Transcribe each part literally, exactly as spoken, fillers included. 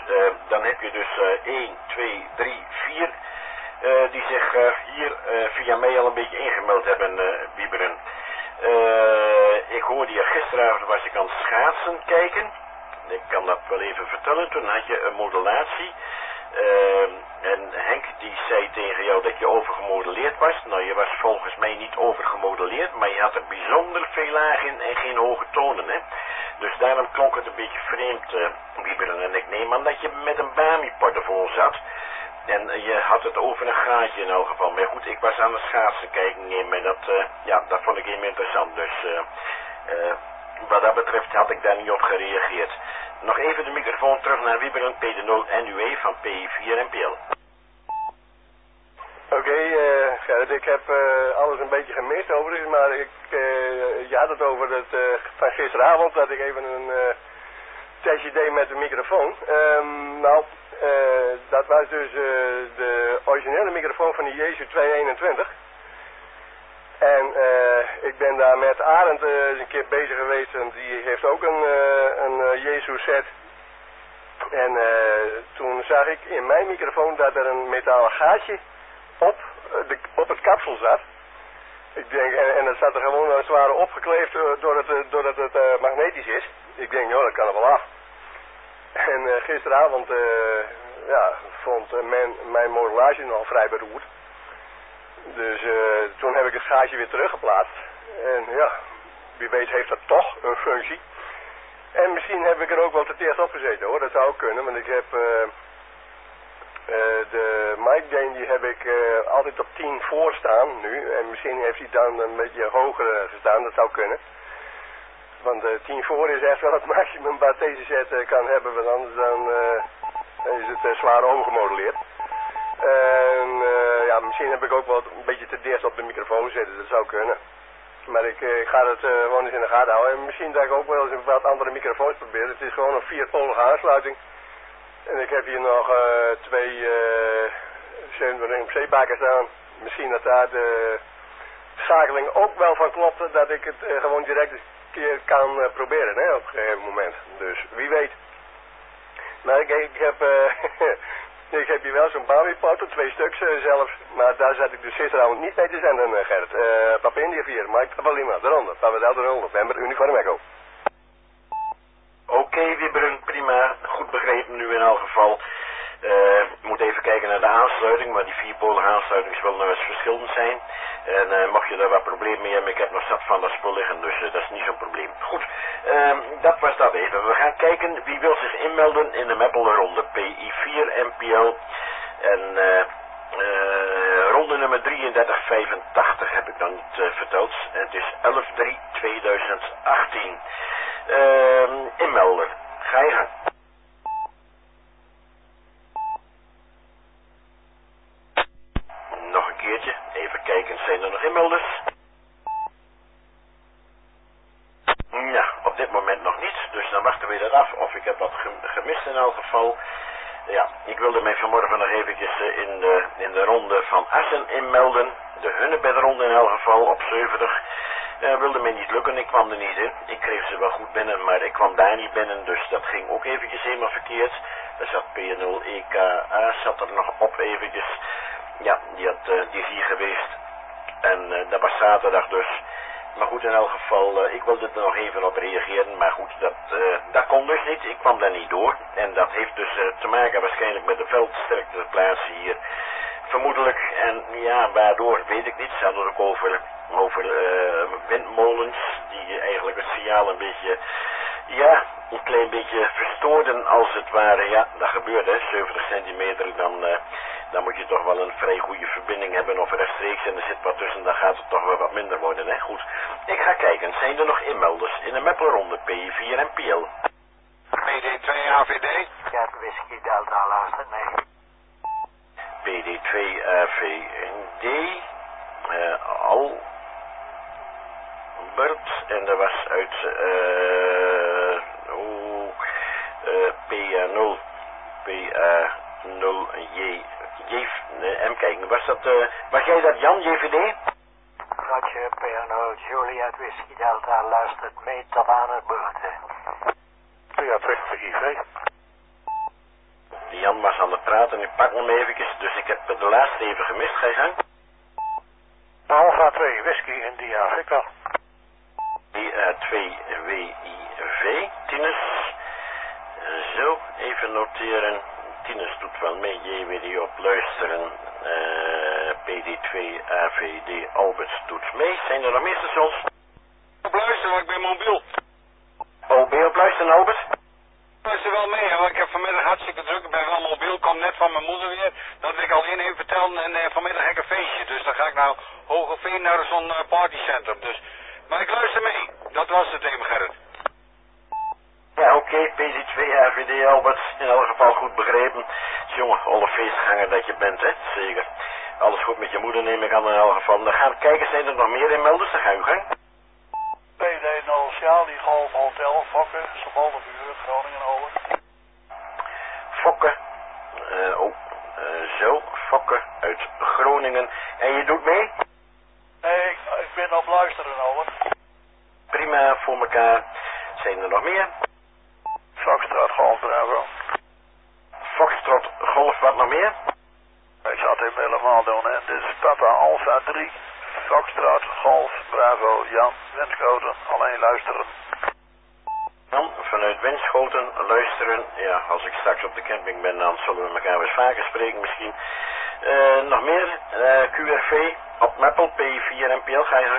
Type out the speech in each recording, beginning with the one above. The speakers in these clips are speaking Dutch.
Uh, dan heb je dus uh, één, twee, drie, vier uh, die zich uh, hier uh, via mij al een beetje ingemeld hebben, uh, Wieberen. Uh, ik hoorde je gisteravond was ik aan het schaatsen kijken. Ik kan dat wel even vertellen. Toen had je een modulatie. Uh, en Henk die zei tegen jou dat je overgemodelleerd was. Nou, je was volgens mij niet overgemodelleerd, maar je had er bijzonder veel lagen en geen hoge tonen, hè. Dus daarom klonk het een beetje vreemd, uh, Wieberen. En ik neem aan dat je met een Bami-portefeuille zat. En uh, je had het over een gaatje in elk geval. Maar goed, ik was aan het schaatsen kijken en dat, uh, ja, dat vond ik even interessant. Dus uh, uh, wat dat betreft had ik daar niet op gereageerd. Nog even de microfoon terug naar Wieberen, P D nul N U E van P I vier en P L. Oké, okay, uh, Gerrit, ik heb uh, alles een beetje gemist overigens, maar ik, uh, je had het over het uh, van gisteravond dat ik even een uh, testje deed met de microfoon. Um, nou, uh, dat was dus uh, de originele microfoon van de Jesu tweehonderdeenentwintig. En uh, ik ben daar met Arend uh, eens een keer bezig geweest en die heeft ook een, uh, een uh, Jesu set. En uh, toen zag ik in mijn microfoon dat er een metalen gaatje op, de, op het kapsel zat. Ik denk, en, en dat zat er gewoon als het ware opgekleefd uh, doordat, uh, doordat het uh, magnetisch is. Ik denk, joh, dat kan er wel af. En uh, gisteravond uh, ja, vond uh, men, mijn modulatie nog vrij beroerd. Dus uh, toen heb ik het gaatje weer teruggeplaatst. En ja, wie weet heeft dat toch een functie. En misschien heb ik er ook wel te eerst op gezeten hoor, dat zou ook kunnen, want ik heb uh, uh, de mic gain die heb ik uh, altijd op tien voor staan nu. En misschien heeft hij dan een beetje hoger gestaan, dat zou kunnen. Want uh, tien voor is echt wel het maximum wat deze set uh, kan hebben, want anders dan uh, is het uh, zwaar overgemodelleerd. En uh, ja, misschien heb ik ook wel een beetje te dicht op de microfoon zitten, dat zou kunnen. Maar ik, uh, ik ga het uh, gewoon eens in de gaten houden. En misschien dat ik ook wel eens een wat andere microfoons probeer. Het is gewoon een vierpolige aansluiting. En ik heb hier nog uh, twee uh, zevenentwintig M C-bakken staan. Misschien dat daar de schakeling ook wel van klopt, dat ik het uh, gewoon direct een keer kan uh, proberen, hè, op een gegeven moment. Dus wie weet. Maar ik, ik heb... Uh, Ik heb hier wel zo'n Bami-porto, twee stuks uh, zelfs, maar daar zat ik dus gisteravond niet mee te zenden, uh, Gerrit. Uh, Papa India vier, Mike Papa Lima, de ronde, Papa Delta nul, November, Uniform Echo. Oké, okay, Wieberen, prima, goed begrepen nu in elk geval. Uh, ik moet even kijken naar de aansluiting, maar die vierpolige aansluiting zal nog eens verschillend zijn. En uh, mocht je daar wat problemen mee hebben, ik heb nog zat van dat spul liggen, dus uh, dat is niet zo'n probleem. Goed, uh, dat was dat even. We gaan kijken wie wil zich inmelden in de Meppel-ronde P I vier en P L. En uh, uh, ronde nummer drieëndertig vijfentachtig heb ik dan niet uh, verteld. En het is elf drie tweeduizend achttien. Uh, inmelden, ga je gang. Nog een keertje, even kijken, zijn er nog inmelders? Ja, op dit moment nog niet, dus dan wachten we dat af of ik heb wat gemist in elk geval. Ja, ik wilde mij vanmorgen nog eventjes in de, in de ronde van Assen inmelden, de Hunnebedronde in elk geval op zeventig. Uh, wilde mij niet lukken, ik kwam er niet in. Ik kreeg ze wel goed binnen, maar ik kwam daar niet binnen, dus dat ging ook eventjes helemaal verkeerd. Er zat P nul E K A, zat er nog op eventjes. Ja, die, had, uh, die is hier geweest. En uh, dat was zaterdag dus. Maar goed, in elk geval, uh, ik wilde er nog even op reageren. Maar goed, dat, uh, dat kon dus niet. Ik kwam daar niet door. En dat heeft dus uh, te maken waarschijnlijk met de veldsterkte ter plaatse hier. Vermoedelijk. En ja, waardoor weet ik niet. Ze hadden het ook over, over uh, windmolens. Die eigenlijk het signaal een beetje... Ja, een klein beetje verstoorden als het ware. Ja, dat gebeurt hè. zeventig centimeter, dan, uh, dan moet je toch wel een vrij goede verbinding hebben of rechtstreeks en er zit wat tussen, dan gaat het toch wel wat minder worden hè. Goed, ik ga kijken, zijn er nog inmelders in de Meppelronde P I vier en P L? P D twee A V D? Ja, Whisky Delta luistert, nee. P D twee A V D, uh, al... Bert, en dat was uit uh, oh, uh, P A nul, P A nul J, J, nee, M kijken, was dat, uh, was jij dat Jan, J V D? Roger, P A nul, Juliet Whisky Delta luistert mee tot aan het beurten. P A twintig I V. Jan was aan het praten, ik pak hem eventjes, dus ik heb de laatste even gemist, ga je gang. Alpha twee, Whisky, India, Victor. twee W I V, Tinus. Zo, even noteren. Tinus doet wel mee, J W D op luisteren. Uh, P D twee A V D Alberts doet mee. Zijn er nog meer stations? Op luisteren, want ik ben mobiel. Oh, ben je op luisteren, Albert? Ik luister wel mee, hè, want ik heb vanmiddag hartstikke druk. Ik ben wel mobiel, kom net van mijn moeder weer. Dat wil ik alleen even vertellen. En uh, vanmiddag heb ik een feestje, dus dan ga ik nou Hogeveen naar zo'n uh, partycentrum. Dus. Maar ik luister mee. Dat was het even, Gerrit. Ja, oké, okay. P D twee A V D Albert. In elk geval goed begrepen. Jongen, alle feestganger dat je bent, hè? Zeker. Alles goed met je moeder, neem ik aan in elk geval. Dan gaan we kijken, zijn er nog meer inmelders? Dan ga je gang. P D nul, Charlie Golf Hotel, Fokke, Symbolenbuur, Groningen, over. Fokke. Uh, oh, uh, zo. Fokke uit Groningen. En je doet mee? Nee, ik, ik ben op luisteren, over. Prima, voor elkaar. Zijn er nog meer? Foxtrot Golf, Bravo. Foxtrot Golf, wat nog meer? Ik zal het even helemaal doen, hè. Dit is Papa Alpha drie, Foxtrot Golf, Bravo, Jan, Winschoten, alleen luisteren. Jan, vanuit Winschoten, luisteren. Ja, als ik straks op de camping ben, dan zullen we elkaar eens vaker spreken misschien. Uh, nog meer? Uh, Q R V op Meppel, P vier M P L, ga je gang.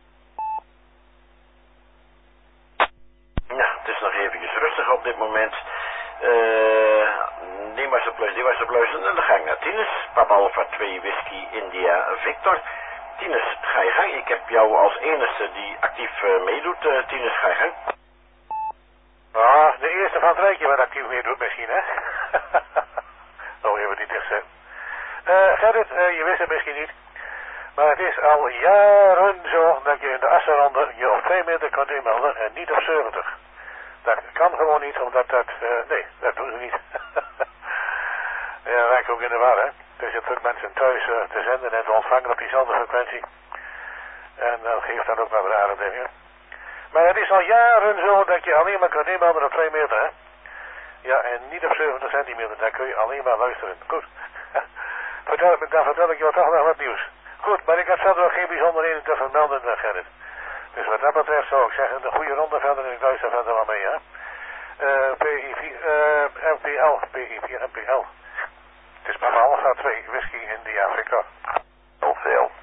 Ja, het is nog eventjes rustig op dit moment. Uh, die was op luisteren, die was op luisteren. En dan ga ik naar Tinus. Papa Alpha twee Whisky India Victor. Tinus, ga je gang. Ik heb jou als enige die actief uh, meedoet. Uh, Tinus, ga je gang. Ah, de eerste van het rijtje wat actief meedoet misschien, hè? Oh, even niet echt zeggen. Uh, Gerrit, uh, je wist het misschien niet. Maar het is al jaren zo dat je in de Assenronde je op twee meter kunt inmelden en niet op zeventig. Dat kan gewoon niet, omdat dat... Uh, nee, dat doen ze niet. Ja, dan raak je ook in de war, hè. Dus je hebt mensen thuis uh, te zenden en te ontvangen op diezelfde frequentie. En dat geeft dan ook wel rare dingen. Maar het is al jaren zo dat je alleen maar kunt inmelden op twee meter, hè. Ja, en niet op zeventig centimeter, daar kun je alleen maar luisteren. Goed. Vertel, dan vertel ik jou toch nog wat nieuws. Goed, maar ik had verder nog geen bijzonderheden te vermelden, Gerrit. Dus wat dat betreft zou ik zeggen, de goede ronde verder en ik luister verder wel mee, hè. Uh, P I vier, uh, M P L, P I vier M P L. Het is Papa Alpha twee, Whisky India Victor. L V L.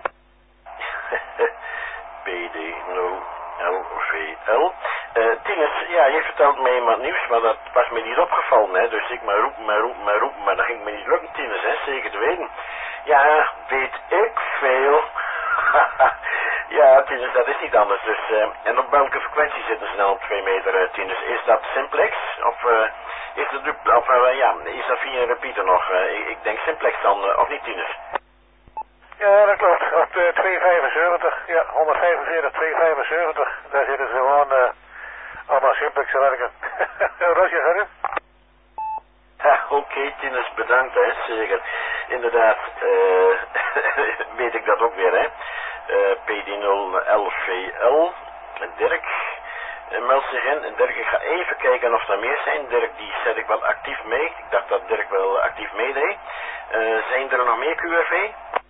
P D nul L V L. Uh, Tinus, ja, je vertelt mij wat nieuws, maar dat was me niet opgevallen, hè. Dus ik maar roepen, maar roepen, maar roepen, maar dat ging me niet lukken, Tinus, hè. Zeker te weten. Ja, weet ik veel. Ja, Tinus, dat is niet anders. Dus, uh, en op welke frequentie zitten ze nou op twee meter, uh, Tinus? Is dat simplex? Of uh, is dat, of, uh, ja, is dat via een repeater nog? Uh, ik, ik denk simplex dan, uh, of niet, Tinus? Ja, dat klopt. Op de tweehonderdvijfenzeventig, ja, honderdvijfenveertig, tweehonderdvijfenzeventig. Daar zitten ze gewoon uh, allemaal simplex te werken. Roger, Gerrit? Ja, oké, okay, Tinus, bedankt, hè, zeker. Inderdaad, uh, weet ik dat ook weer, hè. Uh, P D nul L V L, Dirk, uh, meldt zich in. En Dirk, ik ga even kijken of er meer zijn. Dirk, die zet ik wel actief mee. Ik dacht dat Dirk wel actief meedeed. Uh, zijn er nog meer Q R V?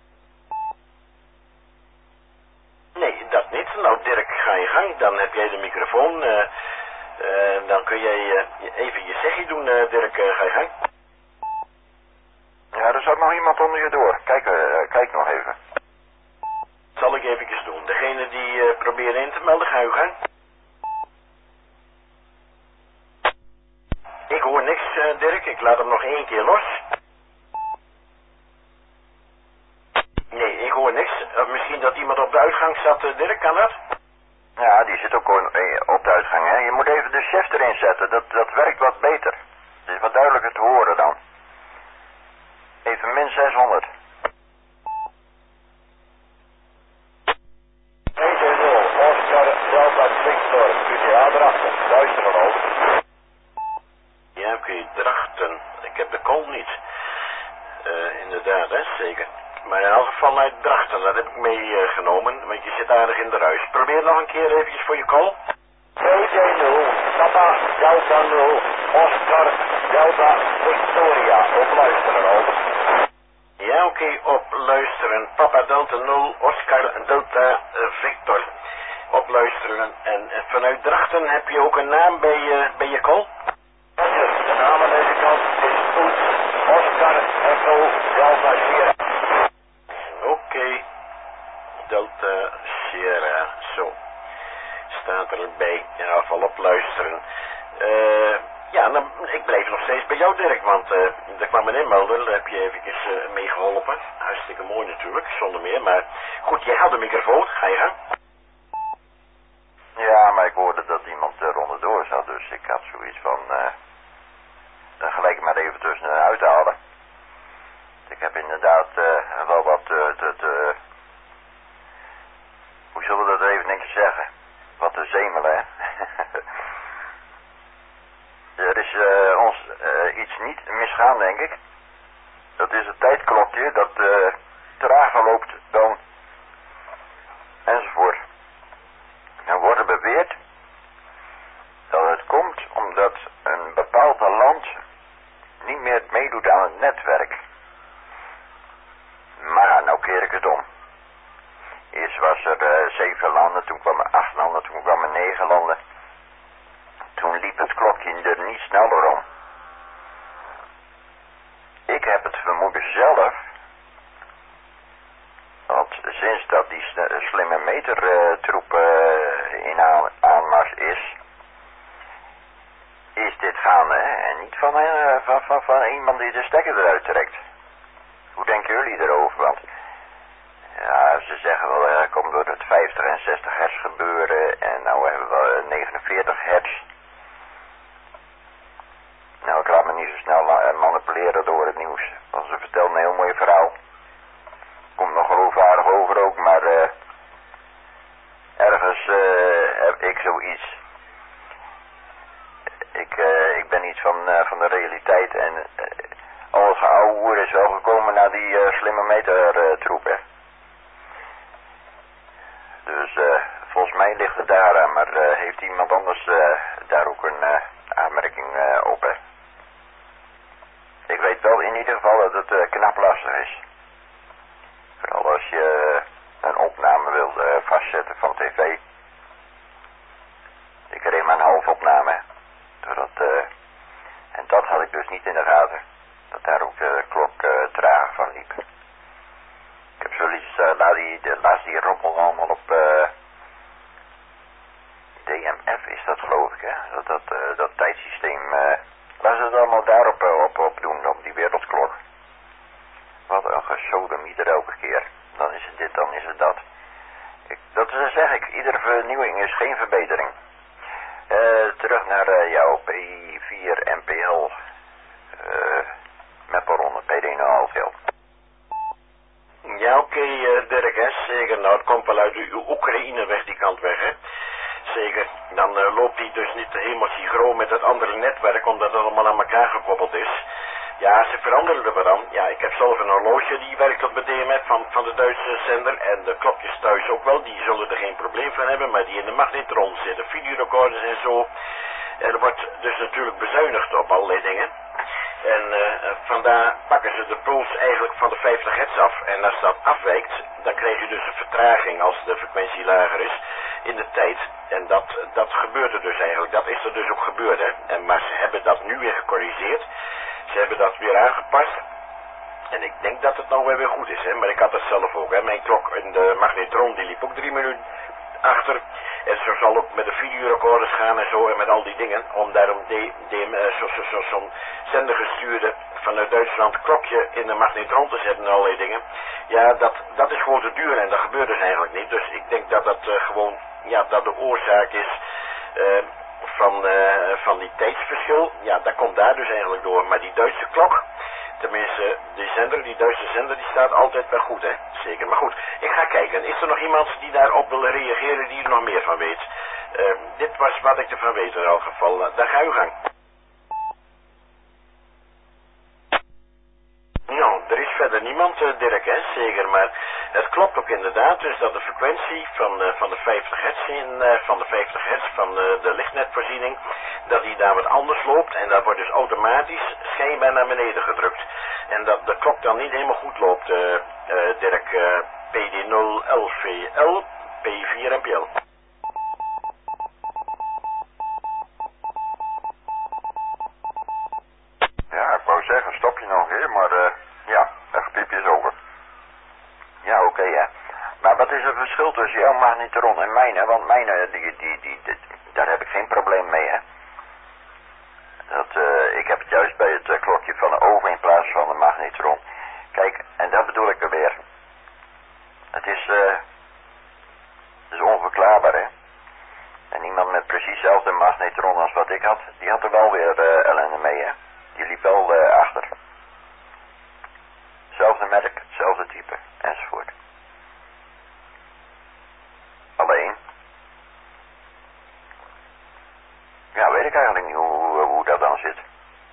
Nee, dat niet. Nou, Dirk, ga je gang. Dan heb jij de microfoon. Uh, uh, dan kun jij uh, even je zegje doen, uh, Dirk. Uh, ga je gang. Ja, er zat nog iemand onder je door. Kijk, uh, kijk nog even. Zal ik eventjes doen. Degene die uh, probeert in te melden, ga je gang. Ik hoor niks, uh, Dirk. Ik laat hem nog één keer los. Nee, ik hoor niks. Of misschien dat iemand op de uitgang zat, uh, Dirk, kan dat? Ja, die zit ook op de uitgang, hè. Je moet even de chef erin zetten. Dat, dat werkt wat beter. Het is wat duidelijker te horen dan. Even min zeshonderd. twee twee nul, Oscar Delta Victor, Q T A erachter, luisteren over. Ja, oké, okay, Drachten. Ik heb de call niet. Uh, inderdaad, hè, zeker. Maar in elk geval uit Drachten, dat heb ik meegenomen, uh, want je zit aardig in de ruis. Probeer nog een keer eventjes voor je call. twee twee nul, Papa Delta nul, Oscar, Delta, Victoria, op luisteren over. Ja, oké, okay, op luisteren. Papa Delta nul, Oscar, Delta, uh, Victor. Op luisteren. En uh, vanuit Drachten heb je ook een naam bij, uh, bij je call? De naam aan deze kant is Oet, Oscar, Echo, Delta, Sierra. Oké, okay. Delta, Sierra, zo. Staat erbij, in ieder geval op luisteren. Uh, ja, dan, ik blijf nog steeds bij jou, Dirk, want uh, er kwam een inmelder, daar heb je eventjes uh, meegeholpen. Hartstikke mooi natuurlijk, zonder meer, maar goed, jij had de microfoon, ga je gang. Ja, maar ik hoorde dat iemand er onderdoor zat, dus ik had zoiets van, uh, dan gelijk maar even tussenuit uithalen. Ik heb inderdaad uh, wel wat, uh, te, te, hoe zullen we dat even denk ik zeggen, wat te zemelen, hè. Er is uh, ons uh, iets niet misgaan, denk ik. Dat is het tijdklokje dat uh, trager loopt dan enzovoort. Dan wordt er beweerd dat het komt omdat een bepaald land niet meer meedoet aan het netwerk. Maar nou keer ik het om. Eerst was er uh, zeven landen, toen kwamen acht landen, toen kwamen negen landen. Toen liep het klokje er niet sneller om. Ik heb het vermoeden zelf, dat sinds dat die slimme metertroep uh, in aan, aanmars is, is dit gaande, hè? En niet van, uh, van, van, van iemand die de stekker eruit trekt. Hoe denken jullie erover? Want ja, ze zeggen wel, dat komt door het vijftig en zestig hertz gebeuren en nou hebben we negenenveertig hertz. Nou, ik laat me niet zo snel manipuleren door het nieuws. Want ze vertelt een heel mooi verhaal. Komt nog geloofwaardig over ook, maar uh, ergens uh, heb ik zoiets. Ik, uh, ik ben iets van, uh, van de realiteit en uh, al het geouwehoer is wel gekomen naar die uh, slimme metertroep, hè. Dus uh, volgens mij ligt het daaraan, maar uh, heeft iemand anders uh, daar ook een uh, aanmerking uh, op, hè. Ik weet wel in ieder geval dat het uh, knap lastig is. Vooral als je uh, een opname wil uh, vastzetten van tv. Ik kreeg maar een half opname. Doordat, uh, en dat had ik dus niet in de gaten. Dat daar ook de klok uh, traag van liep. Ik heb zoiets, uh, laat die, de, laat die rommel allemaal op uh, D M F is dat geloof ik, hè. Dat, dat, uh, dat tijdsysteem... Uh, laat ze het allemaal daarop uh, op, op doen, op die wereldklok. Wat een gesodemieter elke keer. Dan is het dit, dan is het dat. Ik, dat is, zeg ik, iedere vernieuwing is geen verbetering. Uh, terug naar uh, jouw P vier M P L. Uh, met baronnen P D nul geld. Ja, oké, okay, uh, Dirk, hè. Zeker. Nou, het komt wel uit de Oekraïne weg, die kant weg, hè. Zeker. Dan uh, loopt hij dus niet helemaal synchroon met het andere netwerk, omdat het allemaal aan elkaar gekoppeld is. Ja, ze veranderen er wat aan. Ja, ik heb zelf een horloge die werkt op de D M F van, van de Duitse zender. En de klokjes thuis ook wel, die zullen er geen probleem van hebben. Maar die in de magnetron zitten, videorecorders en zo. Er wordt dus natuurlijk bezuinigd op allerlei dingen. En uh, vandaar pakken ze de puls eigenlijk van de vijftig hertz af. En als dat afwijkt, dan krijg je dus een vertraging als de frequentie lager is in de tijd. En dat, dat gebeurt er dus eigenlijk. Dat is er dus ook gebeurd, hè. En, maar ze hebben dat nu weer gecorrigeerd. Ze hebben dat weer aangepast. En ik denk dat het nou weer goed is, hè. Maar ik had het zelf ook, hè. Mijn klok in de magnetron, die liep ook drie minuten achter. En zo zal ook met de videorecorders gaan en zo en met al die dingen. Om daarom de, de, zo'n zo, zo, zo zendergestuurde vanuit Duitsland klokje in de magnetron te zetten en allerlei dingen. Ja, dat, dat is gewoon te duur en dat gebeurt dus eigenlijk niet. Dus ik denk dat dat uh, gewoon, ja, dat de oorzaak is uh, van, uh, van die tijdsverschil. Ja, dat komt daar dus eigenlijk door. Maar die Duitse klok, tenminste die zender, die Duitse zender, die staat altijd wel goed, hè. Zeker. Maar goed, ik ga kijken. Is er nog iemand die daarop wil reageren die er nog meer van weet? Uh, dit was wat ik ervan weet in elk geval. Uh, daar ga uw gang. Nou, er is verder niemand, uh, Dirk, hè, zeker, maar Het klopt ook inderdaad, dus dat de frequentie van, uh, van de vijftig hertz in, uh, van de vijftig hertz van uh, de lichtnetvoorziening, dat die daar wat anders loopt en dat wordt dus automatisch schijnbaar naar beneden gedrukt. En dat de klok dan niet helemaal goed loopt, uh, uh, Dirk, uh, P D nul L V L P vier M P L. Ja, ik wou zeggen, stop je nog weer, maar uh, ja, dat piepje is over. Ja, oké, okay, hè. Maar wat is het verschil tussen jouw magnetron en mijne? Want mijne, die, die, die, die, daar heb ik geen probleem mee, hè. Dat, uh, ik heb het juist bij het uh, klokje van de oven in plaats van de magnetron. Kijk, en dat bedoel ik er weer. Het is, uh, het is onverklaarbaar, hè. En iemand met precies dezelfde magnetron als wat ik had, die had er wel weer uh, ellende mee, hè. Die liep wel uh, achter. Hetzelfde merk, hetzelfde type, enzovoort. Alleen, ja, weet ik eigenlijk niet hoe, hoe, hoe dat dan zit.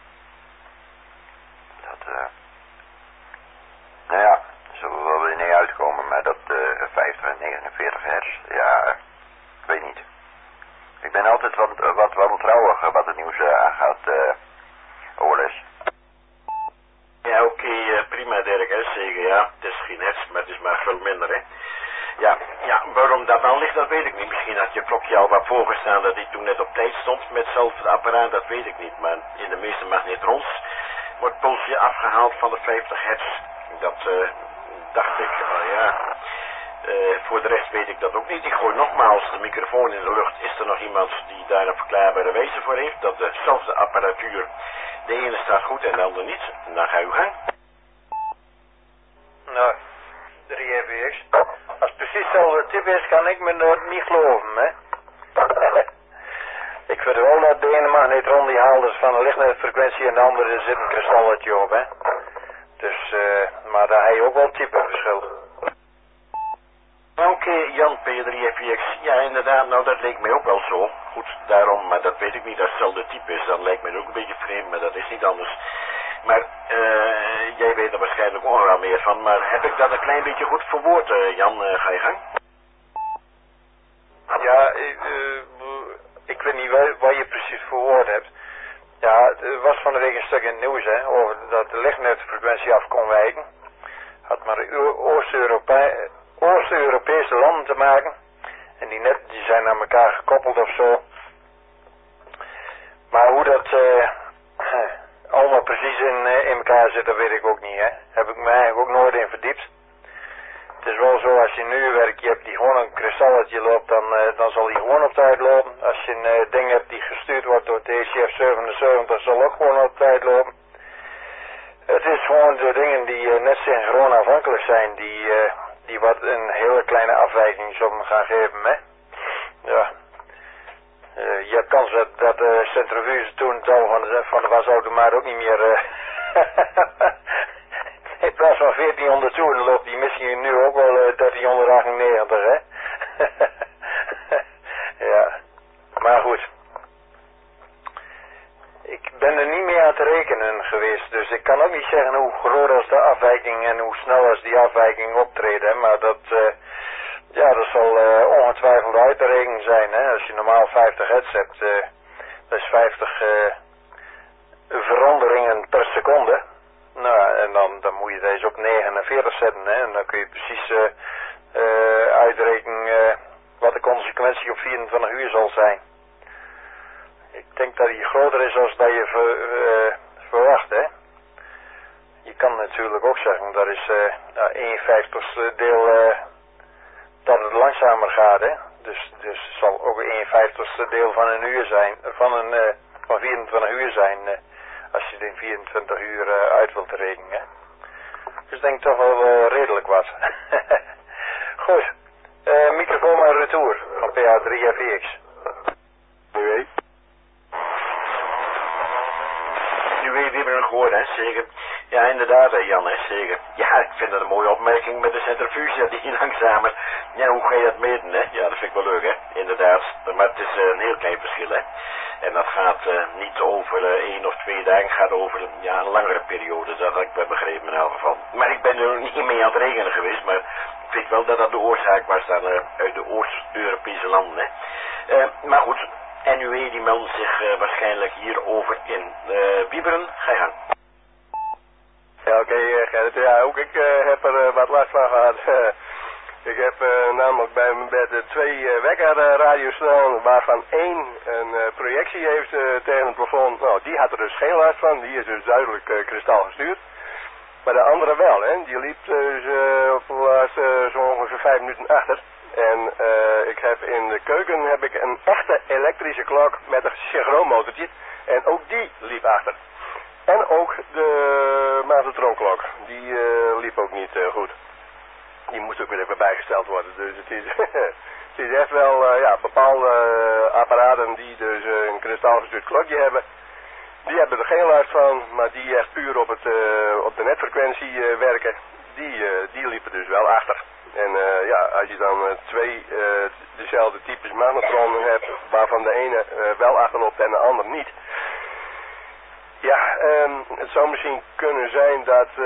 Dat, uh, nou ja, zullen we wel weer niet uitkomen, maar dat uh, vijftig en negenenveertig hertz, ja, ik weet niet. Ik ben altijd wat, wat wantrouwig wat het nieuws uh, aangaat, uh, O L S. Ja, oké, okay, uh, prima Dirk, hè, zeker, ja. Het is geen hertz, maar het is maar veel minder, hè. Ja, ja, waarom dat dan ligt, dat weet ik niet. Misschien had je klokje al wat voorgestaan dat hij toen net op tijd stond met hetzelfde apparaat, dat weet ik niet. Maar in de meeste magnetrons wordt het pulsje afgehaald van de vijftig hertz. Dat uh, dacht ik, maar ja. Uh, voor de rest weet ik dat ook niet. Ik gooi nogmaals de microfoon in de lucht. Is er nog iemand die daar een verklaarbare wijze voor heeft? Dat dezelfde apparatuur, de ene staat goed en de andere niet. Dan ga u gang. Nou, drie E V X. Als het precies hetzelfde type is, kan ik me nooit niet geloven, hè. Ik vind wel dat de ene magnetron die haalt dus van een lichtnetfrequentie en de andere zit een kristalletje op, hè. Dus, uh, maar daar heb je ook wel typeverschil. Oké, okay, Jan P drie F X. Ja, inderdaad, nou dat leek mij ook wel zo. Goed, daarom, maar dat weet ik niet, als het hetzelfde type is, dan lijkt mij ook een beetje vreemd, maar dat is niet anders. Maar uh, jij weet er waarschijnlijk ook wel meer van, maar heb ik dat een klein beetje goed verwoord, uh, Jan? Uh, ga je gang? Ja, uh, ik weet niet wat, wat je precies verwoord hebt. Ja, er was van de week een stuk in het nieuws, hè, over dat de lichtnetfrequentie af kon wijken. Had maar Oost-Europese Oost-Europese landen te maken. En die net, die zijn aan elkaar gekoppeld of zo. Maar hoe dat uh, allemaal precies in, uh, in elkaar zit, dat weet ik ook niet, hè. Heb ik me eigenlijk ook nooit in verdiept. Het is wel zo, als je nu werkt, je hebt die gewoon een kristalletje loopt, dan, uh, dan zal die gewoon op tijd lopen. Als je een uh, ding hebt die gestuurd wordt door T C F zevenenzeventig, zal ook gewoon op tijd lopen. Het is gewoon de dingen die uh, net synchroon afhankelijk zijn, die, uh, die wat een hele kleine afwijking zullen gaan geven, hè. Ja. Uh, je hebt kans dat, dat de uh, centrifuge toen het al van de, van de wasautomaat ook niet meer... Uh, in plaats van veertienhonderd toeren loopt die misschien nu ook wel uh, dertienhonderdachtennegentig, hè. Ja, maar goed. Ik ben er niet meer aan te rekenen geweest, dus ik kan ook niet zeggen hoe groot is de afwijking en hoe snel als die afwijking optreedt, hè. Maar dat, uh, ja, dat zal uh, ongetwijfeld uit te rekenen zijn, hè. Als je normaal vijftig hertz hebt, uh, dat is vijftig uh, veranderingen per seconde. Nou, en dan, dan moet je deze op negenenveertig zetten, hè. En dan kun je precies uh, uh, uitrekenen uh, wat de consequentie op vierentwintig uur zal zijn. Ik denk dat die groter is dan dat je ver, uh, verwacht, hè. Je kan natuurlijk ook zeggen, dat is uh, nou, één vijftigste deel uh, dat het langzamer gaat, hè. Dus, dus het zal ook één vijftigste deel van een uur zijn, van een uh, van vierentwintig uur zijn, uh, als je het in vierentwintig uur uh, uit wilt rekenen, hè. Dus ik denk toch wel uh, redelijk wat. Goed, uh, microfoon en retour van P A drie F X. Oké. Nu weet je hem gehoord, hè, zeker. Ja, inderdaad, hè, Jan, hè, zeker. Ja, ik vind dat een mooie opmerking met de centrifuge, die langzamer. Ja, hoe ga je dat meten, hè? Ja, dat vind ik wel leuk, hè, inderdaad. Maar het is uh, een heel klein verschil, hè. En dat gaat uh, niet over uh, één of twee dagen, het gaat over ja, een langere periode. Dat had ik wel begrepen in elk geval. Maar ik ben er niet mee aan het rekenen geweest, maar vind wel dat dat de oorzaak was dan uh, uit de Oost-Europese landen. Hè. Uh, maar goed, N U E die meldt zich uh, waarschijnlijk hierover in. Uh, Wieberen, ga je gang. Ja, oké, okay, Gerrit. Ja, ook ik uh, heb er uh, wat last van gehad. Ik heb uh, namelijk bij mijn bed uh, twee uh, wekkerradio's staan, waarvan één een uh, projectie heeft uh, tegen het plafond. Nou, die had er dus geen last van, die is dus duidelijk uh, kristal gestuurd. Maar de andere wel, hè. Die liep dus uh, op de laatste uh, zo ongeveer vijf minuten achter. En uh, ik heb in de keuken heb ik een echte elektrische klok met een synchroonmotortje. En ook die liep achter. En ook de magnetronklok, die uh, liep ook niet uh, goed. Die moest ook weer even bijgesteld worden. Dus het is, het is echt wel uh, ja, bepaalde uh, apparaten die dus uh, een kristalgestuurd klokje hebben. Die hebben er geen last van, maar die echt puur op, het, uh, op de netfrequentie uh, werken, die, uh, die liepen dus wel achter. En uh, ja, als je dan uh, twee uh, dezelfde types magnetronen hebt, waarvan de ene uh, wel achterloopt en de ander niet. Ja, um, het zou misschien kunnen zijn dat uh,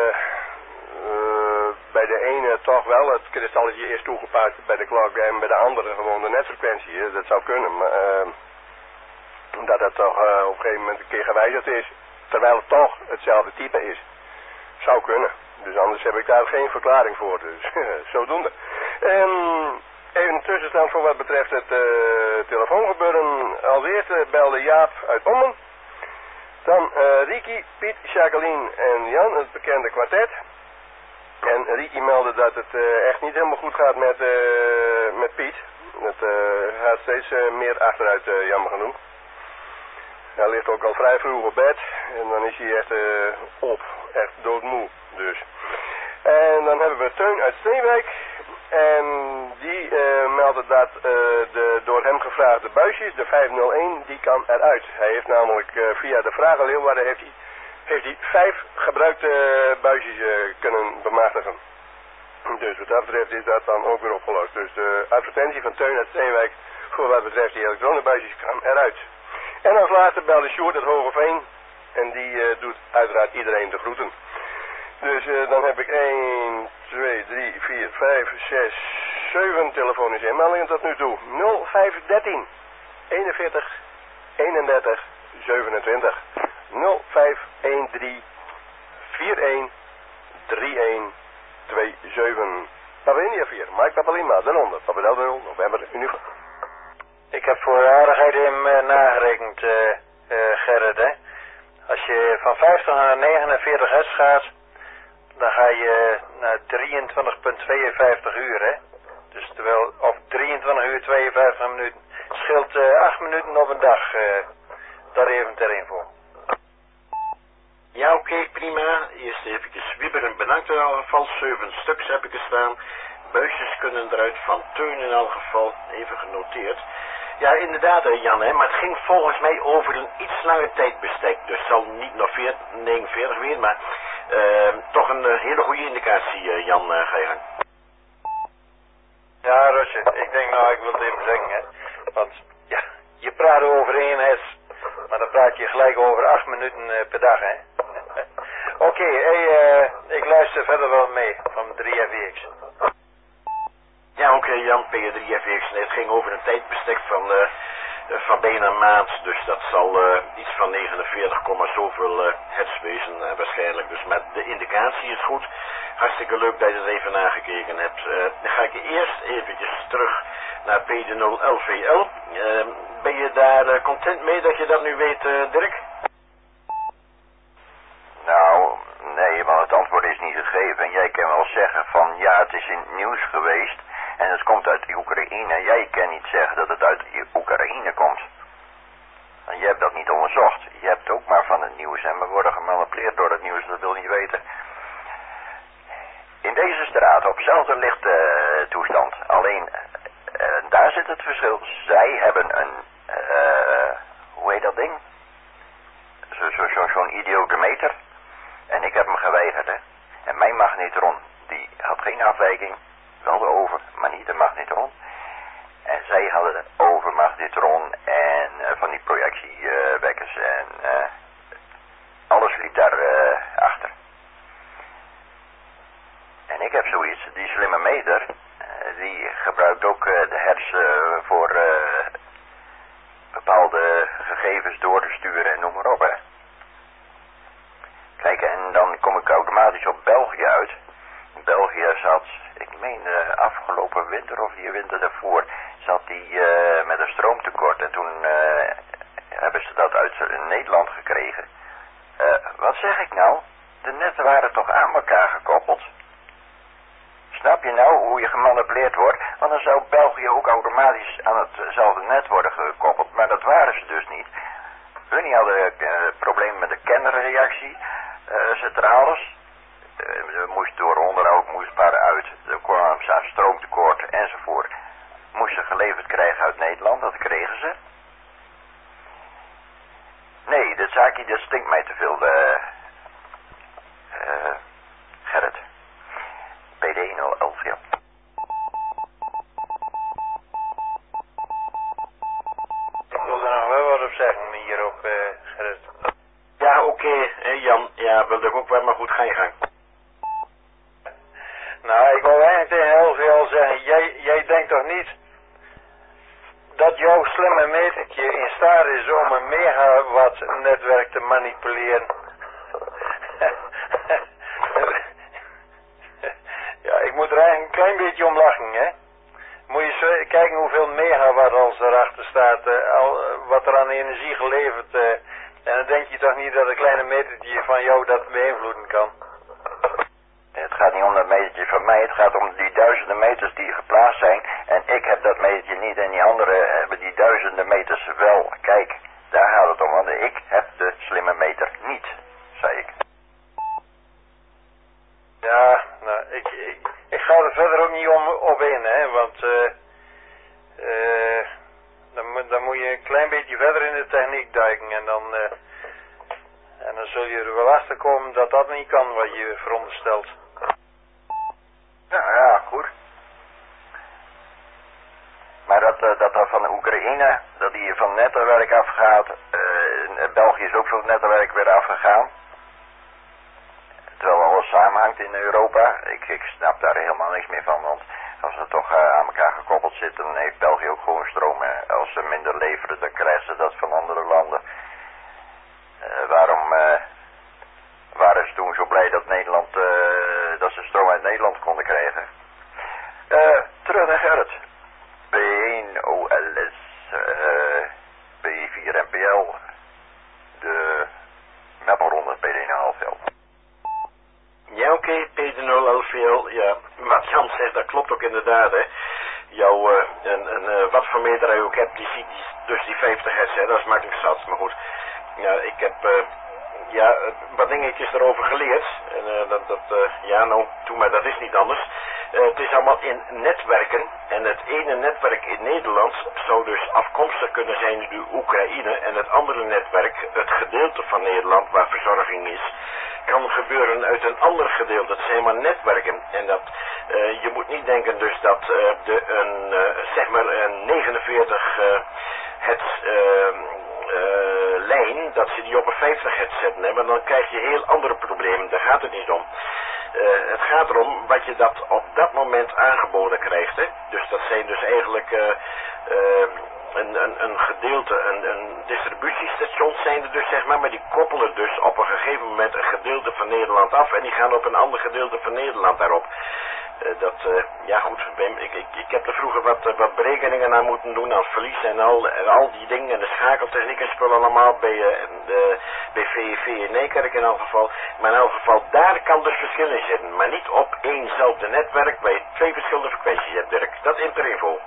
uh, bij de ene toch wel het kristalletje is toegepast bij de klok en bij de andere gewoon de netfrequentie. Hè? Dat zou kunnen, maar uh, dat dat toch uh, op een gegeven moment een keer gewijzigd is, terwijl het toch hetzelfde type is. Zou kunnen. Dus anders heb ik daar geen verklaring voor. Dus zodoende. Um, even een tussenstand voor wat betreft het uh, telefoongebeuren. Als eerste belde Jaap uit Ommen. Dan uh, Riki, Piet, Jacqueline en Jan, het bekende kwartet. En Riki meldde dat het uh, echt niet helemaal goed gaat met, uh, met Piet. Het uh, gaat steeds uh, meer achteruit, uh, jammer genoeg. Hij ligt ook al vrij vroeg op bed en dan is hij echt uh, op, echt doodmoe dus. En dan hebben we Teun uit Steenwijk en die uh, meldde dat uh, de door hem gevraagde buisjes, de vijfhonderdéén, die kan eruit. Hij heeft namelijk uh, via de Vragenleeuwarden heeft hij, heeft hij vijf gebruikte buisjes uh, kunnen bemachtigen. Dus wat dat betreft is dat dan ook weer opgelost. Dus de advertentie van Teun uit Steenwijk voor wat betreft die elektronenbuisjes kan eruit. En als laatste belde Sjoerd uit Hogeveen. En die uh, doet uiteraard iedereen de groeten. Dus uh, dan heb ik één, twee, drie, vier, vijf, zes, zeven telefonische inmeldingen tot nu toe. nul vijf een drie, eenenveertig, eenendertig, zevenentwintig. nul vijf een drie, vier een, drie een, twee zeven. Papalindia vier, Mike Papalima, de Ronde, Papadel de nul, November, uniform. Ik heb voor aardigheid in uh, nagerekend, uh, uh, Gerrit, hè. Als je van vijftig naar negenenveertig hertz gaat, dan ga je naar drieëntwintig komma tweeënvijftig uur, hè. Dus terwijl, of drieëntwintig uur tweeënvijftig minuten. Scheelt uh, acht minuten op een dag, uh, daar even ter info. Ja, oké, okay, prima. Eerst even Wieberen bedankt in elk geval. Zeven stuks heb ik er staan. Buisjes kunnen eruit van Teun in elk geval. Even genoteerd. Ja, inderdaad, Jan, hè, maar het ging volgens mij over een iets langer tijdbestek. Dus het zal niet nog negenenveertig weer, maar uh, toch een uh, hele goede indicatie, uh, Jan, uh, ga je gang. Ja, Rosje, ik denk nou, ik wil het even zeggen, hè. Want, ja, je praat over één hertz, maar dan praat je gelijk over acht minuten uh, per dag, hè. Oké, okay, hey, uh, ik luister verder wel mee van drie F X. Ja, oké, okay, Jan, P drie F X. Nee, het ging over een tijdbestek van, uh, van bijna een maand. Dus dat zal uh, iets van negenenveertig, zoveel uh, hertz wezen uh, waarschijnlijk. Dus met de indicatie is goed. Hartstikke leuk dat je er even nagekeken hebt. Uh, dan ga ik eerst eventjes terug naar P de nul L V L. Uh, ben je daar uh, content mee dat je dat nu weet, uh, Dirk? Nou, nee, want het antwoord is niet gegeven. En jij kan wel zeggen van, ja, het is in het nieuws geweest en het komt uit Oekraïne. Jij kan niet zeggen dat het uit Oekraïne komt. En je hebt dat niet onderzocht. Je hebt ook maar van het nieuws en we worden gemanipuleerd door het nieuws, dat wil je niet weten. In deze straat op dezelfde lichte uh, toestand. Alleen, uh, daar zit het verschil. Zij hebben een, uh, hoe heet dat ding? Zo'n zo, zo, zo idiotometer. En ik heb hem geweigerd, hè. En mijn magnetron, die had geen afwijking. Wel de over, maar niet de magnetron. En zij hadden de overmagnetron en uh, van die projectiewekkers uh, en uh, alles liep daar uh, achter. En ik heb heb zoiets, die slimme meter, uh, die gebruikt ook uh, de hersen voor uh, bepaalde gegevens door te sturen en noem maar op, hè. Kijk, en dan kom ik automatisch op België uit. België zat, ik meen uh, afgelopen winter of die winter daarvoor, zat die uh, met een stroomtekort. En toen uh, hebben ze dat uit Nederland gekregen. Uh, wat zeg ik nou? De netten waren toch aan elkaar gekoppeld? Snap je nou hoe je gemanipuleerd wordt? Want dan zou België ook automatisch aan hetzelfde net worden gekoppeld. Maar dat waren ze dus niet. Hun hadden uh, problemen met de kernreactie, uh, centrales. Uh, moest door onderhoud moest paar uit. Er kwam ze stroomtekort enzovoort. Moesten geleverd krijgen uit Nederland, dat kregen ze. Nee, dat zaakje, dat stinkt mij te veel, uh, uh, Gerrit. P D nul elf, ja. Ik wil er nog wel wat op zeggen hierop, uh, Gerrit. Ja, oké, okay, Jan. Ja, wilde ik ook wel, maar goed, ga je gang. Nou, ik wil eigenlijk tegen L V al zeggen, jij, jij denkt toch niet dat jouw slimme metertje in staat is om een megawatt netwerk te manipuleren? Ja, ik moet er eigenlijk een klein beetje om lachen, hè. Moet je zo kijken hoeveel megawatt als erachter staat, uh, al, uh, wat er aan energie geleverd. Uh, en dan denk je toch niet dat een kleine metertje van jou dat beïnvloeden kan? Het gaat niet om dat metertje van mij, het gaat om die duizenden meters die geplaatst zijn. En ik heb dat metertje niet en die anderen hebben die duizenden meters wel. Kijk, daar gaat het om, want ik heb de slimme meter niet, zei ik. Ja, nou, ik, ik, ik ga er verder ook niet om, op in, hè, want uh, uh, dan, dan moet je een klein beetje verder in de techniek duiken en dan, uh, en dan zul je er wel achter komen dat dat niet kan wat je veronderstelt. Nou ja, goed. Maar dat, uh, dat dat van de Oekraïne, dat die van het netwerk afgaat, uh, België is ook van het netwerk weer afgegaan. Terwijl alles samenhangt in Europa. Ik, ik snap daar helemaal niks meer van, want als ze toch uh, aan elkaar gekoppeld zitten, dan heeft België ook gewoon stroom. Hè. Als ze minder leveren, dan krijgen ze dat van andere landen. Uh, waarom uh, waren ze toen zo blij dat Nederland, uh, dat ze stroom uit Nederland konden krijgen? Uh, terug naar Gerrit. P één O L S, uh, P vier N P L, de Meppelronde P D nul L. Ja, oké, okay, P D nul L V L, ja. Wat Jan zegt, dat klopt ook inderdaad, hè. Jouw, uh, een, een uh, wat voor meter je ook hebt, die ziet die, dus die vijftig hertz, hè, dat is makkelijk zat, maar goed. Ja, ik heb, uh, ja, wat dingetjes erover geleerd. En uh, dat, dat uh, ja, nou, toen, maar dat is niet anders. Uh, het is allemaal in netwerken. En het ene netwerk in Nederland zou dus afkomstig kunnen zijn uit Oekraïne. En het andere netwerk, het gedeelte van Nederland waar verzorging is, kan gebeuren uit een ander gedeelte. Het zijn maar netwerken. En dat, uh, je moet niet denken dus dat uh, de, een, uh, zeg maar een negenenveertig uh, het... Uh, Uh, lijn, dat ze die op een vijftig hertz zetten hebben, dan krijg je heel andere problemen. Daar gaat het niet om. Uh, het gaat erom wat je dat op dat moment aangeboden krijgt. Hè? Dus dat zijn dus eigenlijk uh, uh, een, een, een gedeelte, een, een distributiestation zijn er dus zeg maar, maar die koppelen dus op een gegeven moment een gedeelte van Nederland af en die gaan op een ander gedeelte van Nederland daarop. Uh, dat, uh, ja goed, Wim, ik, ik, ik heb er vroeger wat, uh, wat berekeningen aan moeten doen als verlies en al, en al die dingen en de schakeltechniek en spullen allemaal bij, uh, de, bij V E V in Nijkerk in elk geval. Maar in elk geval, daar kan dus verschil in zitten, maar niet op éénzelfde netwerk waar je twee verschillende frequenties hebt, Dirk. Dat Interinfo.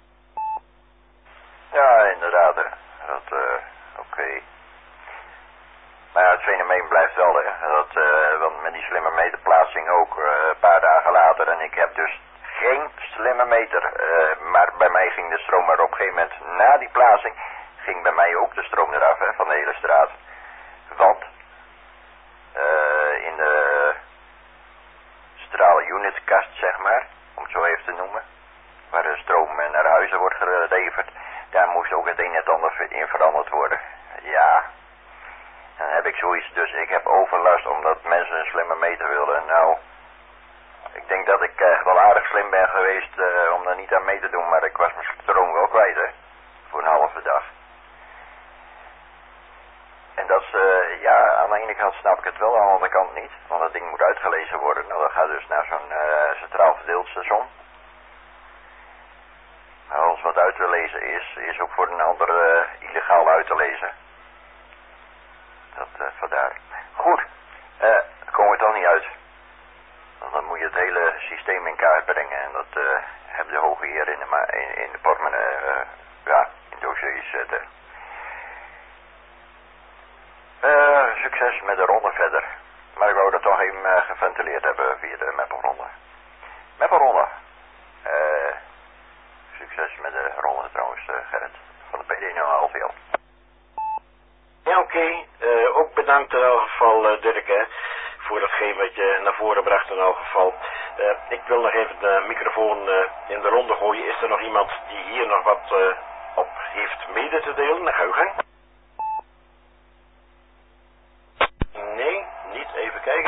Ja, inderdaad. Dat, uh, oké. Okay. Maar ja, het fenomeen blijft wel, hè. Dat, uh, want met die slimme meterplaatsing ook, uh, een paar dagen later. En ik heb dus geen slimme meter. Uh, maar bij mij ging de stroom maar op een gegeven moment, na die plaatsing, ging bij mij ook de stroom eraf, hè, van de hele straat. Want, uh, in de straaluunitkast, zeg maar, om het zo even te noemen, waar de stroom naar huizen wordt geleverd, daar moest ook het een en het ander in veranderd worden. Ja, dan heb ik zoiets, dus ik heb overlast omdat mensen een slimme meter willen. Nou, ik denk dat ik uh, wel aardig slim ben geweest uh, om daar niet aan mee te doen, maar ik was mijn stroom wel kwijt, hè. Voor een halve dag. En dat is, uh, ja, aan de ene kant snap ik het wel, aan de andere kant niet. Want dat ding moet uitgelezen worden. Nou, dat gaat dus naar zo'n uh, centraal verdeeld station. Alles wat uit te lezen is, is ook voor een ander uh, illegaal uit te lezen. Dat, uh, vandaar. Goed, uh, daar komen we toch niet uit. Want dan moet je het hele systeem in kaart brengen. En dat uh, hebben de hoge heer in de, in, in de portemonnee, uh, ja, in dossiers zetten. Uh, succes met de ronde verder. Maar ik wou dat toch even uh, geventileerd hebben via de Meppelronde. Meppelronde. Uh, succes met de ronde trouwens, uh, Gerrit. Van de P D nul L V L. Ja, oké. Okay. Uh, ook bedankt in elk geval, uh, Dirk, hè, voor datgene wat je naar voren bracht in elk geval. Uh, ik wil nog even de microfoon uh, in de ronde gooien. Is er nog iemand die hier nog wat uh, op heeft mede te delen? Dan ga je gang. Nee, niet. Even kijken.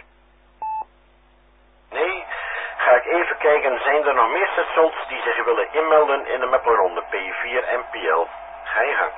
Nee. Ga ik even kijken, zijn er nog meer stations die zich willen inmelden in de Meppelronde P vier en P L? Ga je gang.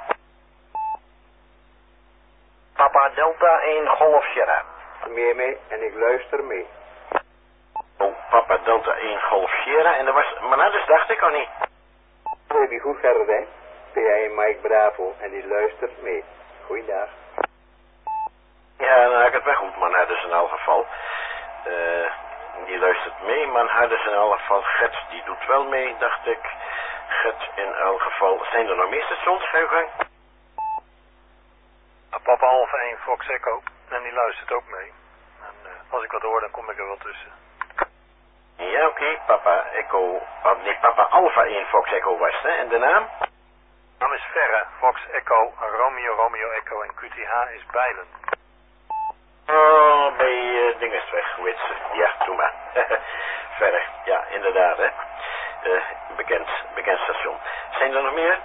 Papa Delta één Golf Sierra. Meer mee en ik luister mee. Oh, Papa Delta één Golf Sierra en dat was, maar nou, dus dacht ik al niet. Dat heb je goed verder, hè? P één Mike Bravo en die luistert mee. Goeiedag. Ja, dan heb ik het wel goed, man. Nou, dus in elk geval. Uh, die luistert mee, man. Nou, dus in elk geval. Gert, die doet wel mee, dacht ik. Gert, in elk geval. Zijn er nog meer stations? Ga je gang. Papa Alpha één Fox Echo. En die luistert ook mee. En uh, als ik wat hoor, dan kom ik er wel tussen. Ja, oké. Okay. Papa Echo. Oh, nee, Papa Alpha één Fox Echo was, hè? En de naam? Naam is Verre. Fox Echo. Romeo Romeo Echo. En Q T H is Bijlen. Oh, bij uh, Dingesweg, hoe heet ze? Ja, doe maar. Verder, ja, inderdaad, hè. Uh, bekend, bekend station. Zijn er nog meer?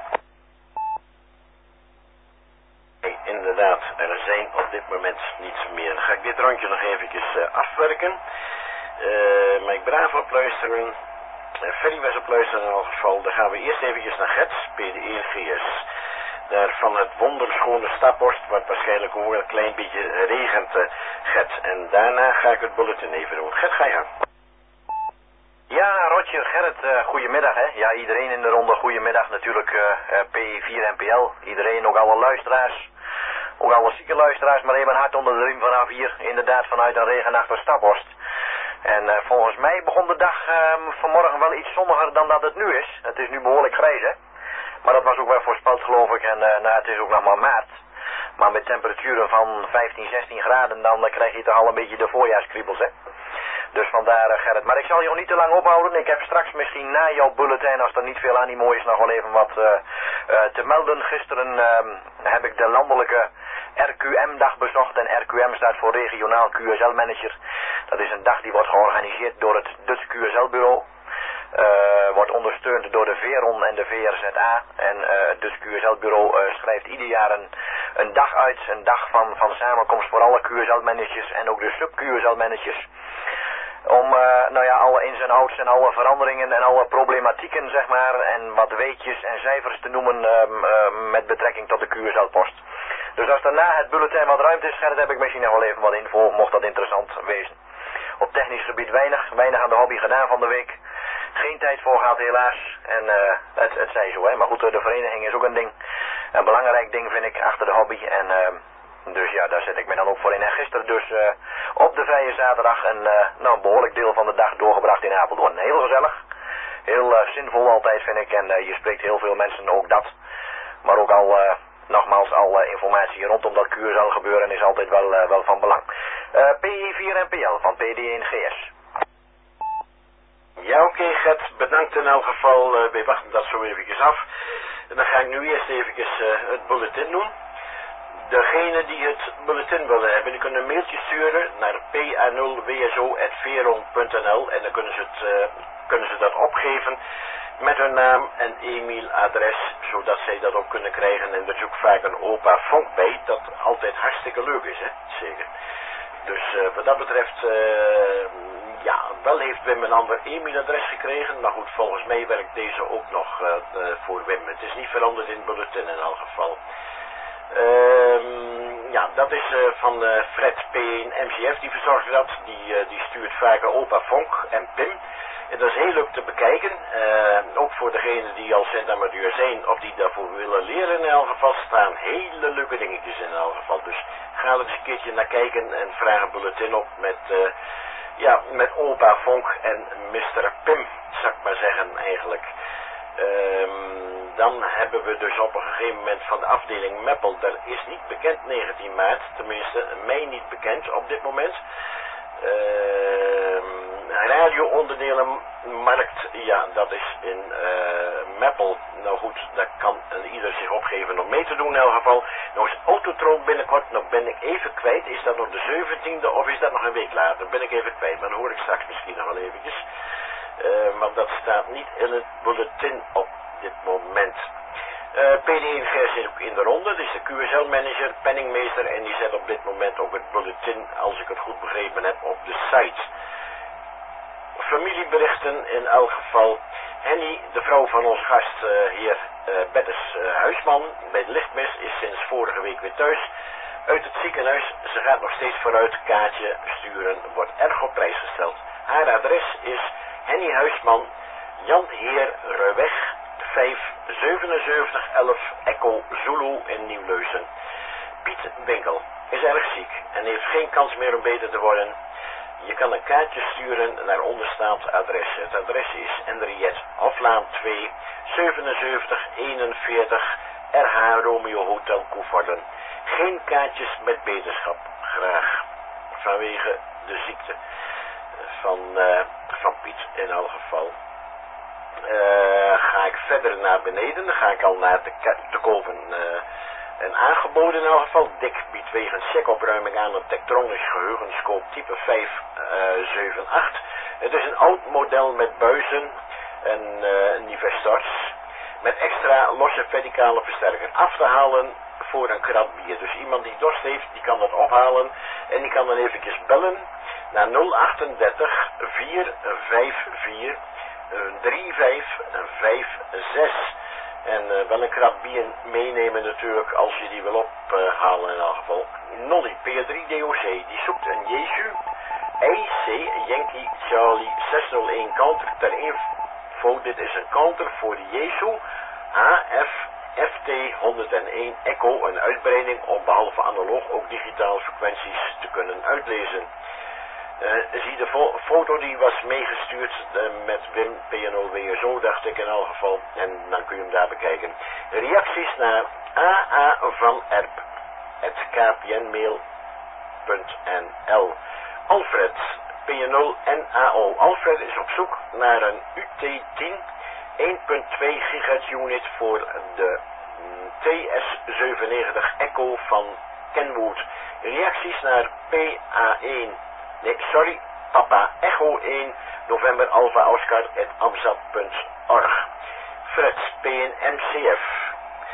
Nee, inderdaad, er zijn op dit moment niets meer. Dan ga ik dit rondje nog eventjes uh, afwerken. Uh, Mike Bravo op luisteren. Uh, Ferry was op luisteren in elk geval. Dan gaan we eerst eventjes naar Gert, P D één G S. Daar van het wonderschone Staphorst, wat waarschijnlijk ook een klein beetje regent, uh, Gert. En daarna ga ik het bulletin even doen. Gert, ga je gang. Ja, Roger, Gerrit, uh, goedemiddag, hè. Ja, iedereen in de ronde, goedemiddag natuurlijk, uh, uh, P vier en P L. Iedereen, ook alle luisteraars, ook alle zieke luisteraars, maar even hard onder de riem vanaf hier, inderdaad vanuit een regenachtig Staphorst. En uh, volgens mij begon de dag uh, vanmorgen wel iets zonniger dan dat het nu is. Het is nu behoorlijk grijs, hè. Maar dat was ook wel voorspeld, geloof ik, en uh, nou, het is ook nog maar maart. Maar met temperaturen van vijftien, zestien graden, dan uh, krijg je toch al een beetje de voorjaarskriebels, hè. Dus vandaar, uh, Gerrit. Maar ik zal je nog niet te lang ophouden. Ik heb straks misschien na jouw bulletin, als er niet veel animo is, nog wel even wat uh, uh, te melden. Gisteren uh, heb ik de landelijke R Q M-dag bezocht. En R Q M staat voor Regionaal Q S L-manager. Dat is een dag die wordt georganiseerd door het Dutch Q S L-bureau. Uh, wordt ondersteund door de VERON en de V R Z A. En uh, het Dutch Q S L-bureau uh, schrijft ieder jaar een, een dag uit. Een dag van, van samenkomst voor alle Q S L-managers en ook de sub-Q S L-managers. Om, uh, nou ja, alle ins en outs en alle veranderingen en alle problematieken, zeg maar, en wat weetjes en cijfers te noemen uh, uh, met betrekking tot de Q S L-post. Dus als daarna het bulletin wat ruimte is, Gerrit, heb ik misschien nog wel even wat info, mocht dat interessant wezen. Op technisch gebied weinig, weinig aan de hobby gedaan van de week. Geen tijd voor gehad helaas. En uh, het, het zij zo, hè. Maar goed, de vereniging is ook een ding. Een belangrijk ding vind ik achter de hobby. En uh, dus ja, daar zet ik me dan ook voor in. En gisteren dus uh, op de vrije zaterdag een, uh, nou, een behoorlijk deel van de dag doorgebracht in Apeldoorn. Heel gezellig. Heel uh, zinvol altijd vind ik. En uh, je spreekt heel veel mensen, ook dat. Maar ook al... Uh, Nogmaals, al uh, informatie rondom dat Q S L gebeuren is altijd wel, uh, wel van belang. Uh, P vier en P L van P D één G S. Ja, oké, okay, Gert. Bedankt in elk geval. Uh, wij wachten dat zo eventjes af. En dan ga ik nu eerst eventjes uh, het bulletin doen. Degene die het bulletin willen hebben, die kunnen een mailtje sturen naar p a nul w s o at veron punt n l en dan kunnen ze, het, uh, kunnen ze dat opgeven met hun naam en e-mailadres, zodat zij dat ook kunnen krijgen. En er is ook vaak een opa vonk bij, dat altijd hartstikke leuk is, hè, zeker. Dus uh, wat dat betreft, uh, ja, Wel heeft Wim een ander e-mailadres gekregen, maar goed, volgens mij werkt deze ook nog uh, uh, voor Wim. Het is niet veranderd in het bulletin in elk geval. Um, ja, dat is uh, van uh, Fred P één M C F, die verzorgt dat. Die, uh, die stuurt vaker opa Vonk en Pim. En dat is heel leuk te bekijken. Uh, ook voor degenen die al Sint-Amateur zijn of die daarvoor willen leren in elk geval, staan hele leuke dingetjes in elk geval. Dus ga er eens een keertje naar kijken en vraag een bulletin op met, uh, ja, met opa Vonk en mister Pim, zou ik maar zeggen eigenlijk. Um, dan hebben we dus op een gegeven moment van de afdeling Meppel, dat is niet bekend negentien maart, tenminste mij niet bekend op dit moment. Uh, radio-onderdelenmarkt, ja, dat is in uh, Meppel. Nou goed, daar kan ieder zich opgeven om mee te doen in elk geval. Nou is Autotron binnenkort, nou ben ik even kwijt, is dat nog de zeventiende of is dat nog een week later? Ben ik even kwijt, maar dat hoor ik straks misschien nog wel eventjes. Uh, maar dat staat niet in het bulletin op dit moment. Uh, P D één G zit ook in de ronde, dus de Q S L-manager, penningmeester, en die zet op dit moment ook het bulletin, als ik het goed begrepen heb, op de site. Familieberichten in elk geval. Henny, de vrouw van ons gast, uh, heer uh, Bettes uh, Huisman, bij de lichtmis, is sinds vorige week weer thuis uit het ziekenhuis. Ze gaat nog steeds vooruit, kaartje sturen, wordt erg op prijs gesteld. Haar adres is Henny Huisman, Jan Heer Ruweg, vijf zevenenzeventig elf Echo Zulu in Nieuwleusen. Piet Winkel is erg ziek en heeft geen kans meer om beter te worden. Je kan een kaartje sturen naar onderstaand adres. Het adres is Henriette Hoflaan twee, zevenenzeventig eenenveertig R H Romeo Hotel Koevoorden. Geen kaartjes met beterschap, graag. Vanwege de ziekte van, uh, van Piet in elk geval. Uh, ga ik verder naar beneden, dan ga ik al naar te, te kopen uh, een aangeboden in elk geval. Dick biedt wegens checkopruiming aan een Tektronix geheugenscoop type vijf zeven acht. Het is een oud model met buizen en uh, nivestors met extra losse verticale versterker af te halen voor een krat bier. Dus iemand die dorst heeft, die kan dat ophalen en die kan dan eventjes bellen naar nul drieënachtig vier vijf vier drie vijf vijf zes. En uh, wel een krat bier meenemen natuurlijk als je die wil ophalen uh, in elk geval. Nolly P drie D O C, die zoekt een Jesu I C Yankee Charlie zeshonderdéén counter ter info. Dit is een counter voor de Jesu H F F T honderdéén Echo, een uitbreiding om behalve analoog ook digitale frequenties te kunnen uitlezen. Uh, zie de fo foto die was meegestuurd uh, met Wim P N O W S O, dacht ik in elk geval. En dan kun je hem daar bekijken. Reacties naar A A van Erp, het k p n mail punt n l. Alfred, P nul N A O. Alfred is op zoek naar een U T tien één komma twee gigahertz unit voor de T S zevenennegentig Echo van Kenwood. Reacties naar P A één. Nee, sorry, Papa Echo één, November Alpha Oscar, at amzat punt org. Fred, P N M C F.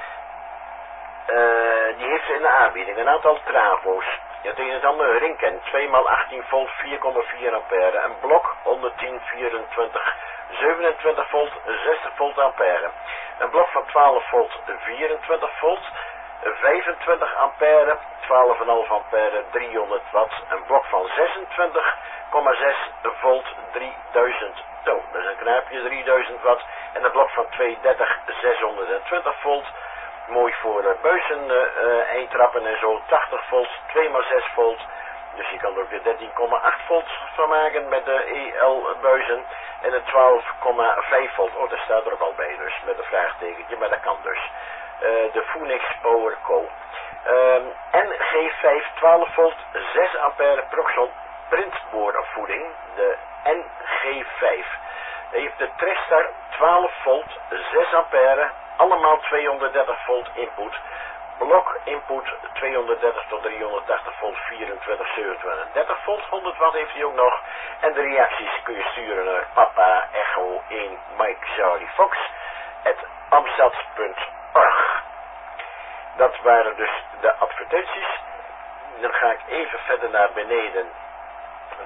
Uh, die heeft in de aanbieding een aantal travo's. Het een en ander Rinken, twee maal achttien volt, vier komma vier ampère. Een blok, honderdtien, vierentwintig, zevenentwintig volt, zestig volt ampère. Een blok van twaalf volt, vierentwintig volt. vijfentwintig ampère, twaalf komma vijf ampère, driehonderd watt. Een blok van zesentwintig komma zes volt, drieduizend. Zo, dat is een knaapje, drieduizend watt. En een blok van tweehonderddertig, zeshonderdtwintig volt. Mooi voor uh, buizen, uh, eindtrappen en zo, tachtig volt, twee komma zes volt. Dus je kan er ook de dertien komma acht volt van maken met de E L buizen. En een twaalf komma vijf volt. Oh, dat staat er ook al bij dus, met een vraagtekentje, maar dat kan dus. Uh, de Phoenix Power Co. Um, N G vijf twaalf volt, zes ampère Proxon printboorvoeding. De N G vijf. Heeft de Tristar twaalf volt, zes ampère, allemaal tweehonderddertig volt input. Blok input tweehonderddertig tot driehonderdtachtig volt, vierentwintig, zevenentwintig, dertig volt, honderd watt heeft hij ook nog. En de reacties kun je sturen naar Papa Echo één Mike Charlie Fox at amzat punt org. Dat waren dus de advertenties. Dan ga ik even verder naar beneden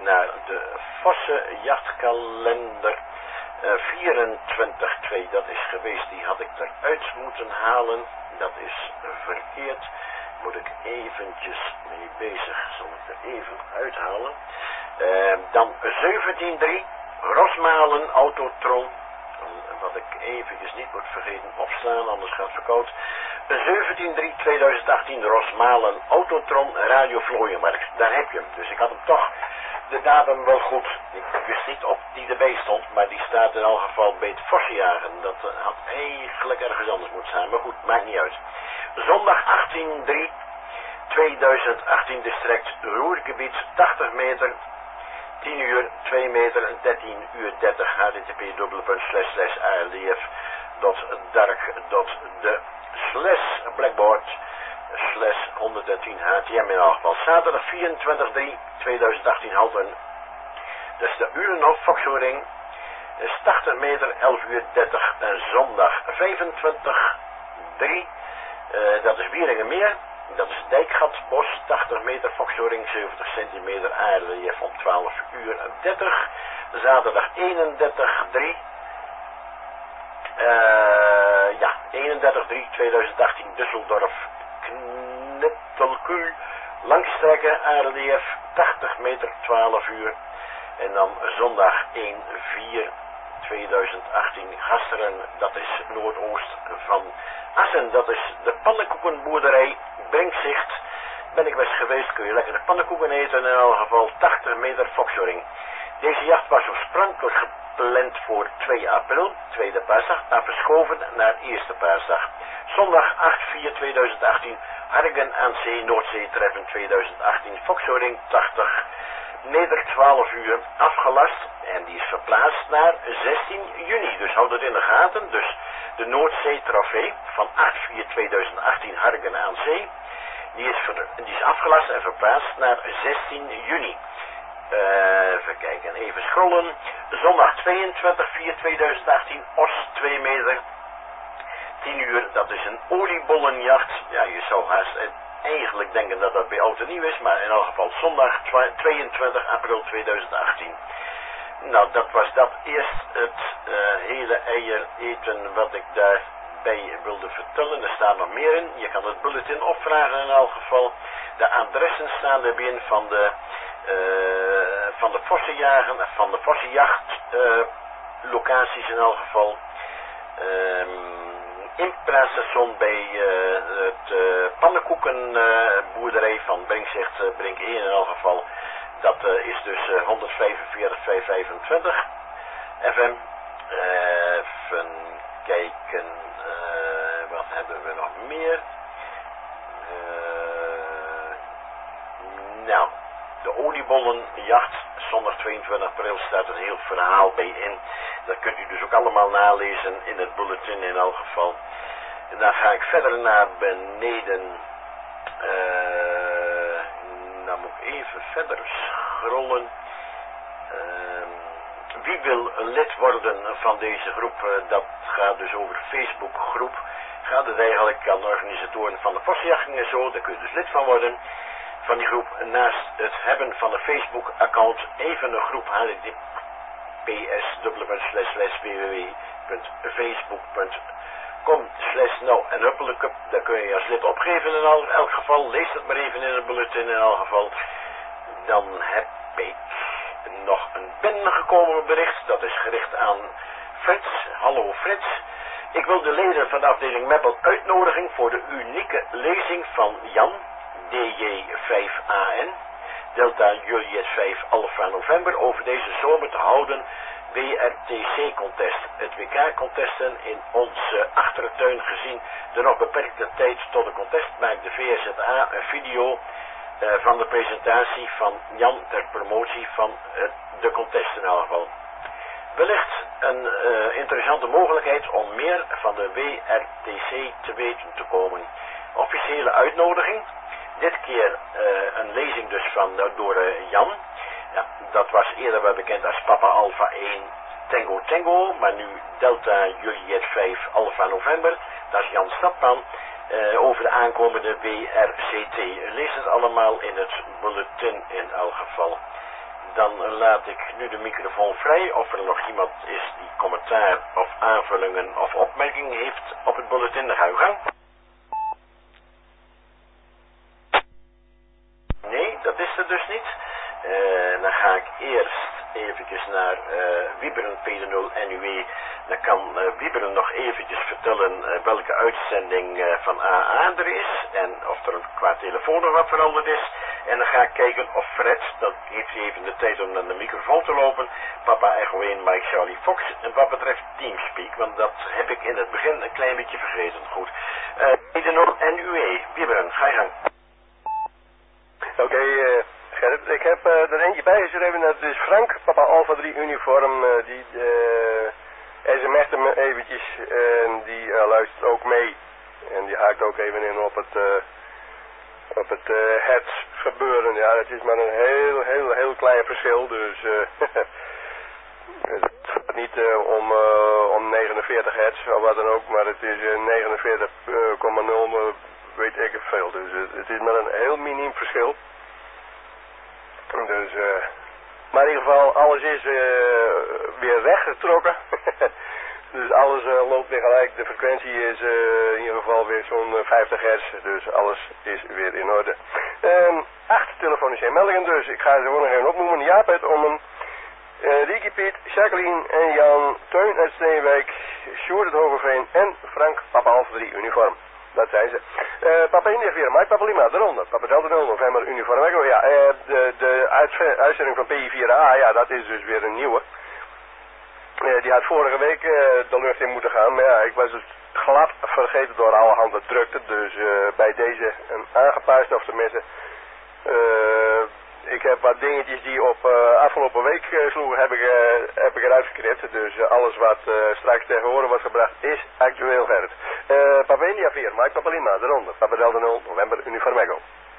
naar de Vosse jachtkalender uh, vierentwintig twee. Dat is geweest, die had ik eruit moeten halen. Dat is verkeerd. Moet ik eventjes mee bezig. Zal ik er even uithalen. Uh, dan zeventien drie. Rosmalen Autotron. Wat ik eventjes niet moet vergeten opslaan, anders gaat het verkoud. zeventien drie tweeduizend achttien Rosmalen Autotron Radio Vlooienmarkt. Daar heb je hem. Dus ik had hem toch de datum wel goed. Ik wist niet of die erbij stond, maar die staat in elk geval bij het Vossenjagen. Dat uh, had eigenlijk ergens anders moeten staan. Maar goed, maakt niet uit. Zondag achttien drie tweeduizend achttien district Ruhrgebied tachtig meter. tien uur, twee meter, dertien uur dertig, h t t p dubbele punt slash slash a l d f dot dark dot de slash blackboard slash honderdtien h t m in elk geval. Zaterdag vierentwintig drie tweeduizend achttien Halten. Dat is de Urenhof Foxhoring. Is tachtig meter, elf uur dertig. En zondag vijfentwintig drie. Uh, dat is Wieringenmeer. Dat is Dijkgatbos, tachtig meter, Foxhoring, zeventig centimeter, A R D F om twaalf uur dertig. Zaterdag eenendertig drie. Uh, ja, eenendertig drie tweeduizend achttien, Düsseldorf, Knittelkuhl, langstrekken, A R D F, tachtig meter, twaalf uur. En dan zondag één vier tweeduizend achttien, Gasteren, dat is noordoost van Assen, dat is de pannenkoekenboerderij Brinkzicht. Ben ik best geweest, kun je lekker de pannenkoeken eten, in elk geval tachtig meter Foxhoring. Deze jacht was oorspronkelijk gepland voor twee april, tweede paasdag, maar verschoven naar eerste paasdag. Zondag acht vier tweeduizend achttien, Hargen aan Zee, Noordzee treffen tweeduizend achttien, Foxhoring tachtig meter, twaalf uur, afgelast en die is verplaatst naar zestien juni. Dus houd het in de gaten. Dus de Noordzee trofee van acht vier tweeduizend achttien Hargen aan Zee, die is, ver, die is afgelast en verplaatst naar zestien juni. Uh, even kijken, even scrollen. Zondag tweeëntwintig vier tweeduizend achttien, Os twee meter, tien uur, dat is een oliebollenjacht. Ja, je zou haast eigenlijk denken dat dat bij oud en nieuw is, maar in elk geval zondag tweeëntwintig april tweeduizend achttien. Nou, dat was dat eerst het uh, hele eier eten wat ik daarbij wilde vertellen. Er staat nog meer in. Je kan het bulletin opvragen in elk geval. De adressen staan erbij van de uh, van de Vossenjagen, van de Vossenjacht uh, locaties in elk geval. Um, Inpraatstation bij uh, het uh, pannenkoekenboerderij uh, van Brinkzicht, uh, Brink één in elk geval. Dat uh, is dus uh, honderdvijfenveertig vijfhonderdvijfentwintig F M. Uh, even kijken, uh, wat hebben we nog meer? Uh, nou, de oliebollenjacht, zondag tweeëntwintig april staat een heel verhaal bij in. Dat kunt u dus ook allemaal nalezen in het bulletin in elk geval. En dan ga ik verder naar beneden. Uh, dan moet ik even verder scrollen. Uh, wie wil lid worden van deze groep? Uh, dat gaat dus over de Facebookgroep. Gaat het eigenlijk aan de organisatoren van de Vossenjachten en zo. Daar kun je dus lid van worden. Van die groep, naast het hebben van een Facebook account, even een groep H T T P S slash slash w w w punt facebook punt com slash nou en huppelijk, daar kun je je als lid opgeven in elk, elk geval. Lees het maar even in het bulletin in elk geval. Dan heb ik nog een binnengekomen bericht, dat is gericht aan Frits. Hallo Frits. Ik wil de leden van de afdeling Meppel uitnodiging voor de unieke lezing van Jan D J vijf A N Delta Juliet vijf Alpha November over deze zomer te houden W R T C-contest. Het W K-contesten in onze achtertuin gezien de nog beperkte tijd tot de contest maakt de V Z A een video uh, van de presentatie van Jan ter promotie van uh, de contest in elk geval. Wellicht een uh, interessante mogelijkheid om meer van de W R T C te weten te komen. Officiële uitnodiging. Dit keer uh, een lezing dus van, uh, door uh, Jan. Ja, dat was eerder wel bekend als Papa Alpha één Tango Tango, maar nu Delta Juliet vijf Alpha November. Dat is Jan Stadman uh, over de aankomende W R C T. Lees het allemaal in het bulletin in elk geval. dan laat ik nu de microfoon vrij of er nog iemand is die commentaar of aanvullingen of opmerkingen heeft op het bulletin. Dan ga uw gang. Nee, dat is er dus niet. Uh, dan ga ik eerst eventjes naar uh, Wieberen P D nul N U E. Dan kan uh, Wieberen nog eventjes vertellen uh, welke uitzending uh, van A A er is en of er qua telefoon nog wat veranderd is. En dan ga ik kijken of Fred, dat geeft hij even de tijd om naar de microfoon te lopen, Papa Echo één, Mike Charlie Fox, en wat betreft Teamspeak, want dat heb ik in het begin een klein beetje vergeten. Goed. Uh, P D nul N U E, Wieberen, ga je gang. Oké, okay, uh, Gerrit, ik heb uh, er eentje bijgeschreven, dat is Frank, Papa Alpha drie Uniform, uh, die uh, sms'te me eventjes en die uh, luistert ook mee. En die haakt ook even in op het, uh, op het, uh, het gebeuren. Ja, het is maar een heel, heel, heel klein verschil, dus uh, het gaat niet uh, om, uh, om negenenveertig hertz of wat dan ook, maar het is uh, negenenveertig komma nul, uh, weet ik het veel. Dus uh, het is maar een heel miniem verschil. Dus, uh, maar in ieder geval, alles is uh, weer rechtgetrokken. Dus alles uh, loopt weer gelijk. De frequentie is uh, in ieder geval weer zo'n vijftig hertz. Dus alles is weer in orde. Um, acht telefonische meldingen dus. Ik ga ze gewoon nog even opnoemen. Jaap uit Ommen, uh, Ricky Piet, Jacqueline en Jan, Teun uit Steenwijk, Sjoerd uit Hogeveen en Frank, Papa Alpha drie Uniform. Dat zijn ze. Uh, Papa India vier, Mike Papa Lima, eronder. Papa Delta nul, November, Uniform Echo. Ja, uh, de, de uitzending van P I vier A, ja, dat is dus weer een nieuwe. Uh, die had vorige week uh, de lucht in moeten gaan, maar ja, ik was het glad vergeten door allerhande drukte. Dus uh, bij deze een aangepast, of tenminste, uh, ik heb wat dingetjes die op uh, afgelopen week uh, sloegen, heb ik, uh, heb ik eruit geknipt. Dus uh, alles wat uh, straks tegen horen wordt gebracht is actueel Gerrit. Uh, Papa India vier, Mike Papa Lima, eronder. Papa Delta nul, November, Uniform Echo.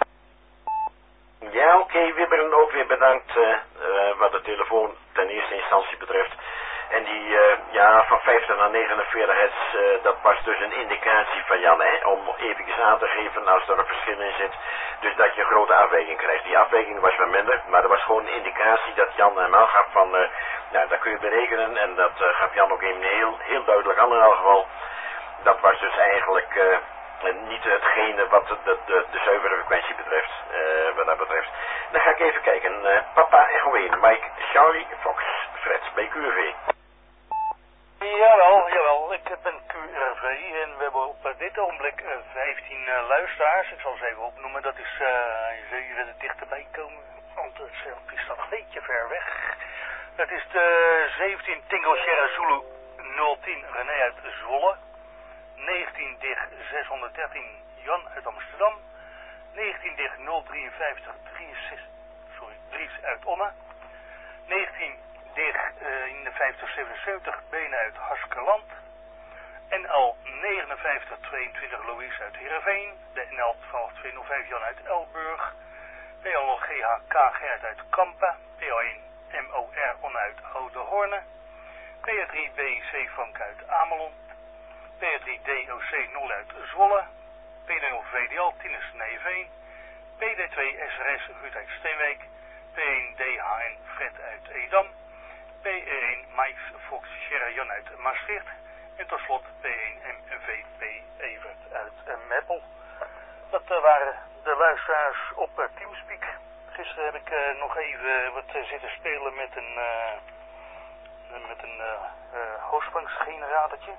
Ja, oké, okay, Wibberen ook weer bedankt uh, uh, wat de telefoon ten eerste instantie betreft. En die, uh, ja, van vijftig naar negenenveertig hertz, uh, dat was dus een indicatie van Jan, hè, om eventjes aan te geven als er een verschil in zit, dus dat je een grote afwijking krijgt. Die afwijking was wel minder, maar er was gewoon een indicatie dat Jan hem aangaf van, uh, nou, dat kun je berekenen, en dat uh, gaf Jan ook even heel, heel duidelijk aan in elk geval. Dat was dus eigenlijk uh, niet hetgene wat de, de, de, de zuivere frequentie betreft, uh, wat dat betreft. Dan ga ik even kijken, uh, Papa Echo één, Mike Charlie Fox, Fred, bij Q R V. Jawel, jawel, ik ben Q R V en we hebben op dit ogenblik uh, vijftien uh, luisteraars. Ik zal ze even opnoemen, dat is, uh, je zult hier er dichterbij komen, want het is dan een beetje ver weg. Dat is de zeventien Tingo Sierra Zulu nul tien René uit Zwolle, negentien dig zeshonderddertien Jan uit Amsterdam, negentien dig nul drieënvijftig drieënzestig, sorry, Dries uit Onne, negentien dig uh, eenenvijftig zevenenzeventig Benen uit Haskeland, N L negenenvijftig tweeëntwintig Louise uit Heerenveen, de N L twaalf tweehonderdvijf Jan uit Elburg, P L G H K Gert uit Kampen, P L één M O R On uit Oude Hoorne, P R drie B C Frank uit Ameland, P R drie D O C nul uit Zwolle, P D nul V D L Tinus Nijveen, P D twee S R S Ruud uit Steenwijk, P één D H N Fred uit Edam, P één Mike Fox Sierra Jan uit Maastricht en tot slot P één M V P Evert uit uh, Meppel. Dat uh, waren de luisteraars op uh, Teamspeak. Gisteren heb ik uh, nog even wat uh, zitten spelen met een, uh, met een uh, uh, hoogspannungsgeneratortje.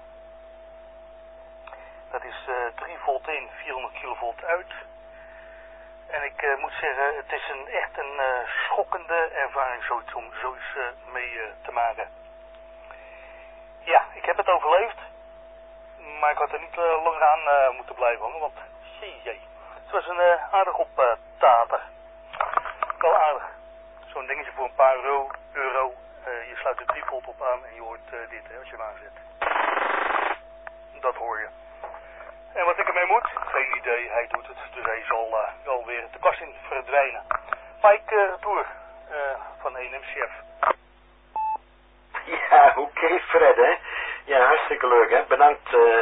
Dat is uh, drie volt in, vierhonderd kilovolt uit. En ik uh, moet zeggen, het is een, echt een uh, schokkende ervaring zoiets, om zoiets uh, mee uh, te maken. Ja, ik heb het overleefd. Maar ik had er niet uh, langer aan uh, moeten blijven hangen, want jee, jee. Het was een uh, aardig op uh, tater. Wel aardig. Zo'n dingetje voor een paar euro. euro. Uh, je sluit er drie volt op aan en je hoort uh, dit hè, als je hem aanzet. Dat hoor je. En wat ik ermee moet? Geen idee, hij doet het. Dus hij zal uh, wel weer de kast in verdwijnen. Mike uh, Retour uh, van één M C F. Ja, oké okay, Fred hè. Ja, hartstikke leuk hè. Bedankt uh,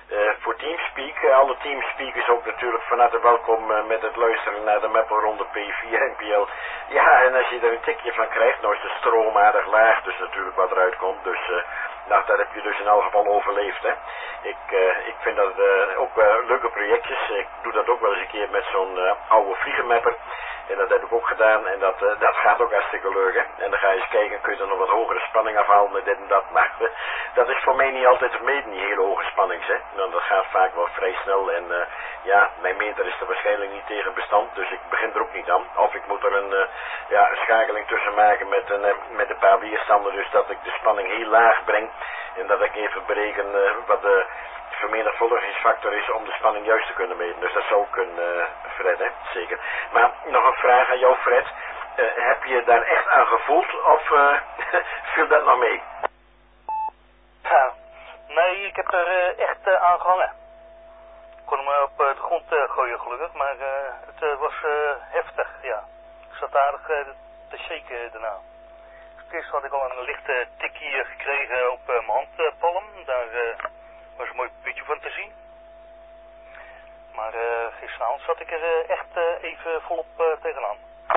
Uh, voor Teamspeak, uh, alle Teamspeakers ook natuurlijk van harte welkom uh, met het luisteren naar de Meppelronde P vier N P L. Ja, en als je er een tikje van krijgt, nou is de stroom aardig laag, dus natuurlijk wat eruit komt. Dus uh, nou, dat heb je dus in elk geval overleefd, hè. Ik, uh, ik vind dat uh, ook uh, leuke projectjes. Ik doe dat ook wel eens een keer met zo'n uh, oude vliegenmapper. En dat heb ik ook gedaan en dat, uh, dat gaat ook hartstikke leuk, hè. En dan ga je eens kijken, kun je er nog wat hogere spanning afhalen met dit en dat. Maar uh, dat is voor mij niet altijd te meten, die hele hoge spannings, hè. Nou, dat gaat vaak wel vrij snel en uh, ja, mijn meter is er waarschijnlijk niet tegen bestand, dus ik begin er ook niet aan. Of ik moet er een, uh, ja, een schakeling tussen maken met een, uh, met een paar weerstanden, dus dat ik de spanning heel laag breng. En dat ik even bereken uh, wat de vermenigvuldigingsfactor is om de spanning juist te kunnen meten. Dus dat zou kunnen, uh, Fred, hè? Zeker. Maar nog een vraag aan jou, Fred. Uh, heb je daar echt aan gevoeld of uh, viel dat nog mee? Ja, nee, ik heb er uh, echt uh, aan gehangen. Ik kon hem uh, op uh, de grond uh, gooien gelukkig, maar uh, het uh, was uh, heftig, ja. Ik zat aardig uh, te shaken daarna. Eerst had ik al een lichte tikkie gekregen op uh, mijn handpalm. Daar uh, was een mooi putje van te zien. Maar uh, gisteravond zat ik er uh, echt uh, even volop uh, tegenaan.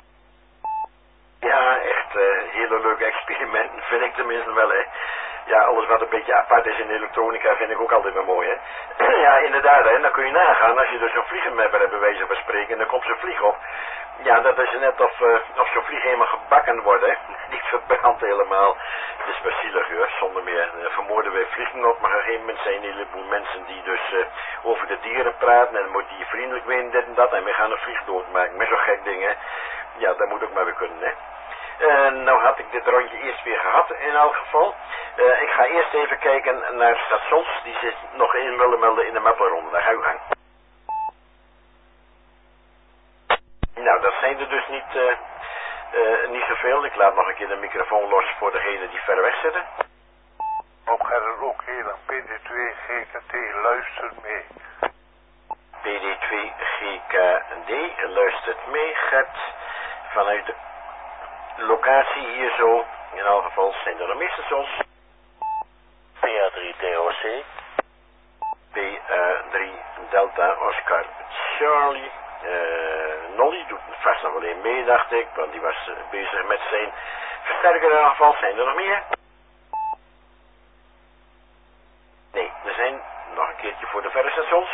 Ja, echt uh, hele leuke experimenten vind ik tenminste wel, hè. Ja, alles wat een beetje apart is in elektronica vind ik ook altijd wel mooi, hè. Ja, inderdaad, hè. Dan kun je nagaan, als je dus zo'n vliegenmapper hebt bij wijze van spreken en dan komt zo'n vlieg op. Ja, dat is net of, uh, of zo'n vlieg helemaal gebakken wordt, hè. Niet verbrand helemaal. Het is wel zielig, hoor. Zonder meer uh, vermoorden wij vliegen op, maar op een gegeven moment zijn een heleboel mensen die dus uh, over de dieren praten en dan moet die vriendelijk weer dit en dat en we gaan een vlieg doodmaken met zo'n gek ding, hè. Ja, dat moet ook maar weer kunnen, hè. Uh, nou had ik dit rondje eerst weer gehad in elk geval. Uh, ik ga eerst even kijken naar stations die zich nog in willen melden in de Meppelronde. Daar ga ik gang. Nou, dat zijn er dus niet, uh, uh, niet zoveel. Ik laat nog een keer de microfoon los voor degene die ver weg zitten. Ook er ook hier een P D twee G K T, luister mee. P D twee G K D, luistert mee. Gaat vanuit de locatie hier zo. In elk geval zijn er nog meer stations. P A drie D O C. P A drie Delta Oscar Charlie. Uh, Nolly doet vast nog wel een mee, dacht ik, want die was uh, bezig met zijn versterker in elk geval. Zijn er nog meer? Nee, er zijn nog een keertje voor de verre stations.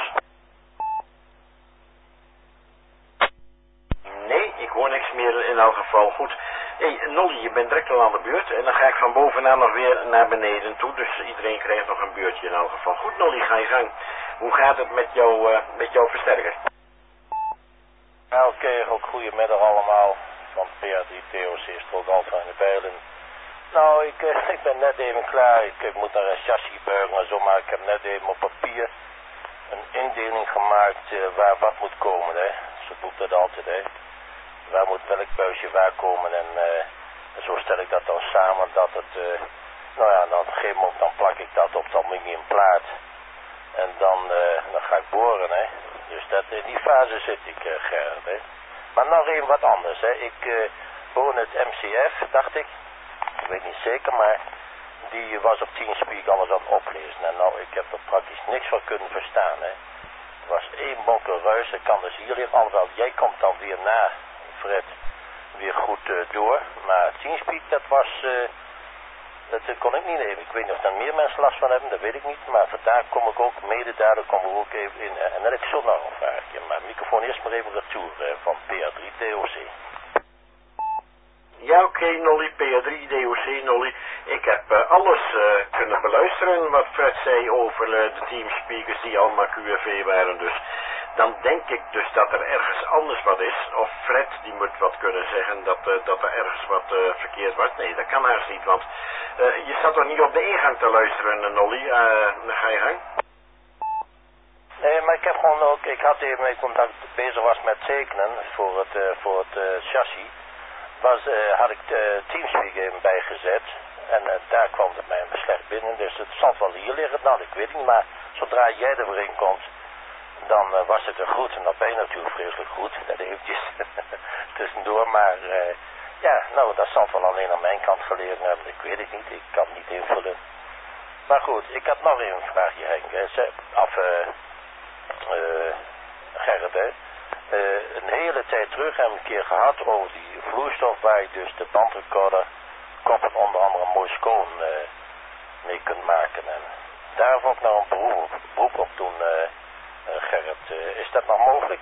Nee, ik hoor niks meer in elk geval. Goed. Hé, hey, Nolly, je bent direct al aan de beurt en dan ga ik van bovenaan nog weer naar beneden toe, dus iedereen krijgt nog een beurtje in elk geval. Goed, Nolly, ga je gang. Hoe gaat het met, jou, uh, met jouw versterker? Nou, oké, okay, ook goedemiddag allemaal van P A drie T O C Strook Alpha in de Bijlen. Nou, ik, uh, ik ben net even klaar. Ik, ik moet naar een chassis buigen en zo, maar ik heb net even op papier een indeling gemaakt uh, waar wat moet komen, hè. Zo doe ik dat altijd, hè. Waar moet welk buisje waar komen en, uh, en zo stel ik dat dan samen dat het, uh, nou ja, dan op een gegeven moment dan plak ik dat op het aluminiumplaat en dan, uh, dan ga ik boren, hè. Dus dat, in die fase zit ik, uh, Gerrit, hè. Maar nog even wat anders, hè. Ik uh, woon het M C F, dacht ik. Ik weet niet zeker, maar die was op Teamspeak alles aan het oplezen. En nou, ik heb er praktisch niks van kunnen verstaan, hè. Er was één bonke ruis, ik kan dus hier weer alles. Jij komt dan weer na, Fred, weer goed uh, door. Maar Teamspeak, dat was... Uh, Dat kon ik niet nemen. Ik weet niet of er meer mensen last van hebben, dat weet ik niet. Maar vandaar kom ik ook, mede daardoor kom ik ook even in. En dan heb ik zo nog een vraagje. Maar microfoon eerst maar even retour uh, van P A drie D O C. Ja, oké, okay, Nolly, P A drie D O C, Nolly. Ik heb uh, alles uh, kunnen beluisteren wat Fred zei over uh, de teamspeakers die allemaal Q F V waren. Dus dan denk ik dus dat er ergens anders wat is. Of Fred, die moet wat kunnen zeggen dat, uh, dat er ergens wat uh, verkeerd was. Nee, dat kan haast niet, want uh, je staat toch niet op de ingang te luisteren, Nolly. Uh, dan ga je gang. Nee, maar ik heb gewoon ook, ik had even, omdat ik bezig was met tekenen voor het, uh, voor het uh, chassis, was, uh, had ik uh, Teamspeak even bijgezet. En uh, daar kwam het mij slecht binnen, dus het zal wel hier liggen. Nou, ik weet niet, maar zodra jij er weer in komt, dan uh, was het er goed. En dan ben je natuurlijk vreselijk goed, dat eventjes tussendoor. Maar uh, ja, nou, dat zal wel alleen aan mijn kant gelegen hebben. Ik weet het niet, ik kan het niet invullen. Maar goed, ik had nog even een vraagje, Henk. Hè. Ze, of, eh, uh, Gerrit, hè. Uh, een hele tijd terug hebben we een keer gehad over die vloeistof waar je dus de bandrecorder koppelt onder andere mooi schoon uh, mee kunt maken. En daar wil ik nou een beroep op, beroep op doen, uh, uh, Gerrit. Uh, is dat nog mogelijk?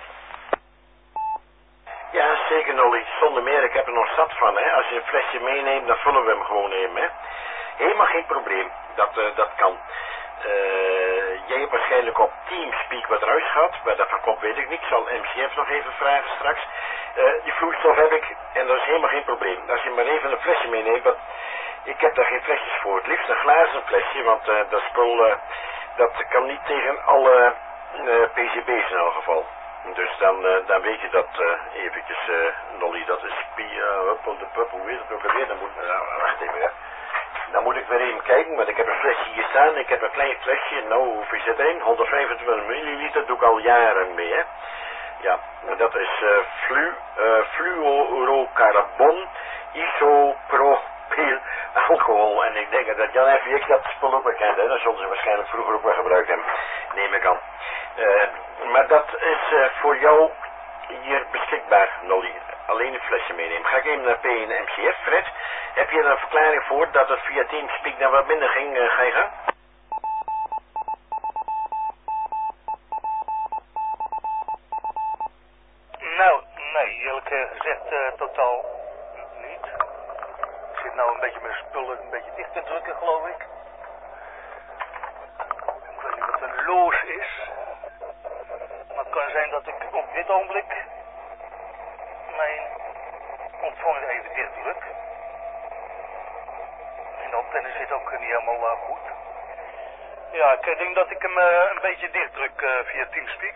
Ja, zeker Nolly. Zonder meer, ik heb er nog zat van, hè. Als je een flesje meeneemt, dan vullen we hem gewoon in, hè. Helemaal geen probleem. Dat, uh, dat kan. Uh, jij hebt waarschijnlijk op Teamspeak wat eruit gehad. Waar dat van komt weet ik niet. Ik zal M C F nog even vragen straks. Uh, die vloeistof heb ik en dat is helemaal geen probleem. Als je maar even een flesje meeneemt. Want ik heb daar geen flesjes voor. Het liefst een glazen flesje. Want uh, dat spul uh, dat kan niet tegen alle uh, P C B's in elk geval. Dus dan, uh, dan weet je dat uh, eventjes, uh, Nolly, dat is Pia, uh, de pup, hoe is het ook alweer? Dan moet, uh, wacht even, ja. Dan moet ik weer even kijken, want ik heb een flesje hier staan. Ik heb een klein flesje, nou, hoeveel is het in? honderdvijfentwintig milliliter, doe ik al jaren mee, hè. Ja, dat is uh, flu, uh, fluorocarbon, isopropyl alcohol. En ik denk dat Jan F X dat spul ook bekend, hè. Dat zullen ze waarschijnlijk vroeger ook wel gebruikt hebben, neem ik aan. Uh, maar dat is uh, voor jou hier beschikbaar, Nolly. Alleen een flesje meenemen. Ga ik even naar P en M C F, Fred. Heb je er een verklaring voor dat het via Teamspeak dan wat minder ging, uh, ga je gaan? Nou, nee, eerlijk gezegd uh, totaal niet. Ik zit nou een beetje mijn spullen een beetje dicht te drukken, geloof ik. Ik weet niet wat er los is. Maar het kan zijn dat ik op dit ogenblik mijn ontvanger even dicht druk. En de antenne zit ook niet helemaal uh, goed. Ja, ik denk dat ik hem uh, een beetje dicht druk uh, via Teamspeak.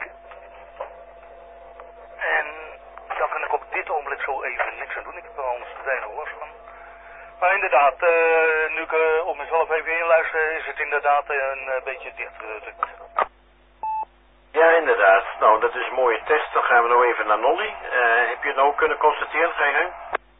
En daar kan ik op dit ogenblik zo even niks aan doen. Ik heb er anders te weinig last van. Maar inderdaad, uh, nu ik uh, op mezelf even inluister, is het inderdaad uh, een uh, beetje dicht gedrukt. Ja, inderdaad. Nou, dat is een mooie test. Dan gaan we nou even naar Nolly. Uh, heb je het nou kunnen constateren, ga je gang?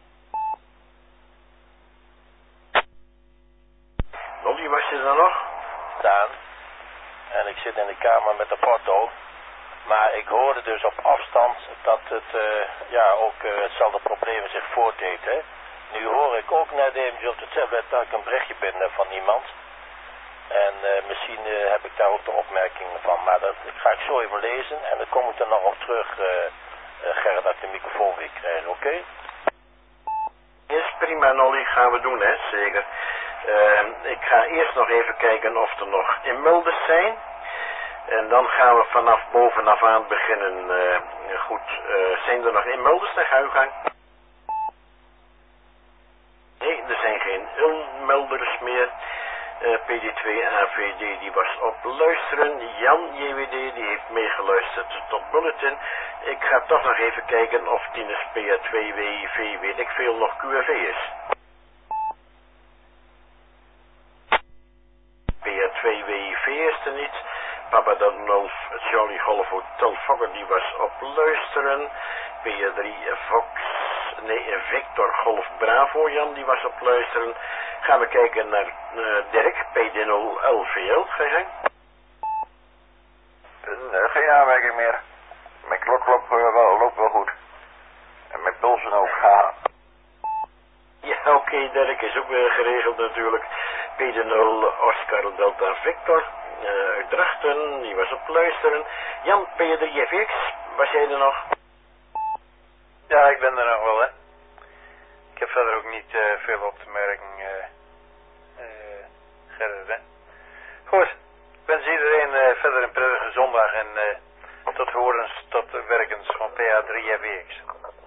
Nolly, was je er nog? Daan. En ik zit in de kamer met de porto. Maar ik hoorde dus op afstand dat het uh, ja, ook uh, hetzelfde probleem zich voordeed. Hè? Nu hoor ik ook net even op de tablet dat ik een berichtje ben van iemand. En uh, misschien uh, heb ik daar ook de opmerkingen van. Maar dat ga ik zo even lezen. En dan kom ik er nog op terug, uh, uh, Gerrit, dat ik de microfoon weer krijg. Oké? Okay? Is prima, Nolly. Gaan we doen, hè. Zeker. Uh, ik ga eerst nog even kijken of er nog inmelders zijn. En dan gaan we vanaf bovenaf aan beginnen. Uh, goed, uh, zijn er nog inmelders? Dan ga u gang. Nee, er zijn geen inmelders meer. Uh, P D twee A V D die was op luisteren. Jan J W D die heeft meegeluisterd tot bulletin. Ik ga toch nog even kijken of Tinus P A twee W I V weet ik veel nog Q R V is. P A twee W I V is er niet. Papa Donald Charlie Golf Hotel Fokker die was op luisteren. P A drie Fox, nee Victor Golf Bravo Jan die was op luisteren. Gaan we kijken naar uh, Dirk P D nul L V L. Ga je gang? Uh, geen aanmerking meer. Mijn klok loopt wel, loopt wel goed. En mijn pulsen ook. Ha. Ja, oké, okay, Dirk is ook weer geregeld natuurlijk. P D nul Oscar Delta Victor. Uh, uit Drachten, die was op luisteren. Jan, P drie F X, was jij er nog? Ja, ik ben er nog wel, hè. Ik heb verder ook niet uh, veel op te merken, uh, uh, Gerrit, hè. Goed, ik wens iedereen uh, verder een prettige zondag en uh, tot horens, tot uh, werkens van P A drie F X.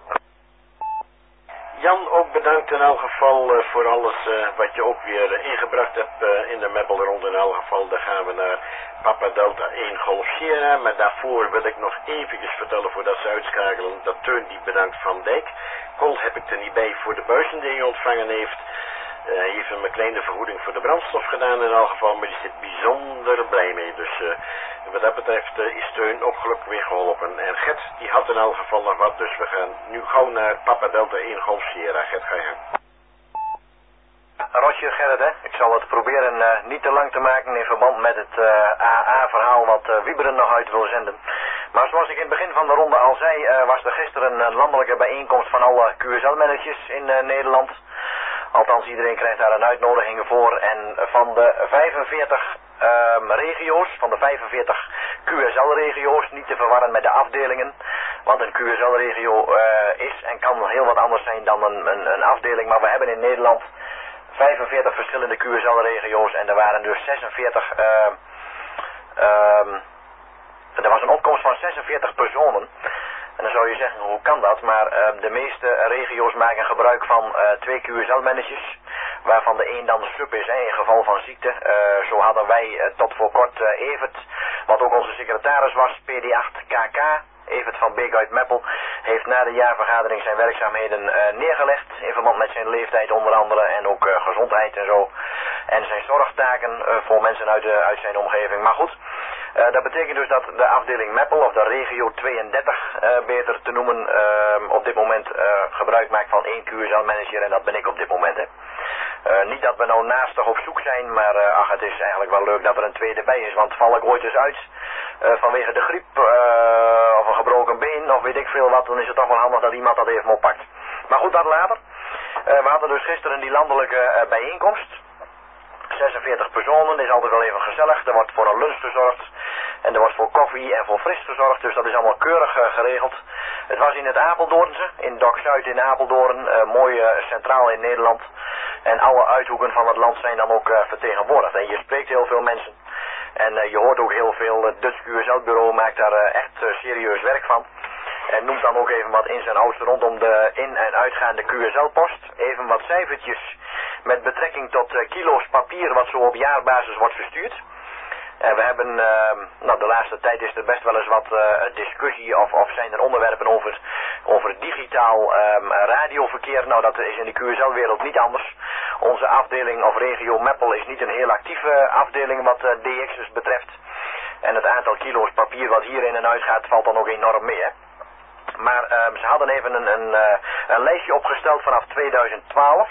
Jan, ook bedankt in elk geval uh, voor alles uh, wat je ook weer uh, ingebracht hebt uh, in de Meppelronde. In elk geval, daar gaan we naar Papa Delta één Golf Sierra. Maar daarvoor wil ik nog eventjes vertellen voordat ze uitschakelen. Dat Teun die bedankt Van Dijk. Col heb ik er niet bij voor de buizen die hij ontvangen heeft. Uh, hij heeft hem een kleine vergoeding voor de brandstof gedaan in elk geval. Maar die zit bijzonder blij mee. Dus uh, wat dat betreft uh, is Teun ook gelukkig weer geholpen. En Gert die had in elk geval nog wat. Dus we gaan nu gauw naar Papa Delta één Golf Sierra. Gert, ga je gang. Rotje, Gerrit, hè? Ik zal het proberen uh, niet te lang te maken in verband met het uh, A A-verhaal wat uh, Wieberen nog uit wil zenden. Maar zoals ik in het begin van de ronde al zei, uh, was er gisteren een landelijke bijeenkomst van alle Q S L-managers in uh, Nederland. Althans, iedereen krijgt daar een uitnodiging voor. En van de vijfenveertig um, regio's, van de vijfenveertig Q S L-regio's, niet te verwarren met de afdelingen. Want een Q S L-regio uh, is en kan heel wat anders zijn dan een, een, een afdeling. Maar we hebben in Nederland vijfenveertig verschillende Q S L-regio's en er waren dus zesenveertig... Uh, um, er was een opkomst van zesenveertig personen. En dan zou je zeggen, hoe kan dat? Maar uh, de meeste regio's maken gebruik van uh, twee Q S L-managers, waarvan de een dan de sub is, hè, in geval van ziekte. Uh, zo hadden wij uh, tot voor kort uh, Evert, wat ook onze secretaris was, P D acht K K. Evert van Beek uit Meppel heeft na de jaarvergadering zijn werkzaamheden uh, neergelegd, in verband met zijn leeftijd onder andere en ook uh, gezondheid en zo. En zijn zorgtaken uh, voor mensen uit, uh, uit zijn omgeving. Maar goed, uh, dat betekent dus dat de afdeling Meppel, of de regio tweeëndertig uh, beter te noemen, uh, op dit moment uh, gebruik maakt van één Q S L-manager en dat ben ik op dit moment. Hè. Uh, niet dat we nou naastig op zoek zijn, maar uh, ach, het is eigenlijk wel leuk dat er een tweede bij is, want val ik ooit eens uit uh, vanwege de griep uh, of een gebroken been of weet ik veel wat, dan is het toch wel handig dat iemand dat even oppakt. Maar goed, dat later. Uh, we hadden dus gisteren die landelijke uh, bijeenkomst. zesenveertig personen, is altijd wel even gezellig. Er wordt voor een lunch gezorgd en er wordt voor koffie en voor fris gezorgd, dus dat is allemaal keurig uh, geregeld. Het was in het Apeldoornse, in Dok Zuid in Apeldoorn, uh, mooi uh, centraal in Nederland. En alle uithoeken van het land zijn dan ook uh, vertegenwoordigd. En je spreekt heel veel mensen. En uh, je hoort ook heel veel. Het Dutch Q S L-bureau maakt daar uh, echt uh, serieus werk van. En noemt dan ook even wat ins en outs rondom de in- en uitgaande Q S L-post. Even wat cijfertjes met betrekking tot uh, kilo's papier wat zo op jaarbasis wordt verstuurd. En we hebben, uh, nou de laatste tijd is er best wel eens wat uh, discussie of, of zijn er onderwerpen over, over digitaal um, radioverkeer. Nou dat is in de Q S L-wereld niet anders. Onze afdeling of regio Meppel is niet een heel actieve afdeling wat uh, D X's betreft. En het aantal kilo's papier wat hier in en uit gaat valt dan ook enorm mee. Hè? Maar um, ze hadden even een, een, uh, een lijstje opgesteld vanaf tweeduizend twaalf.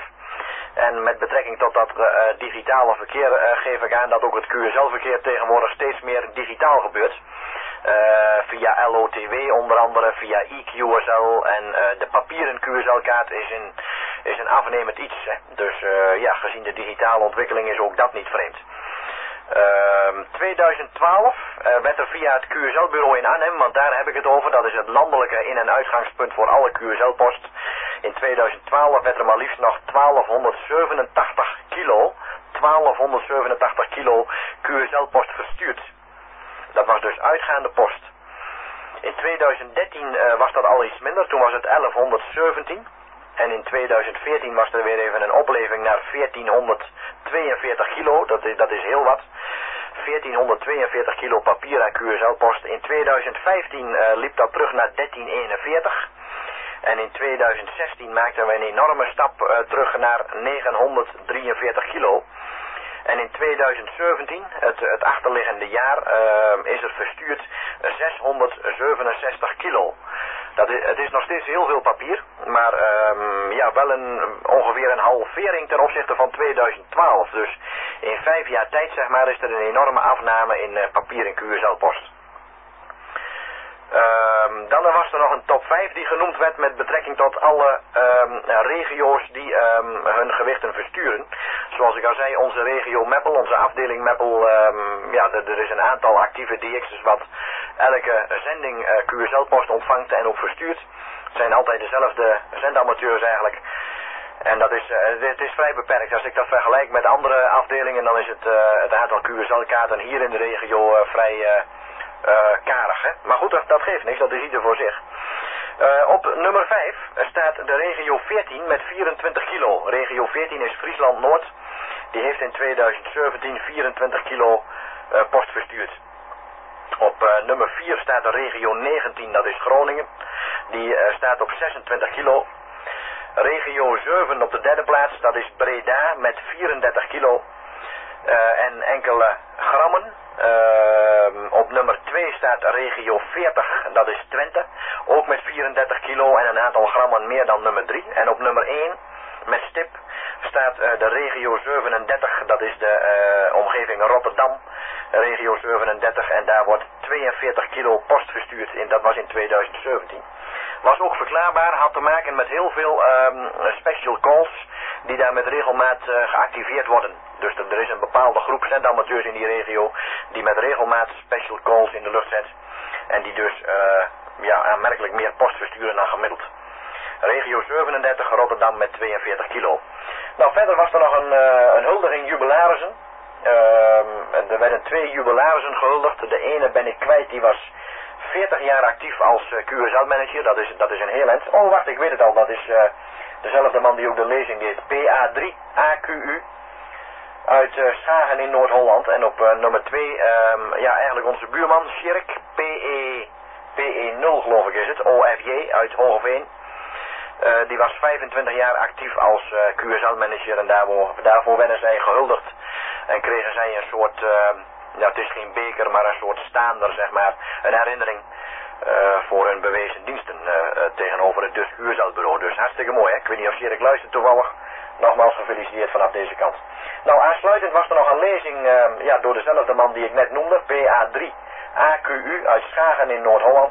En met betrekking tot dat uh, digitale verkeer uh, geef ik aan dat ook het Q S L-verkeer tegenwoordig steeds meer digitaal gebeurt. Uh, via L O T W onder andere, via E Q S L en uh, de papieren Q S L-kaart is een, is een afnemend iets. Hè. Dus uh, ja, gezien de digitale ontwikkeling is ook dat niet vreemd. Uh, tweeduizend twaalf uh, werd er via het Q S L-bureau in Arnhem, want daar heb ik het over, dat is het landelijke in- en uitgangspunt voor alle Q S L-post. In tweeduizend twaalf werd er maar liefst nog twaalfhonderdzevenentachtig kilo, twaalfhonderdzevenentachtig kilo Q S L-post verstuurd. Dat was dus uitgaande post. In tweeduizend dertien uh, was dat al iets minder, toen was het elfhonderdzeventien. En in tweeduizend veertien was er weer even een opleving naar veertienhonderdtweeënveertig kilo, dat is, dat is heel wat. veertienhonderdtweeënveertig kilo papier aan Q S L-post. In tweeduizend vijftien uh, liep dat terug naar dertien eenenveertig. En in tweeduizend zestien maakten we een enorme stap uh, terug naar negenhonderddrieënveertig kilo. En in tweeduizend zeventien, het, het achterliggende jaar, uh, is er verstuurd zeshonderdzevenenzestig kilo. Dat is, het is nog steeds heel veel papier, maar um, ja, wel een, ongeveer een halvering ten opzichte van tweeduizend twaalf. Dus in vijf jaar tijd, zeg maar, is er een enorme afname in uh, papier en Q S L-post. Um, dan was er nog een top vijf die genoemd werd met betrekking tot alle um, regio's die um, hun gewichten versturen. Zoals ik al zei, onze regio Meppel, onze afdeling Meppel, um, ja, er is een aantal actieve D X's wat elke zending uh, Q S L-post ontvangt en ook verstuurt. Het zijn altijd dezelfde zendamateurs eigenlijk. En dat is, uh, het is vrij beperkt. Als ik dat vergelijk met andere afdelingen, dan is het, uh, het aantal Q S L-kaarten hier in de regio uh, vrij... Uh, Uh, karig, hè? Maar goed, dat, dat geeft niks, dat is ieder voor zich. Uh, op nummer vijf staat de regio veertien met vierentwintig kilo. Regio veertien is Friesland Noord. Die heeft in tweeduizend zeventien vierentwintig kilo uh, post verstuurd. Op uh, nummer vier staat de regio negentien, dat is Groningen. Die uh, staat op zesentwintig kilo. Regio zeven op de derde plaats, dat is Breda met vierendertig kilo. Uh, en enkele grammen. Uh, op nummer twee staat regio veertig, dat is Twente, ook met vierendertig kilo en een aantal grammen meer dan nummer drie. En op nummer één, met stip, staat uh, de regio zevenendertig, dat is de uh, omgeving Rotterdam, regio zevenendertig, en daar wordt tweeënveertig kilo post verstuurd, in, dat was in tweeduizend zeventien. Was ook verklaarbaar, had te maken met heel veel um, special calls die daar met regelmaat uh, geactiveerd worden. Dus er, er is een bepaalde groep zendamateurs in die regio die met regelmaat special calls in de lucht zet en die dus uh, ja, aanmerkelijk meer post versturen dan gemiddeld. Regio zevenendertig, Rotterdam met tweeënveertig kilo. Nou, verder was er nog een, uh, een huldiging jubilarissen. Uh, er werden twee jubilarissen gehuldigd. De ene ben ik kwijt, die was veertig jaar actief als uh, Q S L-manager. Dat is, dat is een heel eind. Oh, wacht, ik weet het al. Dat is uh, dezelfde man die ook de lezing deed. P A drie A Q U. Uit uh, Schagen in Noord-Holland. En op uh, nummer twee, um, ja, eigenlijk onze buurman, Sjerk. P E P E nul geloof ik is het. O F J uit Hogeveen. Uh, die was vijfentwintig jaar actief als uh, Q S L-manager en daarvoor, daarvoor werden zij gehuldigd. En kregen zij een soort, uh, nou het is geen beker, maar een soort staander, zeg maar, een herinnering uh, voor hun bewezen diensten uh, uh, tegenover het dus Q S L-bureau. Dus hartstikke mooi, hè? Ik weet niet of Sjerk luistert toevallig. Nogmaals gefeliciteerd vanaf deze kant. Nou, aansluitend was er nog een lezing uh, ja, door dezelfde man die ik net noemde, P A drie A Q U uit Schagen in Noord-Holland.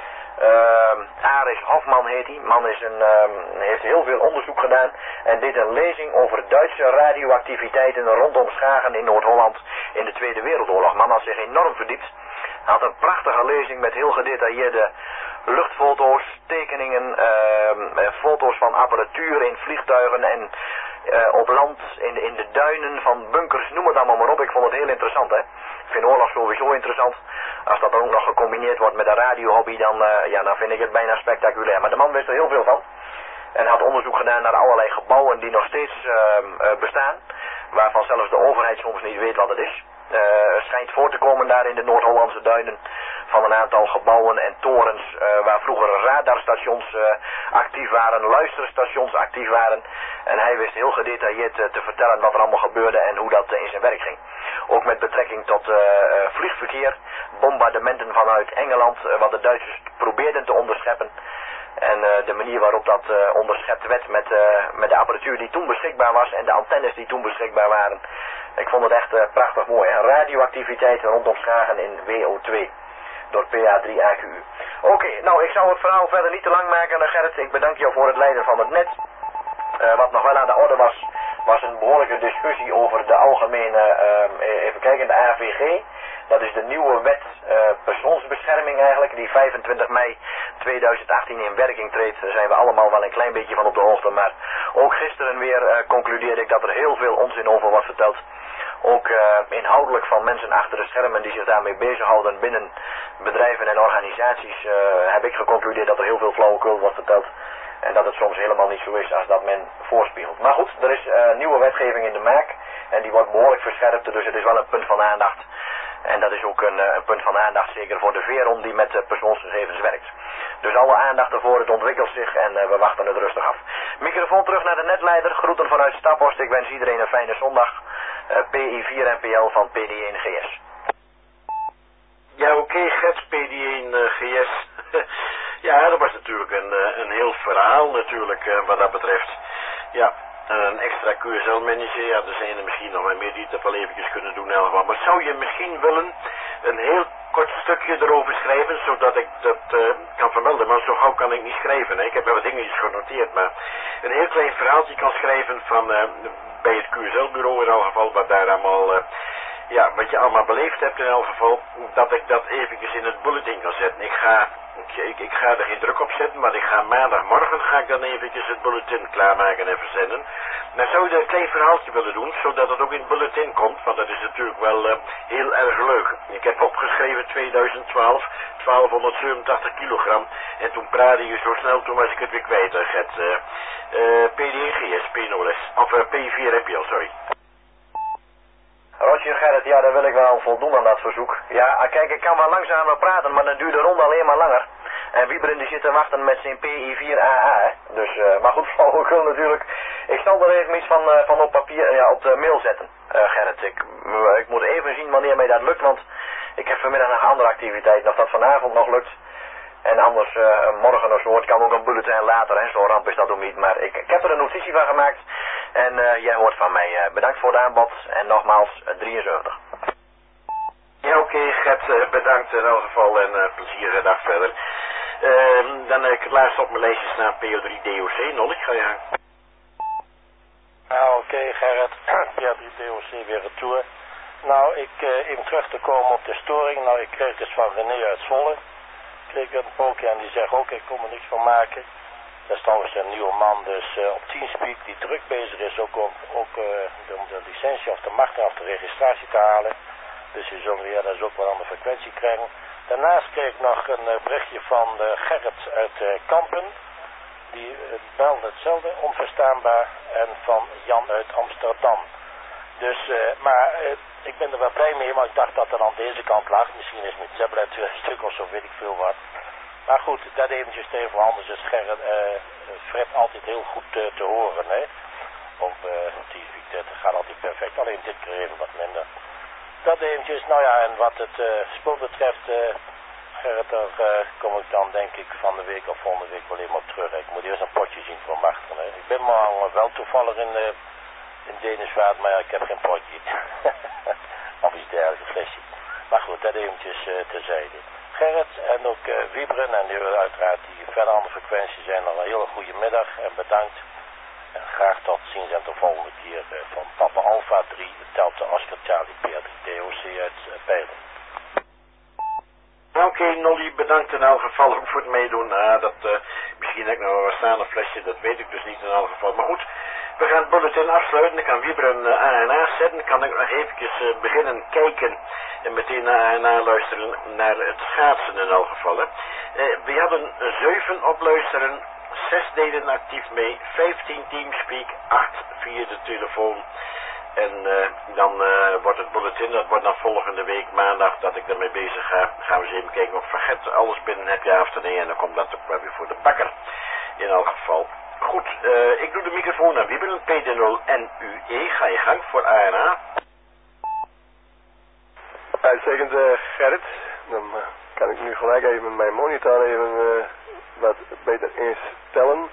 Uh, Aris Hofman heet hij. Man is een, uh, heeft heel veel onderzoek gedaan en deed een lezing over Duitse radioactiviteiten rondom Schagen in Noord-Holland in de Tweede Wereldoorlog. Man had zich enorm verdiept. Hij had een prachtige lezing met heel gedetailleerde luchtfoto's, tekeningen, uh, foto's van apparatuur in vliegtuigen en uh, op land, in, in de duinen van bunkers, noem het allemaal maar op. Ik vond het heel interessant, hè. Ik vind oorlog sowieso interessant. Als dat dan ook nog gecombineerd wordt met een radiohobby, dan, uh, ja, dan vind ik het bijna spectaculair. Maar de man wist er heel veel van. En had onderzoek gedaan naar allerlei gebouwen die nog steeds uh, uh, bestaan. Waarvan zelfs de overheid soms niet weet wat het is. Uh, er schijnt voor te komen daar in de Noord-Hollandse duinen van een aantal gebouwen en torens uh, waar vroeger radarstations uh, actief waren, luisterstations actief waren. En hij wist heel gedetailleerd uh, te vertellen wat er allemaal gebeurde en hoe dat uh, in zijn werk ging. Ook met betrekking tot uh, uh, vliegverkeer, bombardementen vanuit Engeland, uh, wat de Duitsers probeerden te onderscheppen. En uh, de manier waarop dat uh, onderschept werd met, uh, met de apparatuur die toen beschikbaar was en de antennes die toen beschikbaar waren. Ik vond het echt uh, prachtig mooi. Hè? Radioactiviteit rondom Schagen in W O twee door P A drie A Q U. Oké, okay, nou ik zou het verhaal verder niet te lang maken, Gerrit. Ik bedank jou voor het leiden van het net. Uh, wat nog wel aan de orde was, was een behoorlijke discussie over de algemene, uh, even kijken, de A V G. Dat is de nieuwe wet uh, persoonsbescherming eigenlijk, die vijfentwintig mei tweeduizend achttien in werking treedt. Daar zijn we allemaal wel een klein beetje van op de hoogte, maar ook gisteren weer uh, concludeerde ik dat er heel veel onzin over wordt verteld. Ook uh, inhoudelijk van mensen achter de schermen die zich daarmee bezighouden binnen bedrijven en organisaties uh, heb ik geconcludeerd dat er heel veel flauwekul wordt verteld. En dat het soms helemaal niet zo is als dat men voorspiegelt. Maar goed, er is uh, nieuwe wetgeving in de maak en die wordt behoorlijk verscherpt, dus het is wel een punt van aandacht. En dat is ook een, een punt van aandacht, zeker voor de Veron die met uh, persoonsgegevens werkt. Dus alle aandacht ervoor, het ontwikkelt zich en uh, we wachten het rustig af. Microfoon terug naar de netleider, groeten vanuit Staphorst. Ik wens iedereen een fijne zondag. Uh, P I vier N P L van P D één G S. Ja, oké, okay, Gert, P D één uh, G S. Ja, dat was natuurlijk een, uh, een heel verhaal natuurlijk uh, wat dat betreft. Ja. Een extra Q S L-manager, ja, er zijn er misschien nog wel meer die het wel eventjes kunnen doen. Helemaal. Maar zou je misschien willen een heel kort stukje erover schrijven, zodat ik dat uh, kan vermelden. Maar zo gauw kan ik niet schrijven. Hè. Ik heb wel wat dingetjes genoteerd, maar een heel klein verhaaltje kan schrijven van uh, bij het Q S L-bureau in elk geval, wat daar allemaal, uh, ja, wat je allemaal beleefd hebt in elk geval, dat ik dat eventjes in het bulletin kan zetten. Ik ga... Ik, ik ga er geen druk op zetten, maar ik ga maandagmorgen ga ik dan eventjes het bulletin klaarmaken en verzenden. Dan zou je een klein verhaaltje willen doen, zodat het ook in het bulletin komt, want dat is natuurlijk wel uh, heel erg leuk. Ik heb opgeschreven tweeduizend twaalf, twaalfhonderdzevenentachtig kilogram, en toen praatte je zo snel, toen was ik het weer kwijt, uh, Gert. Uh, uh, P D één G S, P nul S, of uh, P vier N P L, sorry. Roger Gerrit, ja, daar wil ik wel voldoen aan dat verzoek. Ja, kijk, ik kan wel langzamer praten, maar dan duurt de ronde alleen maar langer. En Wieberen die zit te wachten met zijn P I vier A A, dus, uh, maar goed, flauwekul natuurlijk. Ik zal er even iets van, uh, van op papier, ja, op de mail zetten, uh, Gerrit. Ik, uh, ik moet even zien wanneer mij dat lukt, want ik heb vanmiddag nog andere activiteiten. Of dat vanavond nog lukt, En anders, uh, morgen of zo, het kan ook een bulletin later, hè, zo ramp is dat ook niet. Maar ik, ik heb er een notitie van gemaakt. En uh, jij hoort van mij. Uh, bedankt voor het aanbod. En nogmaals, uh, drieënzeventig. Ja, oké, okay, Gert, uh, bedankt in elk geval en uh, plezierige dag verder. Uh, dan heb ik het laatste op mijn lijstje staan, P O drie D O C, Nol, ik ga je aan. Nou, oké, okay, Gerrit. P O drie D O C weer retour. Nou, ik, uh, even terug te komen op de storing. Nou, ik kreeg dus van René uit Zwolle. Ik kreeg een pookje en die zegt ook, ik kon er niks van maken. Dat is trouwens een nieuwe man, dus uh, op Teamspeak die druk bezig is ook om ook, uh, de, de licentie of de marketing of de registratie te halen. Dus je zult weer dat is ook wel aan de frequentie krijgen. Daarnaast kreeg ik nog een uh, berichtje van uh, Gerrit uit uh, Kampen. Die uh, belde hetzelfde, onverstaanbaar. En van Jan uit Amsterdam. Dus, uh, maar uh, ik ben er wel blij mee, maar ik dacht dat er aan deze kant lag. Misschien is mijn tablet een stuk of zo, weet ik veel wat. Maar goed, dat eventjes tegen anders is Gerrit, uh, Fred altijd heel goed uh, te horen, hè. Op uh, T V, dat gaat altijd perfect, alleen dit keer even wat minder. Dat eventjes, nou ja, en wat het uh, spul betreft, uh, Gerrit, daar uh, kom ik dan denk ik van de week of volgende week wel even op terug. Ik moet eerst een potje zien voor Marten, hè. Ik ben maar wel toevallig in, uh, in Denersvaart, maar ja, ik heb geen potje. Of iets dergelijks, een flesje. Maar goed, dat eventjes uh, terzijde. Gerrit en ook uh, Wiebren en die uiteraard die verder aan de frequentie zijn, nog een hele goede middag en bedankt. En graag tot ziens en de volgende keer uh, van Papa Alpha drie, Delta Oscar Charlie P drie D O C uit uh, Pijlen. Oké, okay, Nolly, bedankt in elk geval ook voor het meedoen. Uh, dat, uh, misschien heb ik nog wel staan een flesje, dat weet ik dus niet in elk geval. Maar goed, we gaan het bulletin afsluiten. Ik kan Wiebren uh, A en A zetten. Kan ik nog eventjes uh, beginnen kijken en meteen naar A en A luisteren naar het schaatsen in elk geval. Hè. Uh, we hadden zeven opluisteren, zes deden actief mee, vijftien Teamspeak, acht via de telefoon. En uh, dan uh, wordt het bulletin, dat wordt dan volgende week maandag dat ik daarmee bezig ga. Dan gaan we eens even kijken of Verget alles binnen heb, ja of nee. En dan komt dat ook wel weer voor de bakker. In elk geval. Goed, uh, ik doe de microfoon aan Wieberen, P D nul N U E. Ga je gang voor A en A. Uitstekend, uh, Gerrit. Dan uh, kan ik nu gelijk even mijn monitor even uh, wat beter instellen.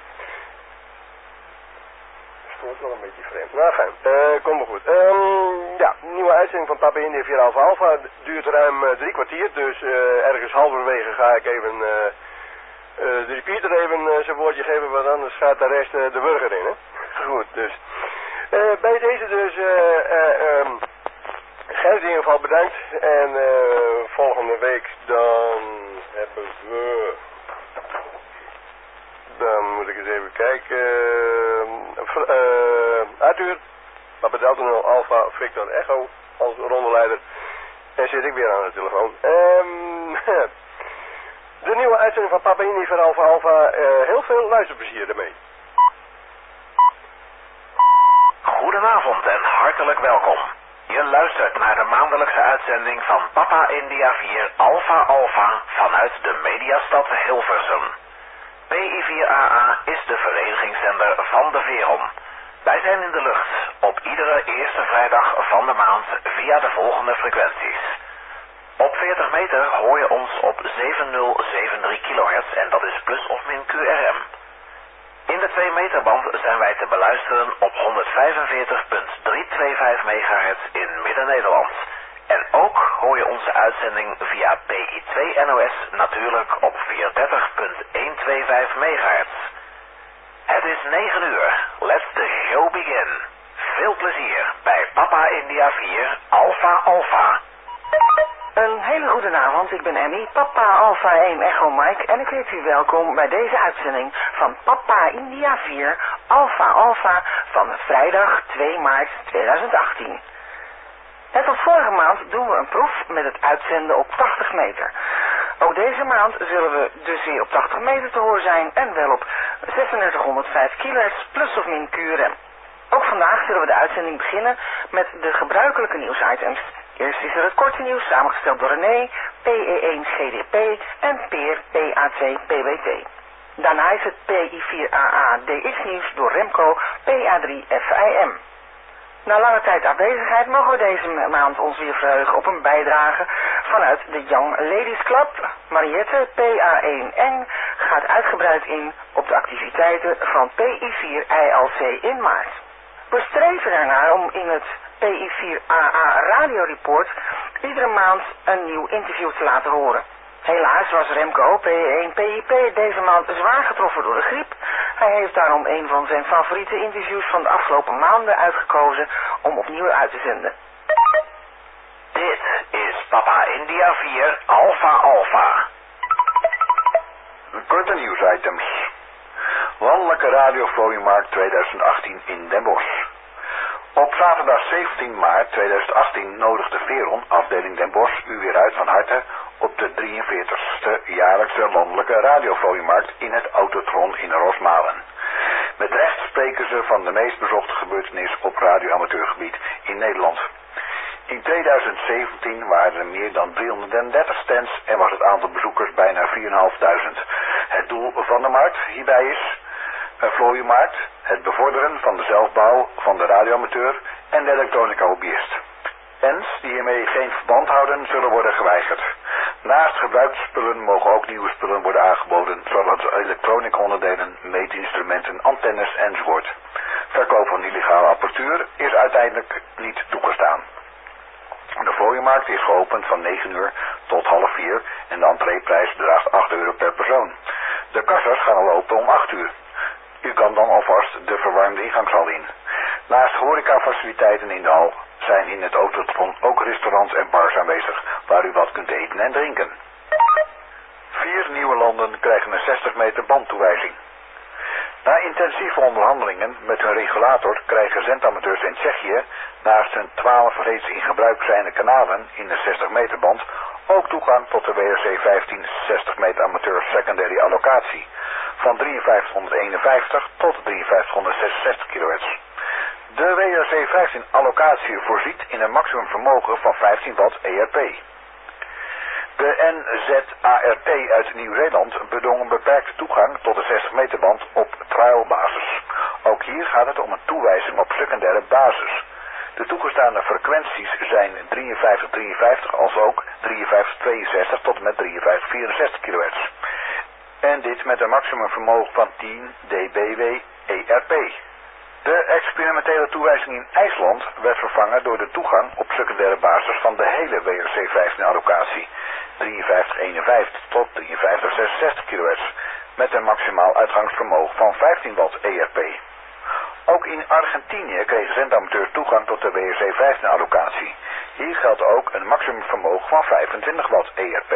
Dat is wel een beetje vreemd. Nou, fijn. Uh, komt wel goed. Um, ja, nieuwe uitzending van Papa India vier Alpha Alpha duurt ruim uh, drie kwartier. Dus uh, ergens halverwege ga ik even uh, uh, de repeater even uh, zijn woordje geven. Want anders gaat de rest uh, de burger in. Hè? Goed, dus. Uh, bij deze dus... Uh, uh, um, Gerrit in ieder geval bedankt. En uh, volgende week dan hebben we... Dan moet ik eens even kijken. Uh, uh, Arthur, Papa Delta nul Alpha Victor Echo als rondeleider. En zit ik weer aan de telefoon. Um, de nieuwe uitzending van Papa India voor Alpha Alpha. Uh, heel veel luisterplezier ermee. Goedenavond en hartelijk welkom. Je luistert naar de maandelijkse uitzending van Papa India vier Alpha Alpha vanuit de mediastad Hilversum. P I vier A A is de verenigingszender van de Veron. Wij zijn in de lucht op iedere eerste vrijdag van de maand via de volgende frequenties. Op veertig meter hoor je ons op zeven nul zeven drie kilohertz en dat is plus of min Q R M. In de twee meter band zijn wij te beluisteren op honderdvijfenveertig komma driehonderdvijfenveertig megahertz in Midden-Nederland. En ook hoor je onze uitzending via P I twee N O S natuurlijk op vierhonderddertig komma honderdvijfenvijftig megahertz. Het is negen uur. Let the show begin. Veel plezier bij Papa India vier Alpha Alpha. Een hele goede avond, ik ben Emmy, Papa Alpha één Echo Mike en ik heet u welkom bij deze uitzending van Papa India vier Alpha Alpha van vrijdag twee maart tweeduizend achttien. Net als vorige maand doen we een proef met het uitzenden op tachtig meter. Ook deze maand zullen we dus weer op tachtig meter te horen zijn en wel op zesenndertighonderdvijf kilohertz plus of min Q R M. Ook vandaag zullen we de uitzending beginnen met de gebruikelijke nieuwsitems. Eerst is er het korte nieuws samengesteld door René, P E één G D P en Peer P A twee P B T. Daarna is het P I vier A A D X nieuws door Remco P A drie F I M. Na lange tijd afwezigheid mogen we deze maand ons weer verheugen op een bijdrage vanuit de Young Ladies Club. Mariette, P A één N, gaat uitgebreid in op de activiteiten van P I vier I L C in maart. We streven ernaar om in het P I vier A A radioreport iedere maand een nieuw interview te laten horen. Helaas was Remco P één P I P deze maand zwaar getroffen door de griep. Hij heeft daarom een van zijn favoriete interviews van de afgelopen maanden uitgekozen om opnieuw uit te zenden. Dit is Papa India vier Alpha Alpha. Korte nieuwsitems. Landelijke radioflooienmarkt tweeduizend achttien in Den Bosch. Op zaterdag zeventien maart tweeduizend achttien nodigde Veron, afdeling Den Bosch, u weer uit van harte op de drieënveertigste jaarlijkse landelijke radioflooienmarkt in het Autotron in Rosmalen. Met recht spreken ze van de meest bezochte gebeurtenis op radioamateurgebied in Nederland. In tweeduizend zeventien waren er meer dan driehonderddertig stands en was het aantal bezoekers bijna vierduizend vijfhonderd. Het doel van de markt hierbij is een vlooienmarkt, het bevorderen van de zelfbouw van de radioamateur en de elektronica hobbyist. Stands die hiermee geen verband houden zullen worden geweigerd. Naast gebruikte spullen mogen ook nieuwe spullen worden aangeboden, zoals elektronica onderdelen, meetinstrumenten, antennes enzovoort. Verkoop van illegale apparatuur is uiteindelijk niet toegestaan. De vlooienmarkt is geopend van negen uur tot half vier en de entreeprijs bedraagt acht euro per persoon. De kassas gaan al open om acht uur. U kan dan alvast de verwarmde ingangshal in. Naast horecafaciliteiten in de hal zijn in het Autotron ook restaurants en bars aanwezig waar u wat kunt eten en drinken. Vier nieuwe landen krijgen een zestig meter bandtoewijzing. Na intensieve onderhandelingen met hun regulator krijgen zendamateurs in Tsjechië naast hun twaalf reeds in gebruik zijnde kanalen in de zestig meter band ook toegang tot de W R C vijftien zestig meter amateur secondary allocatie van drieënvijftighonderdeenenvijftig tot drieënvijftighonderdzesenzestig kilohertz. De W R C vijftien allocatie voorziet in een maximum vermogen van vijftien watt E R P. De N Z A R T uit Nieuw-Zeeland bedong een beperkte toegang tot de zestig meter band op trialbasis. Ook hier gaat het om een toewijzing op secundaire basis. De toegestane frequenties zijn drieënvijftig drieënvijftig als ook drieënvijftig tweeënzestig tot en met drieënvijftig vierenzestig kilohertz. En dit met een maximum vermogen van tien decibel E R P. De experimentele toewijzing in IJsland werd vervangen door de toegang op secundaire basis van de hele W R C vijftien allocatie, drieënvijftig eenenvijftig tot drieënvijftig zesenzestig kilohertz, met een maximaal uitgangsvermogen van vijftien watt E R P. Ook in Argentinië kregen zendamateurs toegang tot de W R C vijftien allocatie. Hier geldt ook een maximum vermogen van vijfentwintig watt E R P.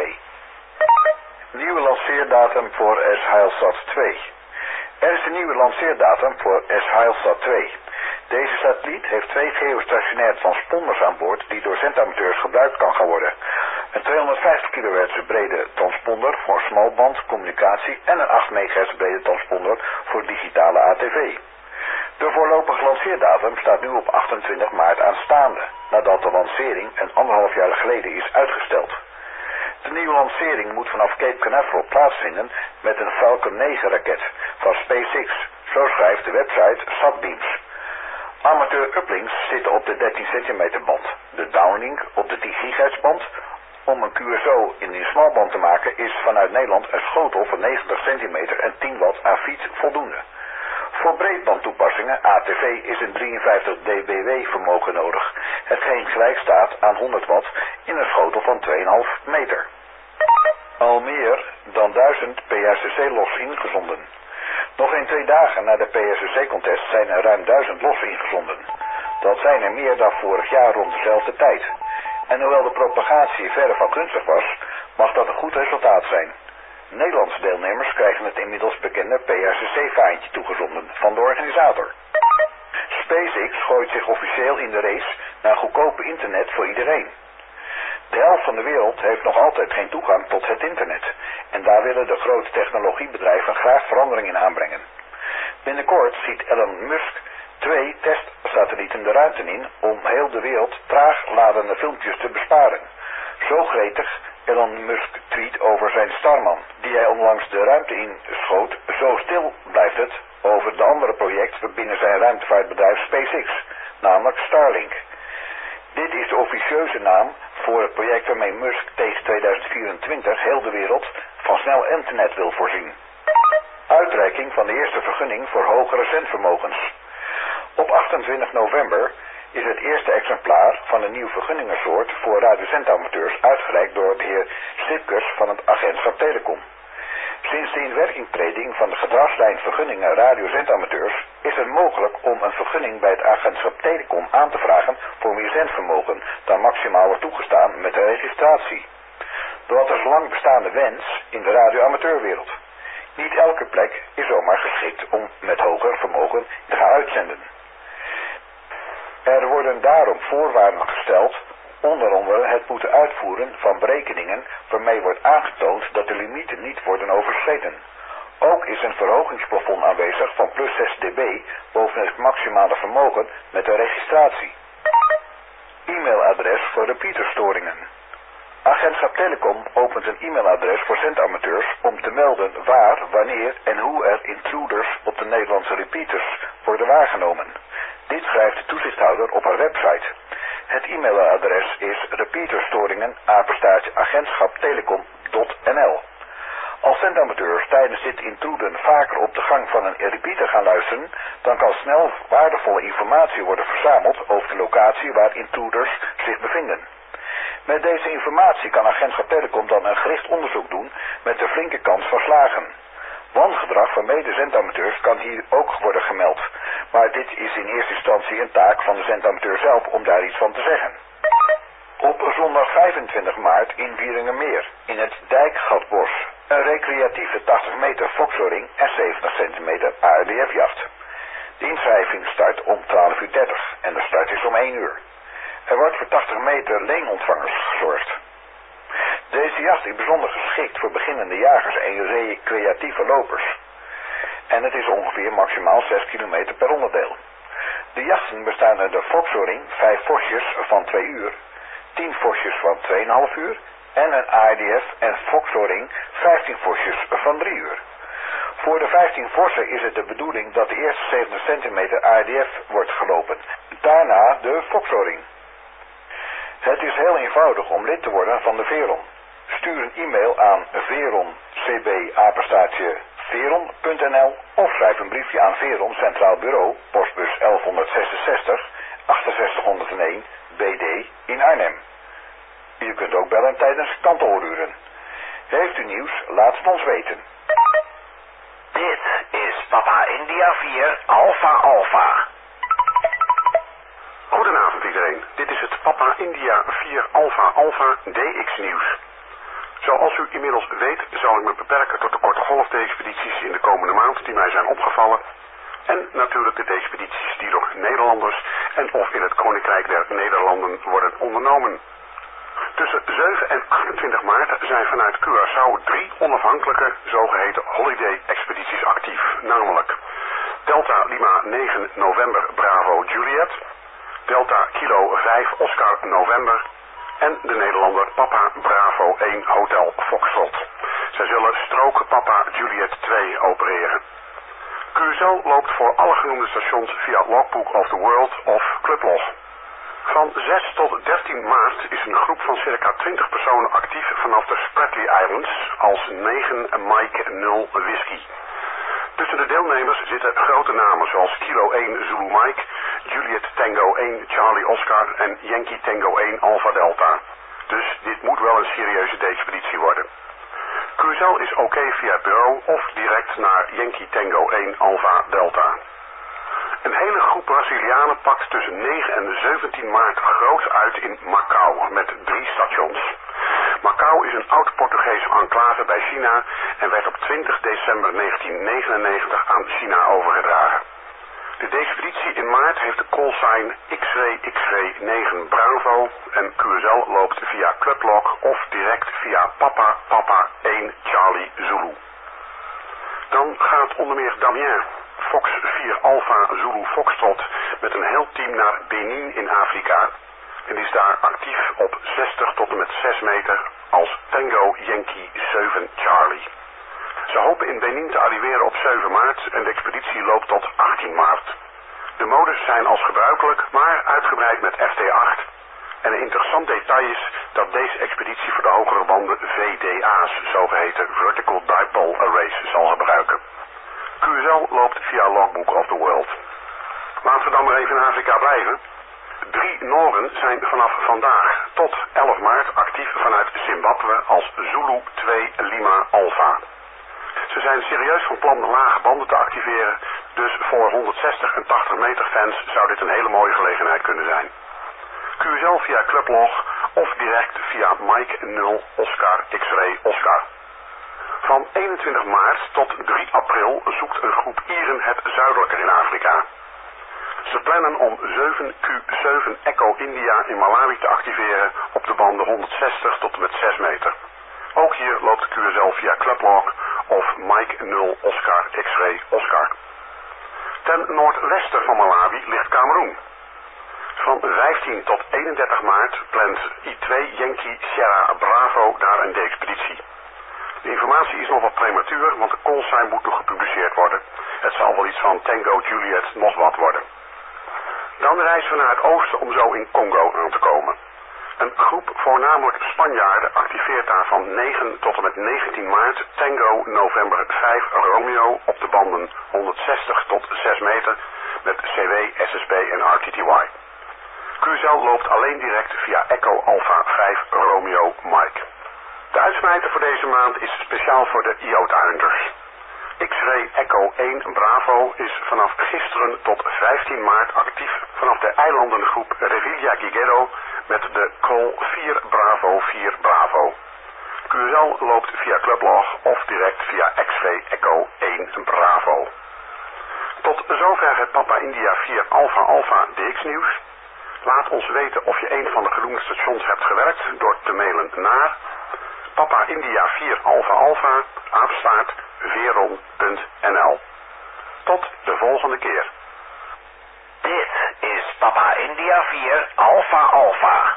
Nieuwe lanceerdatum voor S-Heilsat twee. Er is een nieuwe lanceerdatum voor S-Heilsat twee. Deze satelliet heeft twee geostationaire transponders aan boord die door zendamateurs gebruikt kan gaan worden. Een tweehonderdvijftig kilohertz brede transponder voor smalband communicatie en een acht megahertz brede transponder voor digitale A T V. De voorlopige lanceerdatum staat nu op achtentwintig maart aanstaande, nadat de lancering een anderhalf jaar geleden is uitgesteld. De nieuwe lancering moet vanaf Cape Canaveral plaatsvinden met een Falcon negen raket van SpaceX, zo schrijft de website Satbeams. Amateur uplings zitten op de dertien centimeter band, de downlink op de tien gigahertz band. Om een Q S O in die smalband te maken is vanuit Nederland een schotel van negentig centimeter en tien watt aan fiets voldoende. Voor breedbandtoepassingen A T V is een drieënvijftig decibel vermogen nodig, hetgeen gelijk staat aan honderd watt in een schotel van twee komma vijf meter. Al meer dan duizend P R C C-lossen ingezonden. Nog geen twee dagen na de P R C C-contest zijn er ruim duizend lossen ingezonden. Dat zijn er meer dan vorig jaar rond dezelfde tijd. En hoewel de propagatie verre van gunstig was, mag dat een goed resultaat zijn. Nederlandse deelnemers krijgen het inmiddels bekende P R C C-vaantje toegezonden van de organisator. SpaceX gooit zich officieel in de race naar goedkope internet voor iedereen. De helft van de wereld heeft nog altijd geen toegang tot het internet en daar willen de grote technologiebedrijven graag verandering in aanbrengen. Binnenkort ziet Elon Musk twee testsatellieten de ruimte in om heel de wereld traag ladende filmpjes te besparen. Zo gretig Elon Musk tweet over zijn Starman, die hij onlangs de ruimte inschoot. Zo stil blijft het over de andere project binnen zijn ruimtevaartbedrijf SpaceX, namelijk Starlink. Dit is de officieuze naam voor het project waarmee Musk tegen tweeduizend vierentwintig heel de wereld van snel internet wil voorzien. Uitreiking van de eerste vergunning voor hogere zendvermogens. Op achtentwintig november is het eerste exemplaar van een nieuw vergunningensoort voor radiozendamateurs uitgereikt door de heer Stipkes van het agentschap Telecom. Sinds de inwerkingtreding van de gedragslijn vergunningen radiozendamateurs is het mogelijk om een vergunning bij het agentschap Telecom aan te vragen voor meer zendvermogen dan maximaal wordt toegestaan met de registratie. Dat is een lang bestaande wens in de radioamateurwereld. Niet elke plek is zomaar geschikt om met hoger vermogen te gaan uitzenden. Er worden daarom voorwaarden gesteld, onder andere het moeten uitvoeren van berekeningen waarmee wordt aangetoond dat de limieten niet worden overschreden. Ook is een verhogingsplafond aanwezig van plus zes dB boven het maximale vermogen met de registratie. E-mailadres voor repeaterstoringen. Agentschap Telecom opent een e-mailadres voor zendamateurs om te melden waar, wanneer en hoe er intruders op de Nederlandse repeaters worden waargenomen. Dit schrijft de toezichthouder op haar website. Het e-mailadres is repeaterstoringen apenstaartje agentschaptelecom.nl. Als zendamateurs tijdens dit intruden vaker op de gang van een repeater gaan luisteren, dan kan snel waardevolle informatie worden verzameld over de locatie waar intruders zich bevinden. Met deze informatie kan agentschap Telecom dan een gericht onderzoek doen met een flinke kans van slagen. Wangedrag van mede-zendamateurs kan hier ook worden gemeld, maar dit is in eerste instantie een taak van de zendamateur zelf om daar iets van te zeggen. Op zondag vijfentwintig maart in Wieringermeer, in het Dijkgatbos, een recreatieve tachtig meter foxhoring en zeventig centimeter A R D F-jacht. De inschrijving start om twaalf uur dertig en de start is om één uur. Er wordt voor tachtig meter leenontvangers gezorgd. Deze jacht is bijzonder geschikt voor beginnende jagers en recreatieve lopers. En het is ongeveer maximaal zes kilometer per onderdeel. De jachten bestaan uit de foxhoring, vijf vosjes van twee uur, tien vosjes van twee komma vijf uur en een A R D F en foxhoring vijftien vosjes van drie uur. Voor de vijftien vossen is het de bedoeling dat de eerste zeventig centimeter A R D F wordt gelopen. Daarna de foxhoring. Het is heel eenvoudig om lid te worden van de Veron. Stuur een e-mail aan veron c b apenstaartje veron punt n l of schrijf een briefje aan Veron Centraal Bureau, postbus elfhonderdzesenzestig achtenzestig B D in Arnhem. U kunt ook bellen tijdens kantooruren. Heeft u nieuws, laat het ons weten. Dit is Papa India vier Alpha Alpha. Goedenavond iedereen, dit is het Papa India vier Alpha Alpha D X nieuws. Zoals u inmiddels weet zal ik me beperken tot de korte golfdexpedities in de komende maand die mij zijn opgevallen. En natuurlijk de expedities die door Nederlanders en of in het Koninkrijk der Nederlanden worden ondernomen. Tussen zeven en achtentwintig maart zijn vanuit Curaçao drie onafhankelijke zogeheten holiday-expedities actief, namelijk Delta Lima negen November Bravo Juliet, Delta Kilo vijf Oscar November en de Nederlander Papa Bravo één Hotel Foxtrot. Zij zullen strook Papa Juliet twee opereren. Curaçao loopt voor alle genoemde stations via Logbook of the World of Clublog. Van zes tot dertien maart is een groep van circa twintig personen actief vanaf de Spratly Islands als negen Mike nul Whisky. Tussen de deelnemers zitten grote namen zoals Kilo één Zulu Mike, Juliet Tango één Charlie Oscar en Yankee Tango één Alpha Delta. Dus dit moet wel een serieuze expeditie worden. Curaçao is oké via het bureau of direct naar Yankee Tango één Alpha Delta. Een hele groep Brazilianen pakt tussen negen en zeventien maart groots uit in Macau met drie stations. Macau is een oud Portugese enclave bij China en werd op twintig december negentien negenennegentig aan China overgedragen. De expeditie in maart heeft de callsign X W X W negen Bravo en Curaçao loopt via Clublog of direct via Papa Papa één Charlie Zulu. Dan gaat onder meer Damien, Fox vier Alpha Zulu Foxtrot met een heel team naar Benin in Afrika en is daar actief op zestig tot en met zes meter als Tango Yankee zeven Charlie. Ze hopen in Benin te arriveren op zeven maart en de expeditie loopt tot achttien maart. De modes zijn als gebruikelijk, maar uitgebreid met F T acht. En een interessant detail is dat deze expeditie voor de hogere banden V D A's, zogeheten Vertical Dipole Arrays, zal gebruiken. Q S L loopt via Logbook of the World. Laten we dan maar even in Afrika blijven. Drie Noren zijn vanaf vandaag tot elf maart actief vanuit Zimbabwe als Zulu twee Lima Alpha. Ze zijn serieus van plan lage banden te activeren, dus voor honderdzestig en tachtig meter fans zou dit een hele mooie gelegenheid kunnen zijn. Q S L via Clublog of direct via Mike nul Oscar X-Ray Oscar. Van eenentwintig maart tot drie april zoekt een groep Ieren het zuidelijker in Afrika. Ze plannen om zeven Q zeven Echo India in Malawi te activeren op de banden honderdzestig tot en met zes meter. Ook hier loopt Q S L via Clublog of Mike nul Oscar X-Ray Oscar. Ten noordwesten van Malawi ligt Kameroen. Van vijftien tot eenendertig maart plant I twee Yankee Sierra Bravo daar een expeditie. De informatie is nog wat prematuur, want de callsign moet nog gepubliceerd worden. Het zal wel iets van Tango Juliet nog wat worden. Dan reizen we naar het oosten om zo in Congo aan te komen. Een groep voornamelijk Spanjaarden activeert daar van negen tot en met negentien maart Tango November vijf Romeo op de banden honderdzestig tot zes meter met C W, S S B en R T T Y. Q S L loopt alleen direct via Echo Alpha vijf Romeo Mike. De uitsmijter voor deze maand is speciaal voor de Iota Hunters. X-Ray Echo één Bravo is vanaf gisteren tot vijftien maart actief vanaf de eilandengroep Revilla Giguero met de call vier Bravo vier Bravo. Q S L loopt via Clublog of direct via X-Ray Echo één Bravo. Tot zover het Papa India vier Alpha Alpha D X nieuws. Laat ons weten of je een van de genoemde stations hebt gewerkt door te mailen naar Papa India vier Alpha Alpha apenstaart veron punt n l. Tot de volgende keer. Dit is Papa India vier Alpha Alpha.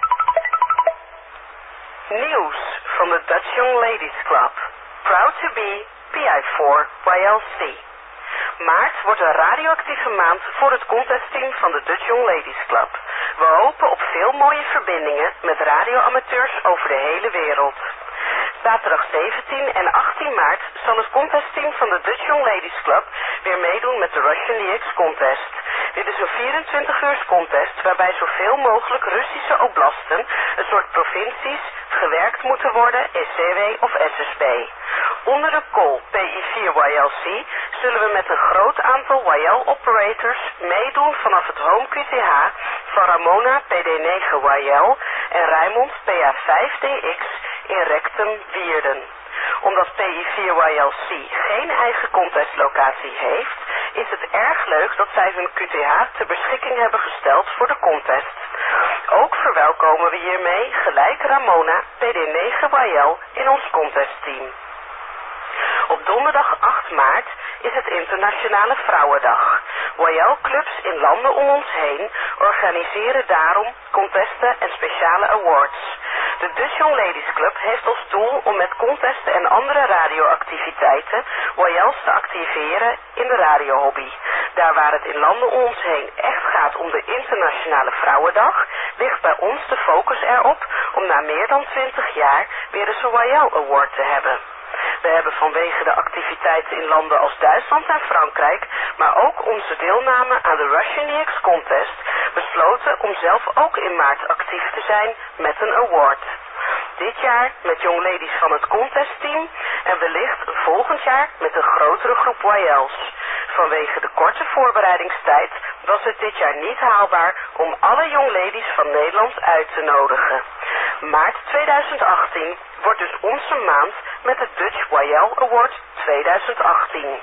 Nieuws van de Dutch Young Ladies Club. Proud to be P I four Y L C. Maart wordt een radioactieve maand voor het contestteam van de Dutch Young Ladies Club. We hopen op veel mooie verbindingen met radioamateurs over de hele wereld. Zaterdag zeventien en achttien maart zal het contestteam van de Dutch Young Ladies Club weer meedoen met de Russian D X Contest. Dit is een vierentwintig uurs contest waarbij zoveel mogelijk Russische oblasten, een soort provincies, gewerkt moeten worden in C W of S S B. Onder de call P I vier Y L C zullen we met een groot aantal Y L-operators meedoen vanaf het Home Q T H van Ramona P D negen Y L en Rijmond P A vijf D X in Rectum Wierden. Omdat P I vier Y L C geen eigen contestlocatie heeft, is het erg leuk dat zij hun Q T H ter beschikking hebben gesteld voor de contest. Ook verwelkomen we hiermee gelijk Ramona P D negen Y L in ons contestteam. Op donderdag acht maart is het Internationale Vrouwendag. Y L-clubs in landen om ons heen organiseren daarom contesten en speciale awards. De Dutch Young Ladies Club heeft als doel om met contesten en andere radioactiviteiten Y L's te activeren in de radiohobby. Daar waar het in landen om ons heen echt gaat om de Internationale Vrouwendag, ligt bij ons de focus erop om na meer dan twintig jaar weer eens een Y L Award te hebben. We hebben vanwege de activiteiten in landen als Duitsland en Frankrijk, maar ook onze deelname aan de Russian D X Contest, besloten om zelf ook in maart actief te zijn met een award. Dit jaar met Young Ladies van het contestteam en wellicht volgend jaar met een grotere groep Y L's. Vanwege de korte voorbereidingstijd was het dit jaar niet haalbaar om alle Young Ladies van Nederland uit te nodigen. Maart tweeduizend achttien wordt dus onze maand met het Dutch Y L Award tweeduizend achttien.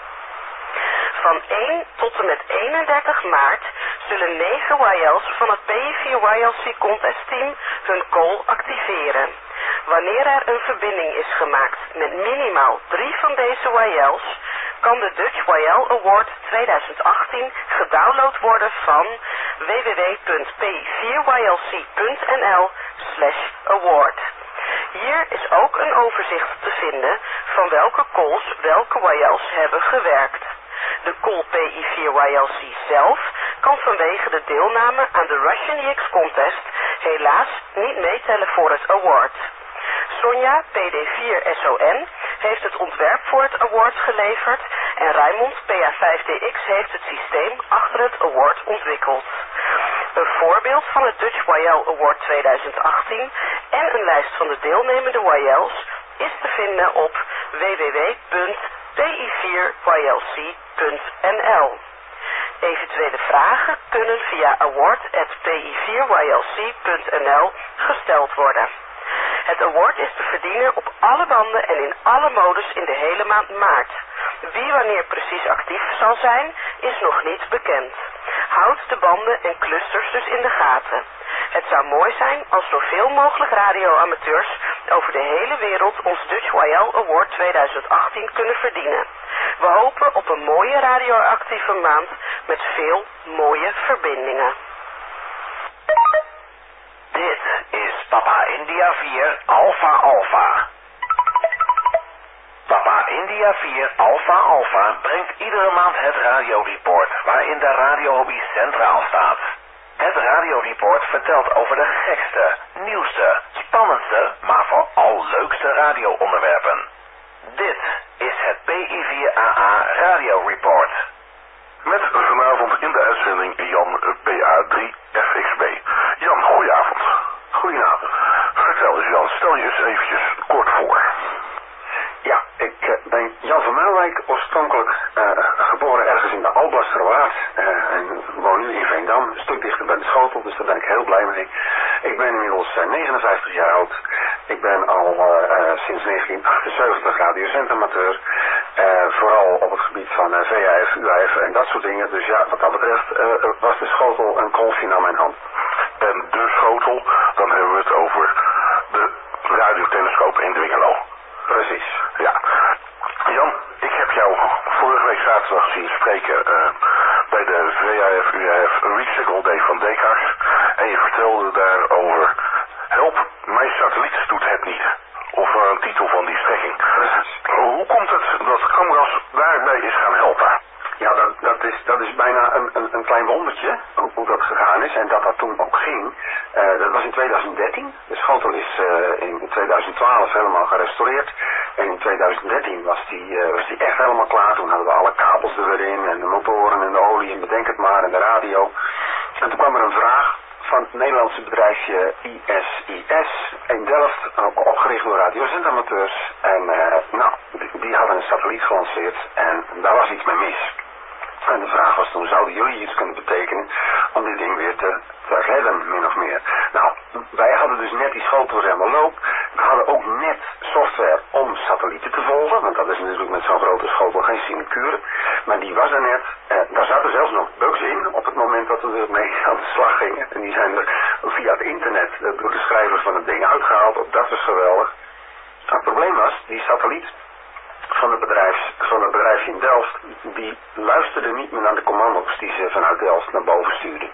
Van één tot en met eenendertig maart zullen negen Y L's van het P I vier Y L C contestteam hun call activeren. Wanneer er een verbinding is gemaakt met minimaal drie van deze Y L's, kan de Dutch Y L Award tweeduizend achttien gedownload worden van w w w punt p i vier y l c punt n l slash award. Hier is ook een overzicht te vinden van welke calls welke Y L's hebben gewerkt. De call P I vier Y L C zelf kan vanwege de deelname aan de Russian D X Contest helaas niet meetellen voor het award. Sonja, P D vier S O N, heeft het ontwerp voor het award geleverd en Raymond, P A vijf D X, heeft het systeem achter het award ontwikkeld. Een voorbeeld van het Dutch Y L Award tweeduizend achttien en een lijst van de deelnemende Y L's is te vinden op w w w punt p i vier y l c punt n l. Eventuele vragen kunnen via award at p i vier y l c punt n l gesteld worden. Het award is te verdienen op alle banden en in alle modus in de hele maand maart. Wie wanneer precies actief zal zijn, is nog niet bekend. Houd de banden en clusters dus in de gaten. Het zou mooi zijn als zoveel mogelijk radioamateurs over de hele wereld ons Dutch Y L Award tweeduizend achttien kunnen verdienen. We hopen op een mooie radioactieve maand met veel mooie verbindingen. Dit is Papa India vier Alpha Alpha. Papa India vier Alpha Alpha brengt iedere maand het radioreport waarin de radiohobby centraal staat. Het radioreport vertelt over de gekste, nieuwste, spannendste, maar vooral leukste radioonderwerpen. Dit is het P I vier A A Radio Report. Met vanavond in de uitzending Jan P A drie F X B. Jan, goedenavond. Goedenavond. Vertel eens Jan, stel je eens eventjes kort voor. Ja, ik uh, ben Jan van Muilwijk, oorspronkelijk uh, geboren ergens in de Alblasterwaard uh, en woon nu in Veendam, een stuk dichter bij de Schotel, dus daar ben ik heel blij mee. Ik ben inmiddels uh, negenenvijftig jaar oud. Ik ben al uh, uh, sinds negentien achtenzeventig radiozendamateur, uh, vooral op het gebied van uh, V H F, U H F en dat soort dingen. Dus ja, wat dat betreft uh, was de Schotel een kolfje naar mijn hand. En de Schotel, dan hebben we het over de radiotelescoop in Dwingelo. Precies. Ja. Jan, ik heb jou vorige week zaterdag zien spreken uh, bij de V H F U H F Recycle Day van Dekars. En je vertelde daarover, help, mijn satelliet doet het niet. Of uh, een titel van die strekking. Precies. Hoe komt het dat Camras daarbij is gaan helpen? Ja, dat, dat, is, dat is bijna een, een, een klein wondertje, hoe, hoe dat gegaan is en dat dat toen ook ging. Uh, dat was in tweeduizend dertien. De Schotel is uh, in tweeduizend twaalf helemaal gerestaureerd. En in tweeduizend dertien was die, uh, was die echt helemaal klaar. Toen hadden we alle kabels er weer in en de motoren en de olie en bedenk het maar en de radio. En toen kwam er een vraag van het Nederlandse bedrijfje I S I S in Delft, opgericht door radiozendamateurs. En uh, nou, die, die hadden een satelliet gelanceerd en daar was iets mee mis. En de vraag was toen, zouden jullie iets kunnen betekenen om dit ding weer te, te redden, min of meer. Nou, wij hadden dus net die Schotel helemaal loop. We hadden ook net software om satellieten te volgen, want dat is natuurlijk met zo'n grote Schotel geen sinecure. Maar die was er net, eh, daar zaten zelfs nog bugs in op het moment dat we ermee aan de slag gingen. En die zijn er via het internet eh, door de schrijvers van het ding uitgehaald. Ook dat was geweldig. Nou, het probleem was, die satelliet van het, bedrijfs, van het bedrijfje in Delft, die luisterde niet meer naar de commando's die ze vanuit Delft naar boven stuurden.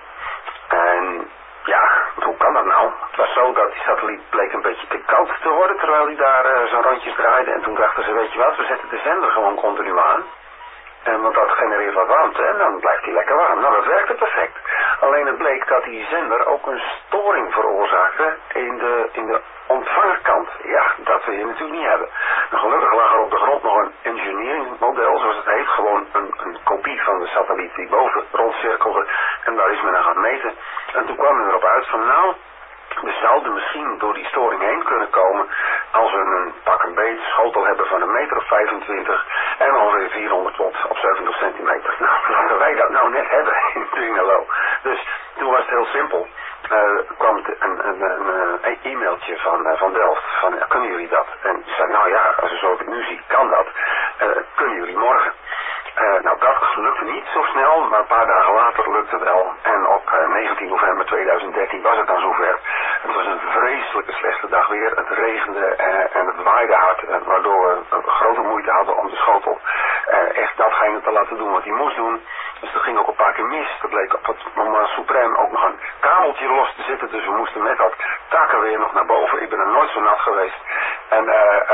En ja, hoe kan dat nou? Het was zo dat die satelliet bleek een beetje te koud te worden terwijl hij daar uh, zo'n rondjes draaide. En toen dachten ze, weet je wat, we zetten de zender gewoon continu aan. En want dat genereert wat warmte en dan blijft hij lekker warm. Nou, dat werkte perfect. Alleen het bleek dat die zender ook een storing veroorzaakte in de, in de ontvangerkant. Ja, dat wil je natuurlijk niet hebben. Nou, gelukkig lag er op de grond nog een engineering model, zoals het heet. Gewoon een, een kopie van de satelliet die boven rondcirkelde. En daar is men aan gaan meten. En toen kwam men erop uit van, nou, we zouden misschien door die storing heen kunnen komen als we een pak een beet schotel hebben van een meter of vijfentwintig en ongeveer vierhonderd watt op zeventig centimeter. Nou, laten wij dat nou net hebben in Dwingelo. Dus toen was het heel simpel. Uh, kwam het een, een, een, een e-mailtje van, uh, van Delft van, ja, kunnen jullie dat? En ze zei, nou ja, als zoals ik het nu zie, kan dat. Uh, kunnen jullie morgen? Uh, nou, dat lukte niet zo snel, maar een paar dagen later lukte het wel. En op uh, negentien november tweeduizend dertien was het dan zover. Het was een vreselijke slechte dag weer. Het regende uh, en het waaide hard, uh, waardoor we uh, grote moeite hadden om de Schotel uh, echt datgene te laten doen wat hij moest doen. Dus dat ging ook een paar keer mis. Er bleek op het moment supreme ook nog een kabeltje los te zitten. Dus we moesten met dat takken weer nog naar boven. Ik ben er nooit zo nat geweest. En uh, uh, uiteindelijk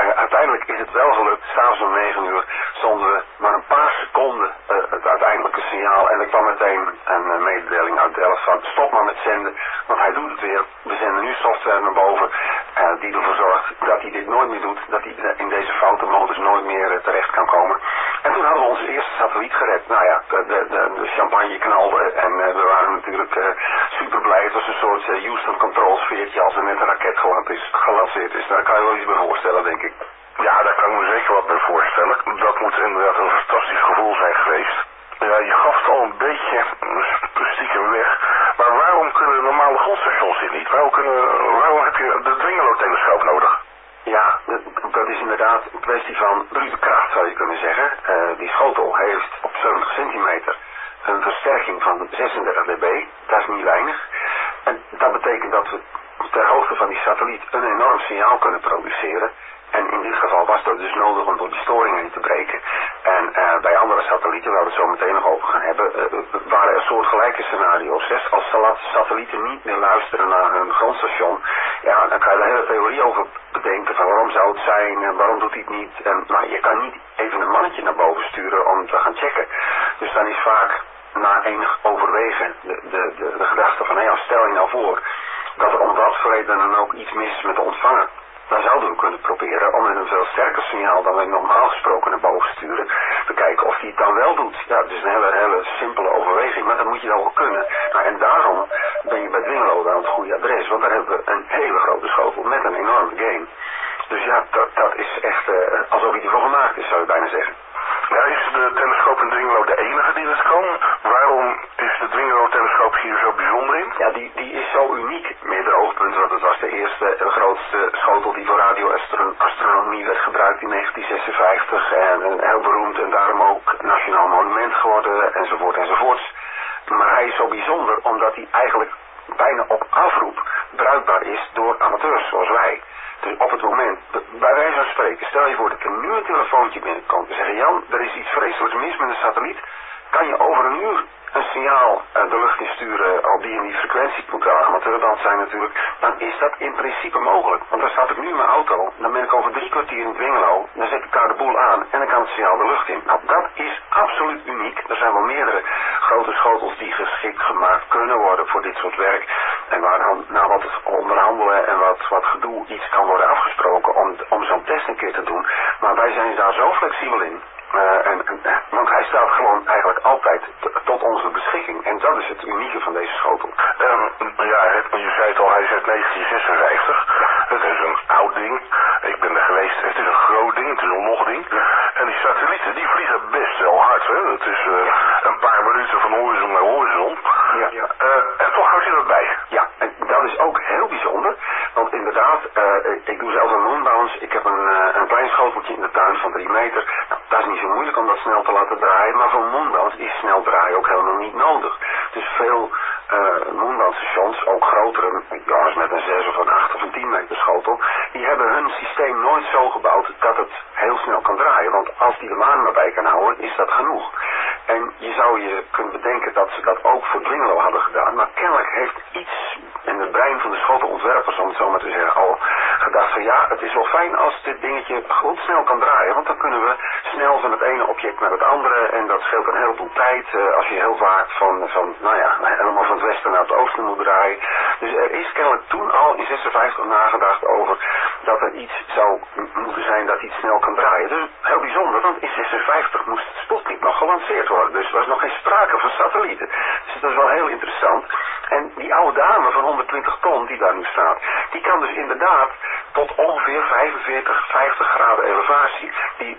uiteindelijk is het wel gelukt. S'avonds om negen uur stonden we maar een paar seconden uh, het uiteindelijke signaal. En er kwam meteen een uh, mededeling uit Delft van stop maar met zenden, want hij doet het weer. We zenden nu software naar boven uh, die ervoor zorgt dat hij dit nooit meer doet. Dat hij uh, in deze foute modus nooit meer uh, terecht kan komen. En toen hadden we onze eerste satelliet gered. Nou ja, de, de, de, de champagne knalde en uh, we waren natuurlijk uh, super blij. Het was een soort uh, Houston Control sfeertje als er net een raket geland is, gelanceerd is. Daar kan je wel iets bij voorstellen, denk ik. Ja, daar kan ik me zeker wat bij voorstellen. Dat moet inderdaad een fantastisch gevoel zijn geweest. Ja, je gaf het al een beetje stiekem weg. Maar waarom kunnen normale grondstations dit niet? Waarom, kunnen, waarom heb je de Dwingelo-telescoop nodig? Ja, dat is inderdaad een kwestie van brute kracht, zou je kunnen zeggen. Uh, die schotel heeft op zeventig centimeter een versterking van zesendertig dB. Dat is niet weinig. En dat betekent dat we ter hoogte van die satelliet een enorm signaal kunnen produceren. En in dit geval was dat dus nodig om door die storingen heen te breken. En uh, bij andere satellieten, waar we het zo meteen nog over gaan hebben, uh, waren er soortgelijke scenario's. Hè? Als satellieten niet meer luisteren naar hun grondstation, ja, dan kan je daar hele theorie over bedenken van waarom zou het zijn en waarom doet hij het niet. En, maar je kan niet even een mannetje naar boven sturen om te gaan checken. Dus dan is vaak na enig overwegen de, de, de, de gedachte van, ja, stel je nou voor dat er om wat voor reden dan ook iets mis is met de ontvanger. Dan zouden we kunnen proberen om met een veel sterker signaal dan we normaal gesproken naar boven sturen, te kijken of hij het dan wel doet. Ja, het is een hele, hele simpele overweging, maar dat moet je dan wel kunnen. Nou, en daarom ben je bij Dwingelo aan het goede adres, want daar hebben we een hele grote schotel met een enorme gain. Dus ja, dat, dat is echt uh, alsof hij ervoor gemaakt is, zou je bijna zeggen. Ja, is de telescoop in Dwingelo de enige die dat kan? Waarom is de Dwingelo-telescoop hier zo bijzonder in? Ja, die, die is zo uniek. Meerdere oogpunten, want het was de eerste en grootste schotel die voor radioastronomie werd gebruikt in negentien zesenvijftig. En heel beroemd en daarom ook nationaal monument geworden, enzovoort, enzovoorts. Maar hij is zo bijzonder omdat hij eigenlijk bijna op afroep bruikbaar is door amateurs zoals wij. Dus op het moment, bij wijze van spreken, stel je voor dat er nu een telefoontje binnenkomt en zeggen, Jan, er is iets vreselijks mis met een satelliet, kan je over een uur een signaal uh, de lucht insturen op die en die frequentie, het moet wel amateurband zijn natuurlijk, dan is dat in principe mogelijk. Want dan stap ik nu in mijn auto, dan ben ik over drie kwartier in Dwingelo, dan zet ik daar de boel aan en dan kan het signaal de lucht in. Nou, dat is absoluut uniek. Er zijn wel meerdere grote schotels die geschikt gemaakt kunnen worden voor dit soort werk. En waar dan na wat onderhandelen en wat, wat gedoe iets kan worden afgesproken om, om zo'n test een keer te doen. Maar wij zijn daar zo flexibel in. Uh, en, en, want hij staat gewoon eigenlijk altijd tot onze beschikking. En dat is het unieke van deze schotel. Um, ja, het, je zei het al, hij is uit negentien zesenvijftig. Het is een oud ding. Ik ben er geweest. Het is een groot ding. Het is een log ding. En die satellieten, die vliegen best wel hard. Hè? Het is uh, een paar minuten van horizon naar horizon. Ja, ja. Uh, en toch houdt hij dat bij. Ja, en dat is ook heel bijzonder. Want inderdaad, uh, ik doe zelf een moonbounce. Ik heb een, uh, een klein schoteltje in de tuin van drie meter. Nou, dat is niet zo moeilijk om dat snel te laten draaien. Maar voor moonbounce is snel draaien ook helemaal niet nodig. Dus veel uh, moonbounce stations, ook grotere, jongens met een zes of een acht of een tien meter schotel, die hebben hun systeem nooit zo gebouwd dat het heel snel kan draaien. Want als die de maan maar bij kan houden, is dat genoeg. En je zou je kunnen bedenken dat ze dat ook voor Dwingelo hadden gedaan. Maar kennelijk heeft iets in het brein van de schotelontwerpers, om het zo maar te zeggen, al gedacht van ja, het is wel fijn als dit dingetje goed snel kan draaien. Want dan kunnen we snel van het ene object naar het andere. En dat scheelt een heleboel tijd uh, als je heel vaak van, van, nou ja, helemaal van het westen naar het oosten moet draaien. Dus er is kennelijk toen al in zesenvijftig nagedacht over dat er iets zou moeten zijn dat iets snel kan draaien. Dus heel bijzonder, want in zesenvijftig moest het Sputnik nog gelanceerd worden. Dus er was nog geen sprake van satellieten. Dus dat is wel heel interessant. En die oude dame van honderdtwintig ton die daar nu staat, die kan dus inderdaad tot ongeveer vijfenveertig, vijftig graden elevatie die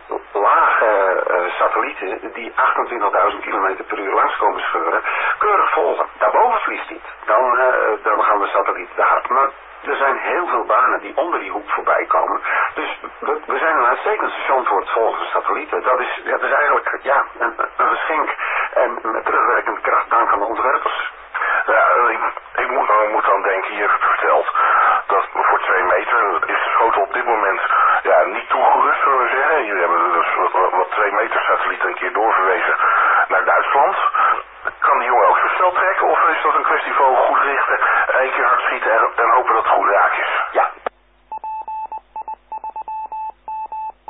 lage uh, satellieten die achtentwintigduizend kilometer per uur langskomen scheuren, keurig volgen. Daarboven vliegt hij. Dan, uh, dan gaan de satellieten te hard. Maar er zijn heel veel banen die onder die hoek voorbij komen. Dus we, we zijn een uitstekend station voor het volgen van satellieten. Dat is, dat is eigenlijk ja, een, een geschenk. En met terugwerkende kracht dank aan de ontwerpers. Ja, ik, ik, moet, ik moet dan denken, hier heb je verteld dat voor twee meter is de schotel op dit moment ja, niet toegerust, zullen we zeggen. Jullie hebben dus wat, wat twee meter satellieten een keer doorverwezen naar Duitsland. Kan die jongen ook zo snel trekken of is dat een kwestie van goed richten, één keer hard schieten en, en hopen dat het goed raak is? Ja.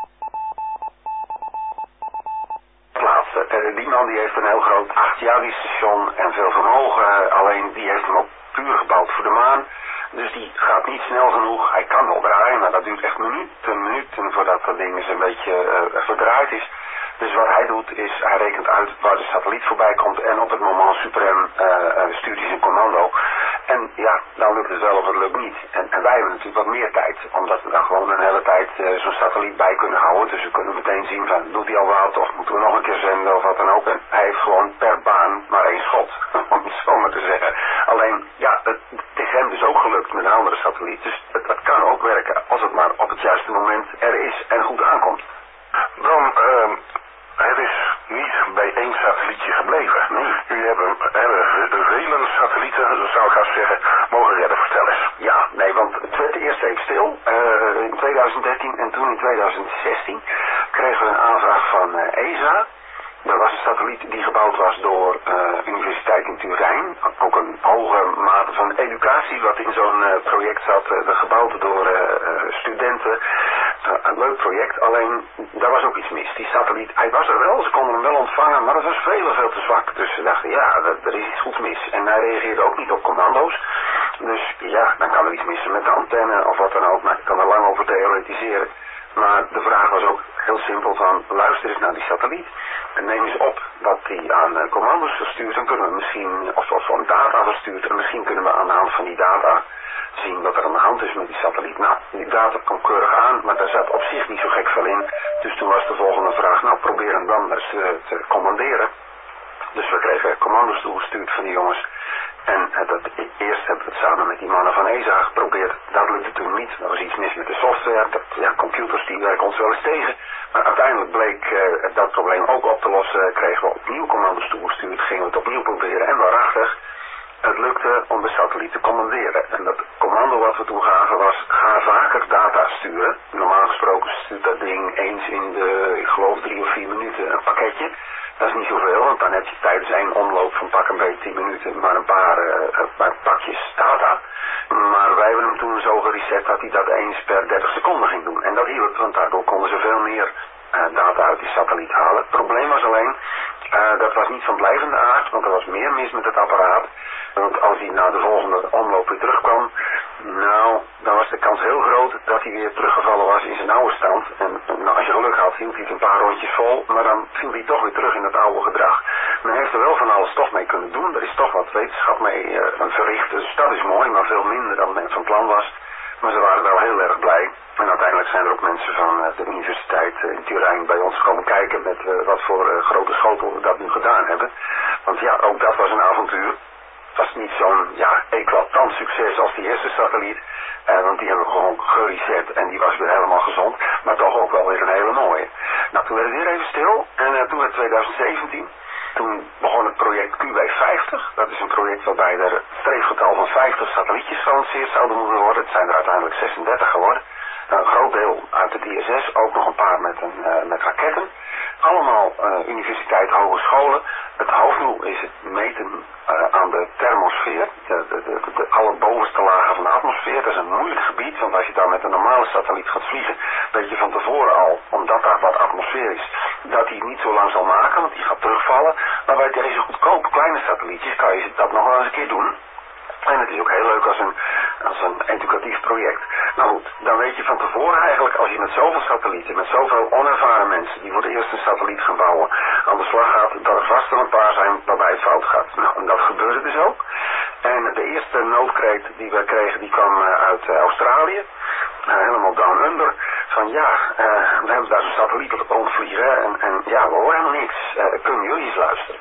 man die heeft een heel groot acht station en veel vermogen, alleen die heeft hem ook puur gebouwd voor de maan. Dus die gaat niet snel genoeg. Hij kan wel draaien, maar dat duurt echt minuten, minuten voordat dat ding eens een beetje uh, verdraaid is. Dus wat hij doet is, hij rekent uit waar de satelliet voorbij komt en op het moment suprem uh, uh, stuurt hij zijn commando. En ja, dan lukt het wel of het lukt niet. En, en wij hebben natuurlijk wat meer tijd, omdat we dan gewoon een hele tijd uh, zo'n satelliet bij kunnen houden. Dus we kunnen meteen zien van, doet hij al wat of moeten we nog een keer zenden of wat dan ook. En hij heeft gewoon per baan maar één schot, om het zo maar te zeggen. Alleen, ja, het, het is hem dus ook gelukt met een andere satelliet. Dus het, het kan ook werken als het maar op het juiste moment er is en goed aankomt. Dan, uh, het is niet bij één satellietje gebleven. Nee. Jullie hebben, hebben vele satellieten, zou ik gaan zeggen, mogen redden. Vertel eens. Ja, nee, want het werd eerst even stil. Uh, in twintig dertien en toen in twintig zestien kregen we een aanvraag van uh, E S A. Dat was een satelliet die gebouwd was door uh, Universiteit in Turijn. Ook een hoge mate van educatie wat in zo'n uh, project zat. Uh, gebouwd door uh, uh, studenten. Uh, een leuk project, alleen daar was ook iets mis. Die satelliet, hij was er wel, ze konden hem wel ontvangen, maar het was veel, veel te zwak. Dus ze dachten, ja, dat, er is iets goeds mis. En hij reageerde ook niet op commando's. Dus ja, dan kan er iets missen met de antenne of wat dan ook. Maar ik kan er lang over theoretiseren. Maar de vraag was ook heel simpel van, luister eens naar die satelliet en neem eens op wat die aan uh, commando's verstuurt. Dan kunnen we misschien, of, of van data verstuurt, en misschien kunnen we aan de hand van die data zien wat er aan de hand is met die satelliet. Nou, die data kwam keurig aan, maar daar zat op zich niet zo gek veel in. Dus toen was de volgende vraag, nou probeer hem dan eens te, te commanderen. Dus we kregen commando's toegestuurd van die jongens. En uh, dat, eerst hebben we het samen met die mannen van E S A geprobeerd. Dat lukte toen niet. Er was iets mis met de software. Dat, ja, computers die werken ons wel eens tegen. Maar uiteindelijk bleek uh, dat probleem ook op te lossen. Kregen we opnieuw commando's toegestuurd. Gingen we het opnieuw proberen. En waarachtig, het lukte om de satelliet te commanderen. En dat commando wat we toen gaven was, ga vaker data sturen. Normaal gesproken stuurt dat ding eens in de, ik geloof drie of vier minuten een pakketje. Dat is niet zoveel, want dan heb je tijdens één omloop van pak een beetje tien minuten maar een paar, uh, een paar pakjes data. Maar wij hebben hem toen zo gereset dat hij dat eens per dertig seconden ging doen. En dat hielp, want daardoor konden ze veel meer uh, data uit die satelliet halen. Het probleem was alleen, uh, dat was niet van blijvende aard, want er was meer mis met het apparaat. Want als hij na de volgende omloop weer terugkwam, nou, dan was de kans heel groot dat hij weer teruggevallen was in zijn oude stand. En nou, als je geluk had, hield hij het een paar rondjes vol, maar dan viel hij toch weer terug in het oude gedrag. Men heeft er wel van alles toch mee kunnen doen, er is toch wat wetenschap mee uh, verricht, dus dat is mooi, maar veel minder dan men van plan was. Maar ze waren wel heel erg blij. En uiteindelijk zijn er ook mensen van uh, de universiteit uh, in Turijn bij ons komen kijken met uh, wat voor uh, grote schotel we dat nu gedaan hebben. Want ja, ook dat was een avontuur. Het was niet zo'n ja, eclatant succes als die eerste satelliet. Uh, want die hebben we gewoon gereset en die was weer helemaal gezond. Maar toch ook wel weer een hele mooie. Nou, toen werd het weer even stil. En uh, toen werd twintig zeventien. Toen begon het project Q W vijftig. Dat is een project waarbij er een streefgetal van vijftig satellietjes gelanceerd zouden moeten worden. Het zijn er uiteindelijk zesendertig geworden. Een groot deel uit de I S S, ook nog een paar met, een, uh, met raketten. Allemaal uh, universiteit, hogescholen. Het hoofddoel is het meten uh, aan de thermosfeer. De, de, de, de allerbovenste lagen van de atmosfeer. Dat is een moeilijk gebied, want als je daar met een normale satelliet gaat vliegen, weet je van tevoren al, omdat daar wat atmosfeer is, dat hij niet zo lang zal maken, want die gaat terugvallen. Maar bij deze goedkope kleine satellietjes kan je dat nog wel eens een keer doen. En het is ook heel leuk als een, als een educatief project. Nou goed, dan weet je van tevoren eigenlijk, als je met zoveel satellieten, met zoveel onervaren mensen die voor de eerste satelliet gaan bouwen, aan de slag gaat, dat er vast wel een paar zijn waarbij het fout gaat. Nou, en dat gebeurde dus ook. En de eerste noodkreet die we kregen, die kwam uit uh, Australië. Uh, helemaal down under. Van ja, uh, we hebben daar zo'n satelliet rondvliegen en, en ja, we horen helemaal niks. Uh, kunnen jullie eens luisteren?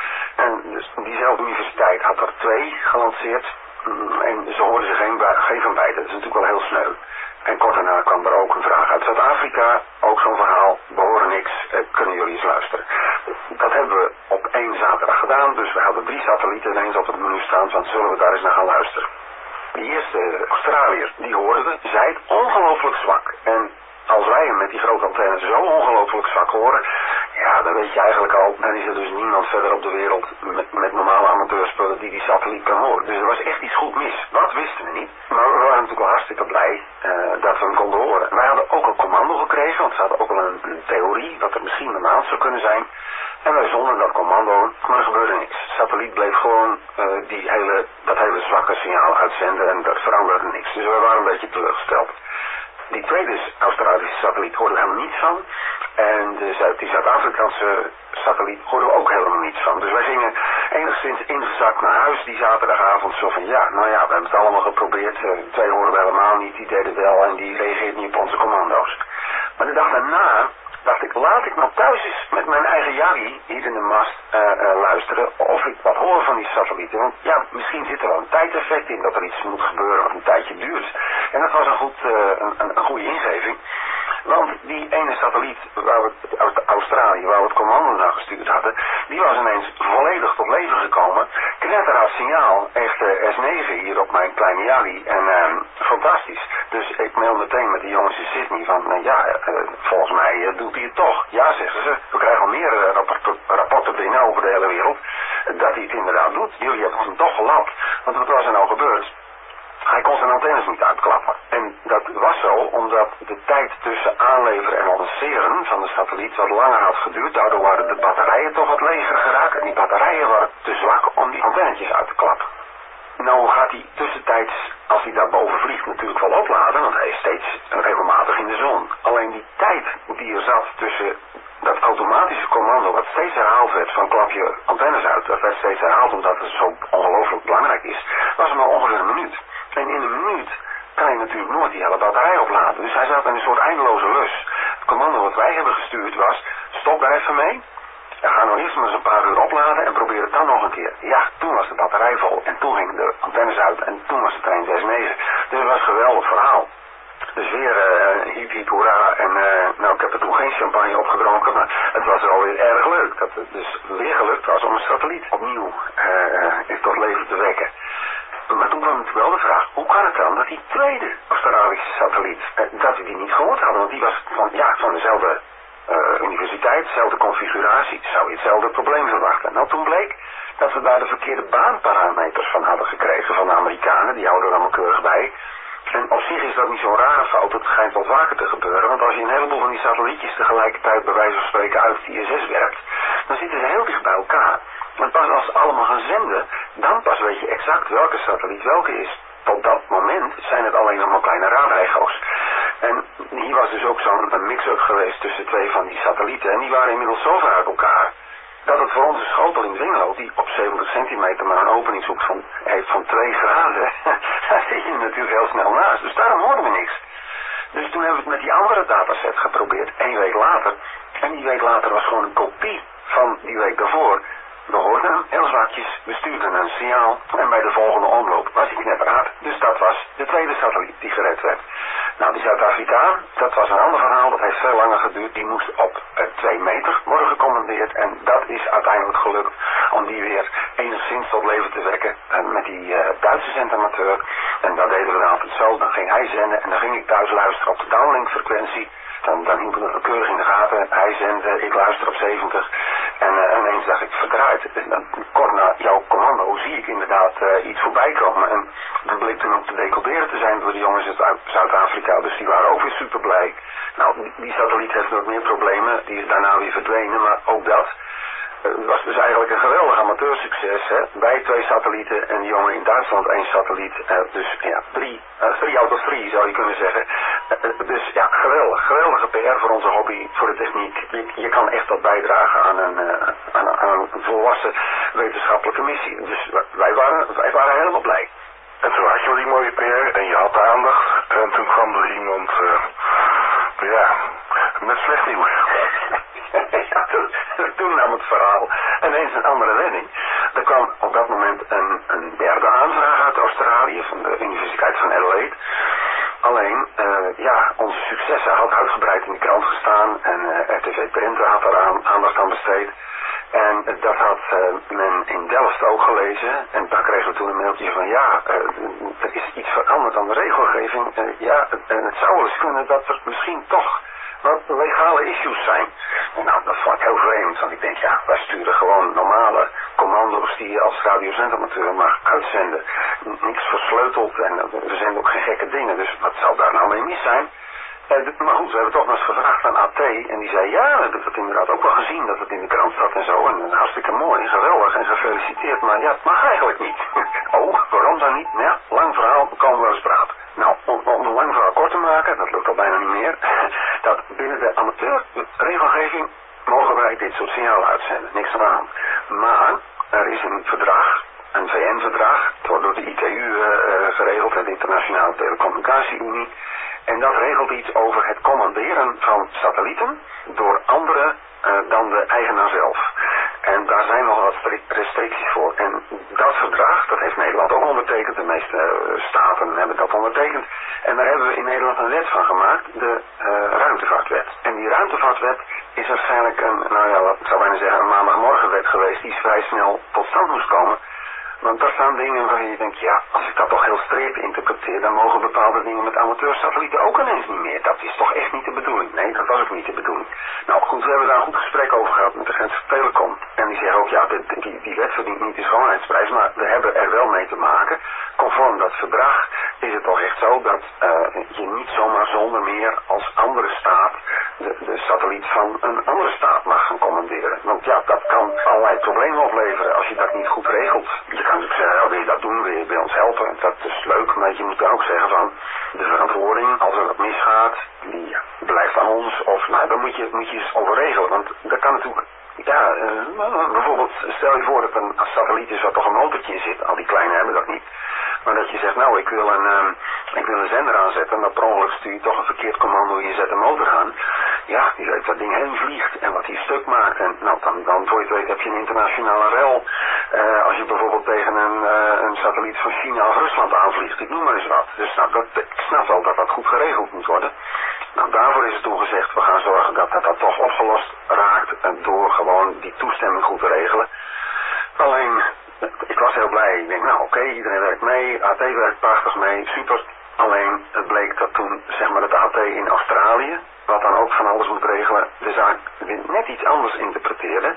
En dus diezelfde universiteit had er twee gelanceerd. En ze hoorden zich geen, geen van beide. Dat is natuurlijk wel heel sneu. En kort daarna kwam er ook een vraag uit Zuid-Afrika. Ook zo'n verhaal. We horen niks. Eh, kunnen jullie eens luisteren? Dat hebben we op één zaterdag gedaan. Dus we hadden drie satellieten ineens op het menu staan. Van zullen we daar eens naar gaan luisteren? Die eerste Australiër, die hoorden we, zei het ongelooflijk zwak. En als wij hem met die grote antennes zo ongelooflijk zwak horen, ja, dan weet je eigenlijk al, dan is er dus niemand verder op de wereld met, met normale amateurspullen die die satelliet kan horen. Dus er was echt iets goed mis. Wat wisten we niet. Maar we waren natuurlijk wel hartstikke blij uh, dat we hem konden horen. Wij hadden ook een commando gekregen, want ze hadden ook wel een, een theorie wat er misschien een maand zou kunnen zijn. En wij zonden dat commando, maar er gebeurde niks. De satelliet bleef gewoon uh, die hele, dat hele zwakke signaal uitzenden en dat veranderde niks. Dus we waren een beetje teleurgesteld. Die tweede Australische satelliet hoorden we helemaal niets van. En de Zuid, die Zuid-Afrikaanse satelliet hoorden we ook helemaal niets van. Dus wij gingen enigszins ingezakt naar huis die zaterdagavond. Zo van ja, nou ja, we hebben het allemaal geprobeerd. Uh, twee hoorden we helemaal niet, die deden wel en die reageert niet op onze commando's. Maar de dag daarna dacht ik, laat ik nou thuis eens met mijn eigen Yagi hier in de mast uh, uh, luisteren of ik wat hoor van die satellieten. Want ja, misschien zit er wel een tijdeffect in dat er iets moet gebeuren wat een tijdje duurt. En dat was een, goed, uh, een, een, een goede ingeving. Want die ene satelliet waar we, uit Australië, waar we het commando naar gestuurd hadden, die was ineens volledig tot leven gekomen. Knetterhard signaal, echt uh, S negen hier op mijn kleine Yagi. En uh, fantastisch. Dus ik mail meteen met die jongens in Sydney van, uh, ja, uh, volgens mij uh, doet hij het toch. Ja, zeggen ze. We krijgen al meer uh, rapport, rapporten binnen over de hele wereld. Uh, dat hij het inderdaad doet. Jullie hebben hem toch gelapt. Want wat was er nou gebeurd? Hij kon zijn antennes niet uitklappen. En dat was zo omdat de tijd tussen aanleveren en lanceren van de satelliet wat langer had geduurd. Daardoor waren de batterijen toch wat leger geraakt. En die batterijen waren te zwak om die antennetjes uit te klappen. Nou gaat hij tussentijds, als hij daar boven vliegt, natuurlijk wel opladen. Want hij is steeds regelmatig in de zon. Alleen die tijd die er zat tussen dat automatische commando wat steeds herhaald werd van klap je antennes uit. Dat werd steeds herhaald omdat het zo ongelooflijk belangrijk is. Was maar ongeveer een minuut. En in een minuut kan je natuurlijk nooit die hele batterij opladen. Dus hij zat in een soort eindeloze lus. Het commando wat wij hebben gestuurd was, stop daar even mee. En ga nou eerst maar eens een paar uur opladen en probeer het dan nog een keer. Ja, toen was de batterij vol en toen gingen de antennes uit en toen was de trein zes negen. Dus het was een geweldig verhaal. Dus weer uh, hiep hiep hoera en uh, nou ik heb er toen geen champagne opgedronken, maar het was wel weer erg leuk dat het dus weer gelukt was om een satelliet opnieuw uh, tot leven te wekken. Maar toen kwam natuurlijk wel de vraag, hoe kan het dan dat die tweede Australische satelliet, uh, dat we die niet gehoord hadden, want die was van, ja, van dezelfde uh, universiteit, dezelfde configuratie, zou je hetzelfde probleem verwachten. Nou toen bleek dat we daar de verkeerde baanparameters van hadden gekregen van de Amerikanen, die houden er allemaal keurig bij. En op zich is dat niet zo'n rare fout, het schijnt wat vaker te gebeuren, want als je een heleboel van die satellietjes tegelijkertijd bij wijze van spreken uit het I S S werkt, dan zitten ze heel dicht bij elkaar. En pas als ze allemaal gaan zenden, dan pas weet je exact welke satelliet welke is. Tot dat moment zijn het alleen allemaal kleine raadego's. En hier was dus ook zo'n mix-up geweest tussen twee van die satellieten en die waren inmiddels zo ver uit elkaar, dat het voor onze schotel in Dwingelo, die op zeventig centimeter maar een openingshoek van, heeft van twee graden, daar zit je natuurlijk heel snel naast. Dus daarom hoorden we niks. Dus toen hebben we het met die andere dataset geprobeerd, één week later. En die week later was gewoon een kopie van die week daarvoor. We hoorden hem heel zwakjes, we stuurden een signaal en bij de volgende omloop was hij knetterhard. Dus dat was de tweede satelliet die gered werd. Nou, die Zuid-Afrikaan, dat was een ander verhaal, dat heeft veel langer geduurd. Die moest op uh, twee meter worden gecommandeerd en dat is uiteindelijk gelukt om die weer enigszins tot leven te wekken uh, met die uh, Duitse zendamateur. En dat deden we dan altijd zo, dan ging hij zenden en dan ging ik thuis luisteren op de downlink frequentie. Dan, dan hielden we het keurig in de gaten. Hij zende, ik luister op zeventig. En uh, ineens dacht ik, verdraaid. En kort na jouw commando zie ik inderdaad uh, iets voorbij komen. En dat bleek toen ook te decoderen te zijn door de jongens uit Zuid-Afrika. Dus die waren ook weer super blij. Nou, die, die satelliet heeft nog meer problemen. Die is daarna weer verdwenen. Maar ook dat uh, was dus eigenlijk een geweldig amateursucces. Hè? Wij twee satellieten en die jongen in Duitsland één satelliet. Uh, dus ja, drie. Uh, three out of three zou je kunnen zeggen. Uh, dus ja, geweldig. Geweldige P R voor onze hobby, voor de techniek. Je, je kan echt wat bijdragen aan een, uh, aan, aan een volwassen wetenschappelijke missie. Dus wij waren, wij waren helemaal blij. En toen had je wel die mooie P R en je had de aandacht. En toen kwam er iemand, uh, ja, met slecht nieuws. Ja, toen, toen nam het verhaal ineens een andere wending. Er kwam op dat moment een, een derde aanvraag uit Australië van de Universiteit van Adelaide. Alleen, uh, ja, onze successen had uitgebreid in de krant gestaan en uh, R T V Prenten had daar aan, aandacht aan besteed. En uh, dat had uh, men in Delft ook gelezen en daar kregen we toen een mailtje van ja, uh, er is iets veranderd aan de regelgeving. Uh, ja, en het zou wel eens kunnen dat er misschien toch wat legale issues zijn. Nou, dat vond ik heel vreemd, want ik denk, ja, wij sturen gewoon normale commando's die je als radiozendamateur mag uitzenden. Niks versleuteld en we zenden ook geen gekke dingen, dus wat zou daar nou mee mis zijn? Eh, maar goed, we hebben toch nog eens gevraagd aan A T en die zei, ja, we hebben het inderdaad ook wel gezien dat het in de krant staat en zo. maar ja, het mag eigenlijk niet. Oh, waarom dan niet? Nou ja, lang verhaal, we komen wel eens praten. Nou, om, om een lang verhaal kort te maken, dat lukt al bijna niet meer, dat binnen de amateurregelgeving mogen wij dit soort signalen uitzenden. Niks aan de hand. Maar er is een verdrag, een V N-verdrag, het wordt door de I T U uh, geregeld, de Internationale Telecommunicatie-Unie. En dat regelt iets over het commanderen van satellieten door anderen uh, dan de eigenaar zelf. En daar zijn nog wat restricties voor. En dat verdrag, dat heeft Nederland ook ondertekend. De meeste uh, staten hebben dat ondertekend. En daar hebben we in Nederland een wet van gemaakt, de uh, ruimtevaartwet. En die ruimtevaartwet is waarschijnlijk een, nou ja, wat ik zou bijna zeggen, een maandagmorgenwet geweest die vrij snel tot stand moest komen. Want daar staan dingen waarvan je denkt, ja, als ik dat toch heel streep interpreteer, dan mogen bepaalde dingen met amateursatellieten ook ineens niet meer. Dat is toch echt niet de bedoeling? Nee, dat was ook niet de bedoeling. Nou goed, we hebben daar een goed gesprek over gehad met de grens van Telecom. En die zeggen ook, ja, die, die, die wet verdient niet de schoonheidsprijs, maar we hebben er wel mee te maken. Conform dat verdrag is het toch echt zo dat uh, je niet zomaar zonder meer als andere staat de, de satelliet van een andere staat mag gaan commanderen. Want ja, dat kan allerlei problemen opleveren als je dat niet goed regelt. Je kan natuurlijk zeggen, oh, wil je dat doen, wil je bij ons helpen? Dat is leuk, maar je moet dan ook zeggen van de verantwoording, als er wat misgaat, die blijft aan ons. Of nou, dan moet je, moet je eens over regelen, want dat kan natuurlijk. Ja, uh, bijvoorbeeld, stel je voor dat een satelliet is waar toch een motortje in zit. Al die kleine hebben dat niet. Maar dat je zegt, nou, ik wil een, um, ik wil een zender aanzetten, maar per ongeluk stuur je toch een verkeerd commando en je zet een motor aan. Ja, die weet dat ding heen vliegt en wat die stuk maakt. En nou, dan, dan voor je het weet heb je een internationale rel. Uh, als je bijvoorbeeld tegen een, uh, een satelliet van China of Rusland aanvliegt, ik noem maar eens wat. Dus nou, dat, ik snap wel dat dat goed geregeld moet worden. Nou, daarvoor is het toen gezegd, we gaan zorgen dat dat, dat toch opgelost raakt door gewoon die toestemming goed te regelen. Alleen, ik was heel blij. Ik denk, nou oké, okay, iedereen werkt mee, A T werkt prachtig mee, super. Alleen, het bleek dat toen, zeg maar, het A T in Australië, wat dan ook van alles moet regelen, de zaak net iets anders interpreteerde.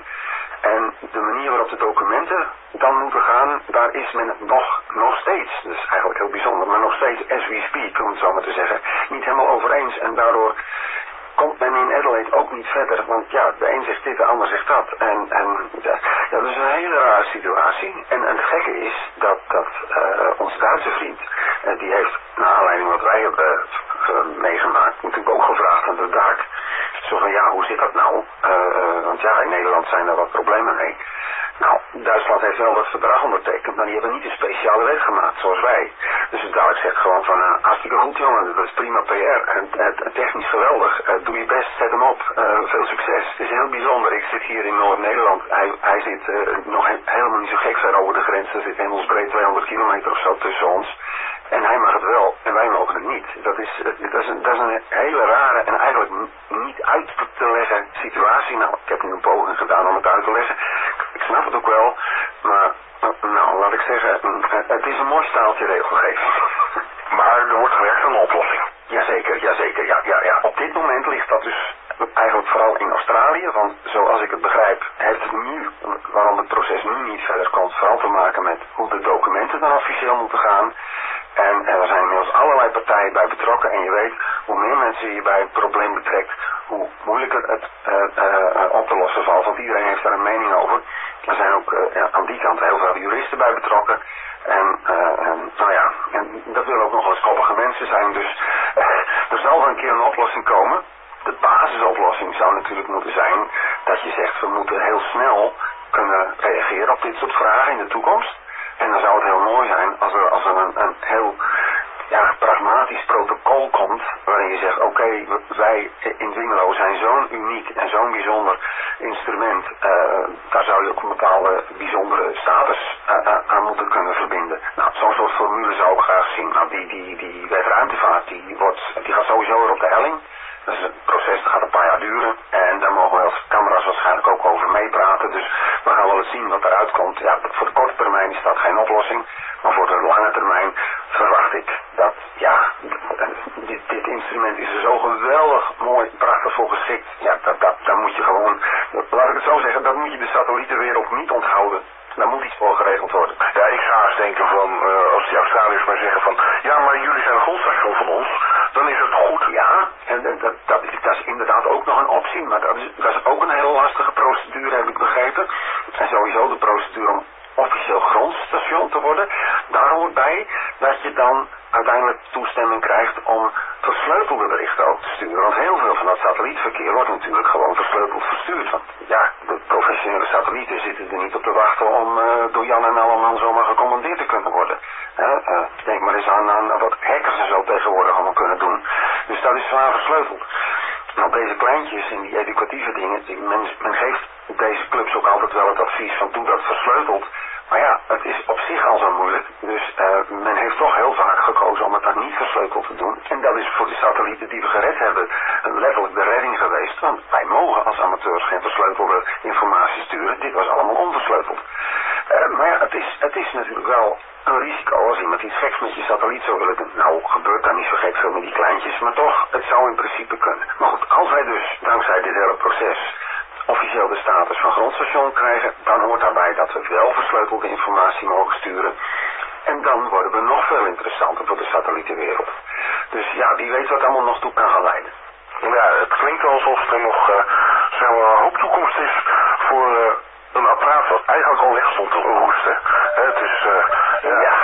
En de manier waarop de documenten dan moeten gaan, daar is men het nog, nog steeds, dus eigenlijk heel bijzonder, maar nog steeds as we speak, om het zo maar te zeggen, niet helemaal over eens. En daardoor komt men in Adelaide ook niet verder, want ja, de een zegt dit, de ander zegt dat. En, en ja, dat is een hele rare situatie. En, en het gekke is dat, dat uh, onze Duitse vriend, uh, die heeft, naar aanleiding wat wij hebben uh, meegemaakt, natuurlijk ook gevraagd aan de D A C. Zo van, ja, hoe zit dat nou? Uh, want ja, in Nederland zijn er wat problemen mee. Nou, Duitsland heeft wel dat verdrag ondertekend, maar die hebben niet een speciale wet gemaakt, zoals wij. Dus de D A C zegt gewoon van, uh, hartstikke goed jongen, dat is prima P R, en, uh, technisch geweldig, uh, doe je best, zet hem op, uh, veel succes. Het is heel bijzonder, ik zit hier in Noord-Nederland, hij, hij zit uh, nog he helemaal niet zo gek ver over de grens, er zit hemelsbreed tweehonderd kilometer of zo tussen ons. En hij mag het wel, en wij mogen het niet. Dat is, dat is, een, dat is een hele rare en eigenlijk niet uit te leggen situatie. Nou, ik heb nu een poging gedaan om het uit te leggen. Ik snap het ook wel, maar nou, laat ik zeggen, het is een mooi staaltje regelgeving. Maar er wordt gewerkt aan een oplossing. Jazeker, jazeker, ja, ja, ja. Op dit moment ligt dat dus eigenlijk vooral in Australië, want zoals ik het begrijp, heeft het nu, waarom het proces nu niet verder komt, vooral te maken met hoe de documenten dan officieel moeten gaan. En er zijn inmiddels allerlei partijen bij betrokken en je weet, hoe meer mensen je bij het probleem betrekt, hoe moeilijker het uh, uh, op te lossen valt, want iedereen heeft daar een mening over. Er zijn ook uh, aan die kant heel veel juristen bij betrokken. En, uh, en nou ja, en dat willen ook nog wel eens koppige mensen zijn, dus uh, er zal wel een keer een oplossing komen. De basisoplossing zou natuurlijk moeten zijn dat je zegt, we moeten heel snel kunnen reageren op dit soort vragen in de toekomst. En dan zou het heel mooi zijn als er, als er een, een heel ja, pragmatisch protocol komt waarin je zegt, oké, okay, wij in Dwingelo zijn zo'n uniek en zo'n bijzonder instrument, uh, daar zou je ook een bepaalde bijzondere status uh, aan moeten kunnen verbinden. Nou, zo'n soort formule zou ik graag zien. Nou, die, die, die wet ruimtevaart, die, wordt, die gaat sowieso weer op de helling. Dat is een proces, dat gaat een paar jaar duren. En daar mogen we als camera's waarschijnlijk ook over meepraten. Dus we gaan wel eens zien wat eruit komt. Ja, voor de korte termijn is dat geen oplossing. Maar voor de lange termijn verwacht ik dat, ja, dit, dit instrument is er zo geweldig mooi, prachtig voor geschikt. Ja, dat, dat, daar moet je gewoon, laat ik het zo zeggen, dat moet je de satellietenwereld niet onthouden. Daar moet iets voor geregeld worden. Ja, ik ga eens denken van, uh, als die Australiërs maar zeggen van, ja, maar jullie zijn een grondstation van ons, dan is het goed. Ja, en, en dat, dat, is, dat is inderdaad ook nog een optie, maar dat is, dat is ook een hele lastige procedure, heb ik begrepen. En sowieso de procedure om officieel wordt natuurlijk gewoon versleuteld verstuurd. Want ja, de professionele satellieten zitten er niet op te wachten om uh, door Jan en Alleman zomaar gecommandeerd te kunnen worden. Uh, uh, denk maar eens aan, aan wat hackers en zo tegenwoordig allemaal kunnen doen. Dus dat is zwaar versleuteld. Nou, deze kleintjes en die educatieve dingen, die, men, men geeft deze clubs ook altijd wel het advies van doe dat versleuteld. Maar ja, het is op zich al zo moeilijk. Dus uh, men heeft toch heel vaak gekozen om het dan niet versleuteld te doen. En dat is voor de satellieten die we gered hebben letterlijk de redding geweest. Want wij mogen als amateurs geen versleutelde informatie sturen. Dit was allemaal onversleuteld. Uh, maar ja, het is, het is natuurlijk wel een risico als iemand iets geks met je satelliet zou willen doen. Nou, gebeurt daar niet zo gek veel met die kleintjes. Maar toch, het zou in principe kunnen. Maar goed, als wij dus dankzij dit hele proces officieel de status van grondstation krijgen, dan hoort daarbij dat we wel versleutelde informatie mogen sturen. En dan worden we nog veel interessanter voor de satellietenwereld. Dus ja, wie weet wat allemaal nog toe kan gaan leiden. Ja, het klinkt wel alsof er nog uh, zeg maar, een hoop toekomst is voor uh, een apparaat wat eigenlijk al weg stond te roesten. Het is, uh, ja... ja...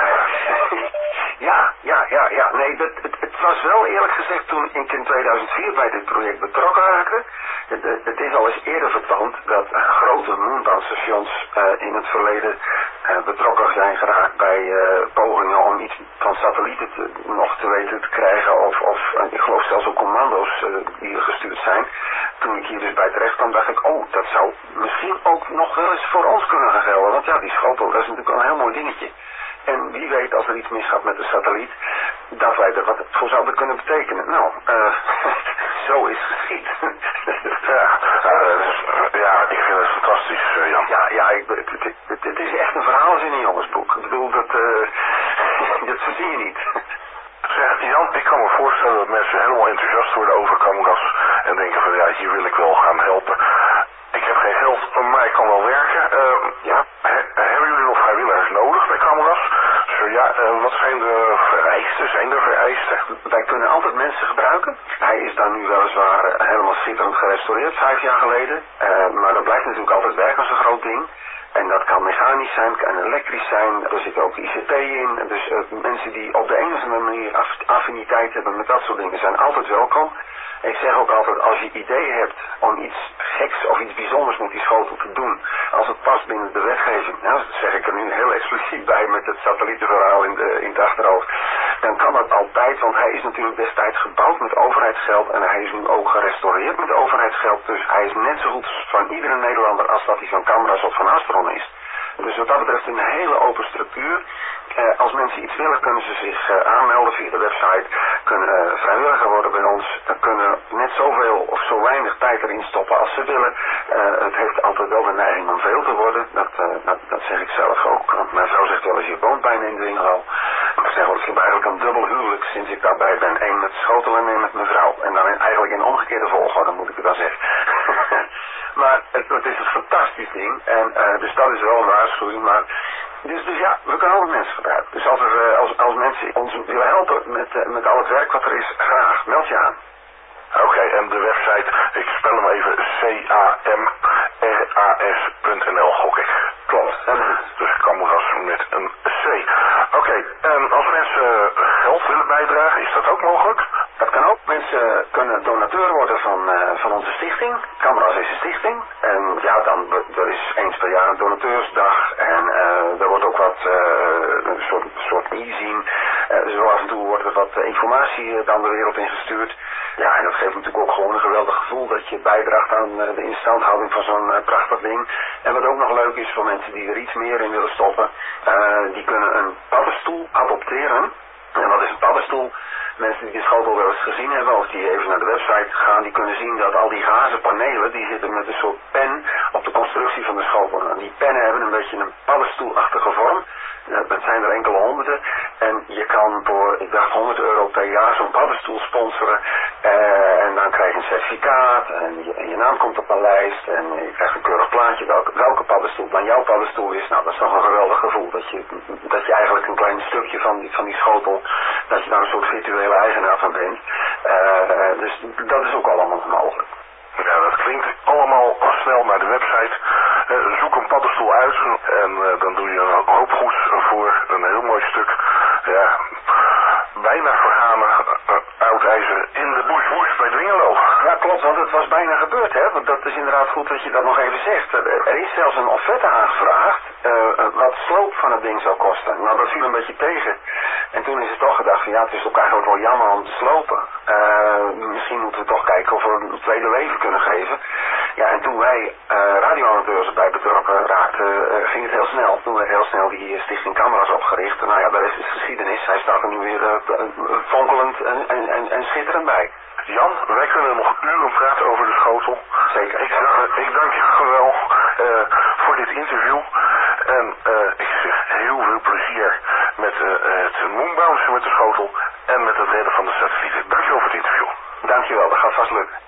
Ja, ja, ja, ja. Nee, dat, het, het was wel eerlijk gezegd toen ik in tweeduizend vier bij dit project betrokken raakte. Het, het, het is al eens eerder vertoond dat uh, grote moonbound-stations uh, in het verleden uh, betrokken zijn geraakt bij uh, pogingen om iets van satellieten te, nog te weten te krijgen. Of, of uh, ik geloof zelfs ook commando's uh, die er gestuurd zijn. Toen ik hier dus bij terecht kwam, dacht ik, oh, dat zou misschien ook nog wel eens voor ons kunnen gaan gelden. Want ja, die schotel, dat is natuurlijk wel een heel mooi dingetje. En wie weet, als er iets misgaat met de satelliet, dat wij er wat voor zouden kunnen betekenen. Nou, uh, zo is geschied. ja, uh, ja, ik vind het fantastisch, uh, Jan. Ja, ja, ik, het, het, het, het is echt een verhaal als in een jongensboek. Ik bedoel, dat, uh, dat verzin je niet. Zeg, Jan, ik kan me voorstellen dat mensen helemaal enthousiast worden over Camras en denken van, ja, hier wil ik wel gaan helpen. Ik heb geen geld, maar ik kan wel werken. Uh, ja, he, hebben jullie nog vrijwilligers nodig bij Camras? Zo ja, uh, wat zijn de vereisten? Zijn er vereisten? Wij kunnen altijd mensen gebruiken. Hij is dan nu weliswaar helemaal schitterend gerestaureerd, vijf jaar geleden. Uh, maar dat blijft natuurlijk altijd werken als een groot ding. En dat kan mechanisch zijn, kan elektrisch zijn, er zit ook I C T in. Dus uh, mensen die op de een of andere manier aff affiniteit hebben met dat soort dingen zijn altijd welkom. Ik zeg ook altijd, als je ideeën hebt om iets geks of iets bijzonders met die schotel te doen, als het past binnen de wetgeving, hè, dat zeg ik er nu heel expliciet bij met het satellietenverhaal in, de, in het achterhoofd, dan kan dat altijd, want hij is natuurlijk destijds gebouwd met overheidsgeld en hij is nu ook gerestaureerd met overheidsgeld, dus hij is net zo goed van iedere Nederlander als dat hij van Camras of van Astron is. Dus wat dat betreft een hele open structuur. Uh, als mensen iets willen, kunnen ze zich uh, aanmelden via de website, kunnen uh, vrijwilliger worden bij ons, uh, kunnen net zoveel of zo weinig tijd erin stoppen als ze willen. Uh, het heeft altijd wel de neiging om veel te worden, dat, uh, dat, dat zeg ik zelf ook. Want mijn vrouw zegt wel eens, je woont bijna in de winkel. Ik zeg wel eens, ik heb eigenlijk een dubbel huwelijk sinds ik daarbij ben. Eén met schotel en één met mijn vrouw. En dan in, eigenlijk in omgekeerde volgorde, moet ik het dan zeggen. Maar het, het is een fantastisch ding. En uh, dus dat is wel een waarschuwing. Maar dus, dus ja, we kunnen alle mensen gebruiken. Dus als, er, uh, als, als mensen ons willen helpen met, uh, met al het werk wat er is, graag. Meld je aan. Oké, okay, en de website, ik spel hem even, C A M R A S punt N L, gok ik. Klopt. Dus Camras met een C. Oké, okay, en als mensen geld willen bijdragen, is dat ook mogelijk? Dat kan ook. Mensen kunnen donateur worden van, uh, van onze stichting. Camras is een stichting. En ja, dan er is eens per jaar een donateursdag. En uh, er wordt ook wat, uh, een soort, soort e-zien. Uh, zo af en toe wordt er wat uh, informatie uh, dan de wereld ingestuurd. Ja, en dat geeft natuurlijk ook gewoon een geweldig gevoel dat je bijdraagt aan uh, de instandhouding van zo'n uh, prachtig ding. En wat ook nog leuk is voor mensen die er iets meer in willen stoppen, uh, die kunnen een paddenstoel adopteren. En wat is een paddenstoel? Mensen die de schotel wel eens gezien hebben of die even naar de website gaan, die kunnen zien dat al die gazen panelen, die zitten met een soort pen op de constructie van de schotel. En die pennen hebben een beetje een paddenstoelachtige vorm. Dat zijn er enkele honderden. En je kan voor, ik dacht, honderd euro per jaar zo'n paddenstoel sponsoren. Uh, en dan krijg je een certificaat. En je, en je naam komt op een lijst. En je krijgt een keurig plaatje welke, welke paddenstoel dan jouw paddenstoel is. Nou, dat is toch een geweldig gevoel. Dat je, dat je eigenlijk een klein stukje van die, van die schotel, dat je daar een soort virtuele eigenaar van bent. Uh, dus dat is ook allemaal mogelijk. Ja, dat klinkt allemaal snel naar de website. Uh, zoek een paddenstoel uit en uh, dan doe je een hoop goeds voor een heel mooi stuk, ja, bijna vergane uh, oud ijzer in de bush bush bij Dwingelo. Ja, klopt, want het was bijna gebeurd, hè, want dat is inderdaad goed dat je dat nog even zegt. Er, er is zelfs een offerte aangevraagd, uh, wat sloop van het ding zou kosten. Nou, dat viel een beetje tegen. En toen is het toch gedacht van ja, het is ook eigenlijk wel jammer om te slopen. Uh, misschien moeten we toch kijken of we een tweede leven kunnen geven. Ja, en toen wij uh, radioamateurs erbij betrokken raakten, uh, ging het heel snel. Toen werd heel snel die uh, stichting camera's opgericht. Nou ja, daar is de geschiedenis. Hij staat er nu weer uh, fonkelend en, en, en, en schitterend bij. Jan, wij kunnen nog uren praten over de schotel. Zeker. Ik, uh, ik dank je wel uh, voor dit interview. En uh, ik zeg heel veel plezier met uh, het moonbouncen met de schotel en met het redden van de satellieten. Dankjewel voor het interview. Dankjewel, dat gaat vast lukken.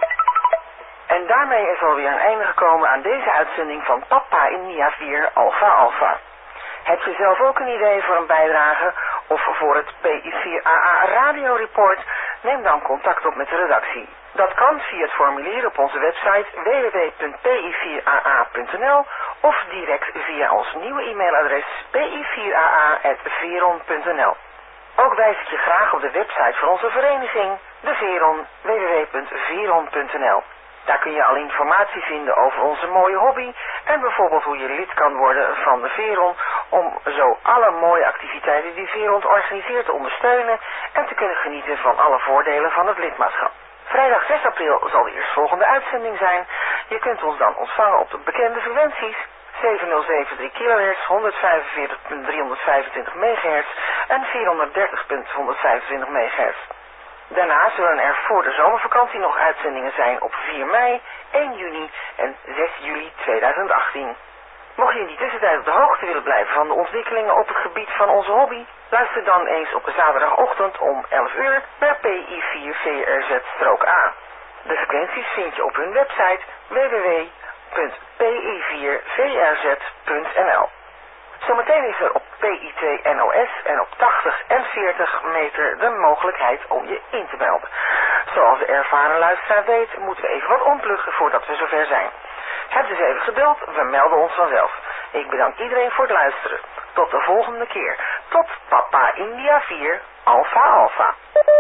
En daarmee is alweer een einde gekomen aan deze uitzending van Papa India vier Alpha Alpha. Heb je zelf ook een idee voor een bijdrage of voor het P I vier A A Radio Report? Neem dan contact op met de redactie. Dat kan via het formulier op onze website w w w punt p i vier a a punt n l of direct via ons nieuwe e-mailadres p i vier a a apenstaartje veron punt n l. Ook wijs ik je graag op de website van onze vereniging, de Veron, w w w punt veron punt n l. Daar kun je al informatie vinden over onze mooie hobby en bijvoorbeeld hoe je lid kan worden van de Veron om zo alle mooie activiteiten die Veron organiseert te ondersteunen en te kunnen genieten van alle voordelen van het lidmaatschap. Vrijdag zes april zal de eerstvolgende uitzending zijn. Je kunt ons dan ontvangen op de bekende frequenties zevenhonderd zevenendertig kilohertz, honderdvijfenveertig punt driehonderdvijfentwintig megahertz en vierhonderddertig punt honderdvijfentwintig megahertz. Daarna zullen er voor de zomervakantie nog uitzendingen zijn op vier mei, één juni en zes juli tweeduizend achttien. Mocht je in die tussentijd op de hoogte willen blijven van de ontwikkelingen op het gebied van onze hobby, luister dan eens op zaterdagochtend om elf uur naar P I vier V R Z-A. De frequenties vind je op hun website w w w punt p i vier v r z punt n l. Zometeen is er op P I T N O S en op tachtig en veertig meter de mogelijkheid om je in te melden. Zoals de ervaren luisteraar weet, moeten we even wat ompluggen voordat we zover zijn. Heb dus even geduld, we melden ons vanzelf. Ik bedank iedereen voor het luisteren. Tot de volgende keer. Tot Papa India vier Alpha Alpha.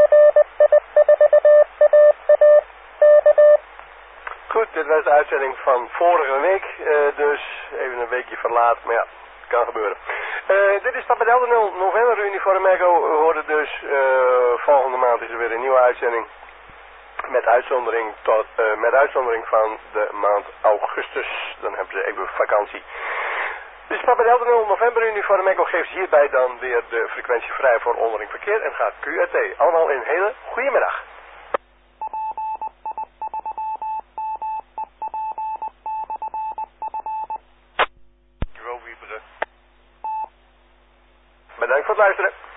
Goed, dit was de uitzending van vorige week, uh, dus even een weekje verlaat, maar ja, kan gebeuren. Uh, dit is Papa Delta nul November Uniform Echo. We horen dus, uh, volgende maand is er weer een nieuwe uitzending. Met uitzondering, tot, uh, met uitzondering van de maand augustus. Dan hebben ze even vakantie. Dus Papa Delta nul November Uniform Echo geeft hierbij dan weer de frequentie vrij voor onderling verkeer en gaat Q R T. Allemaal een hele goede middag. Bedankt voor het luisteren.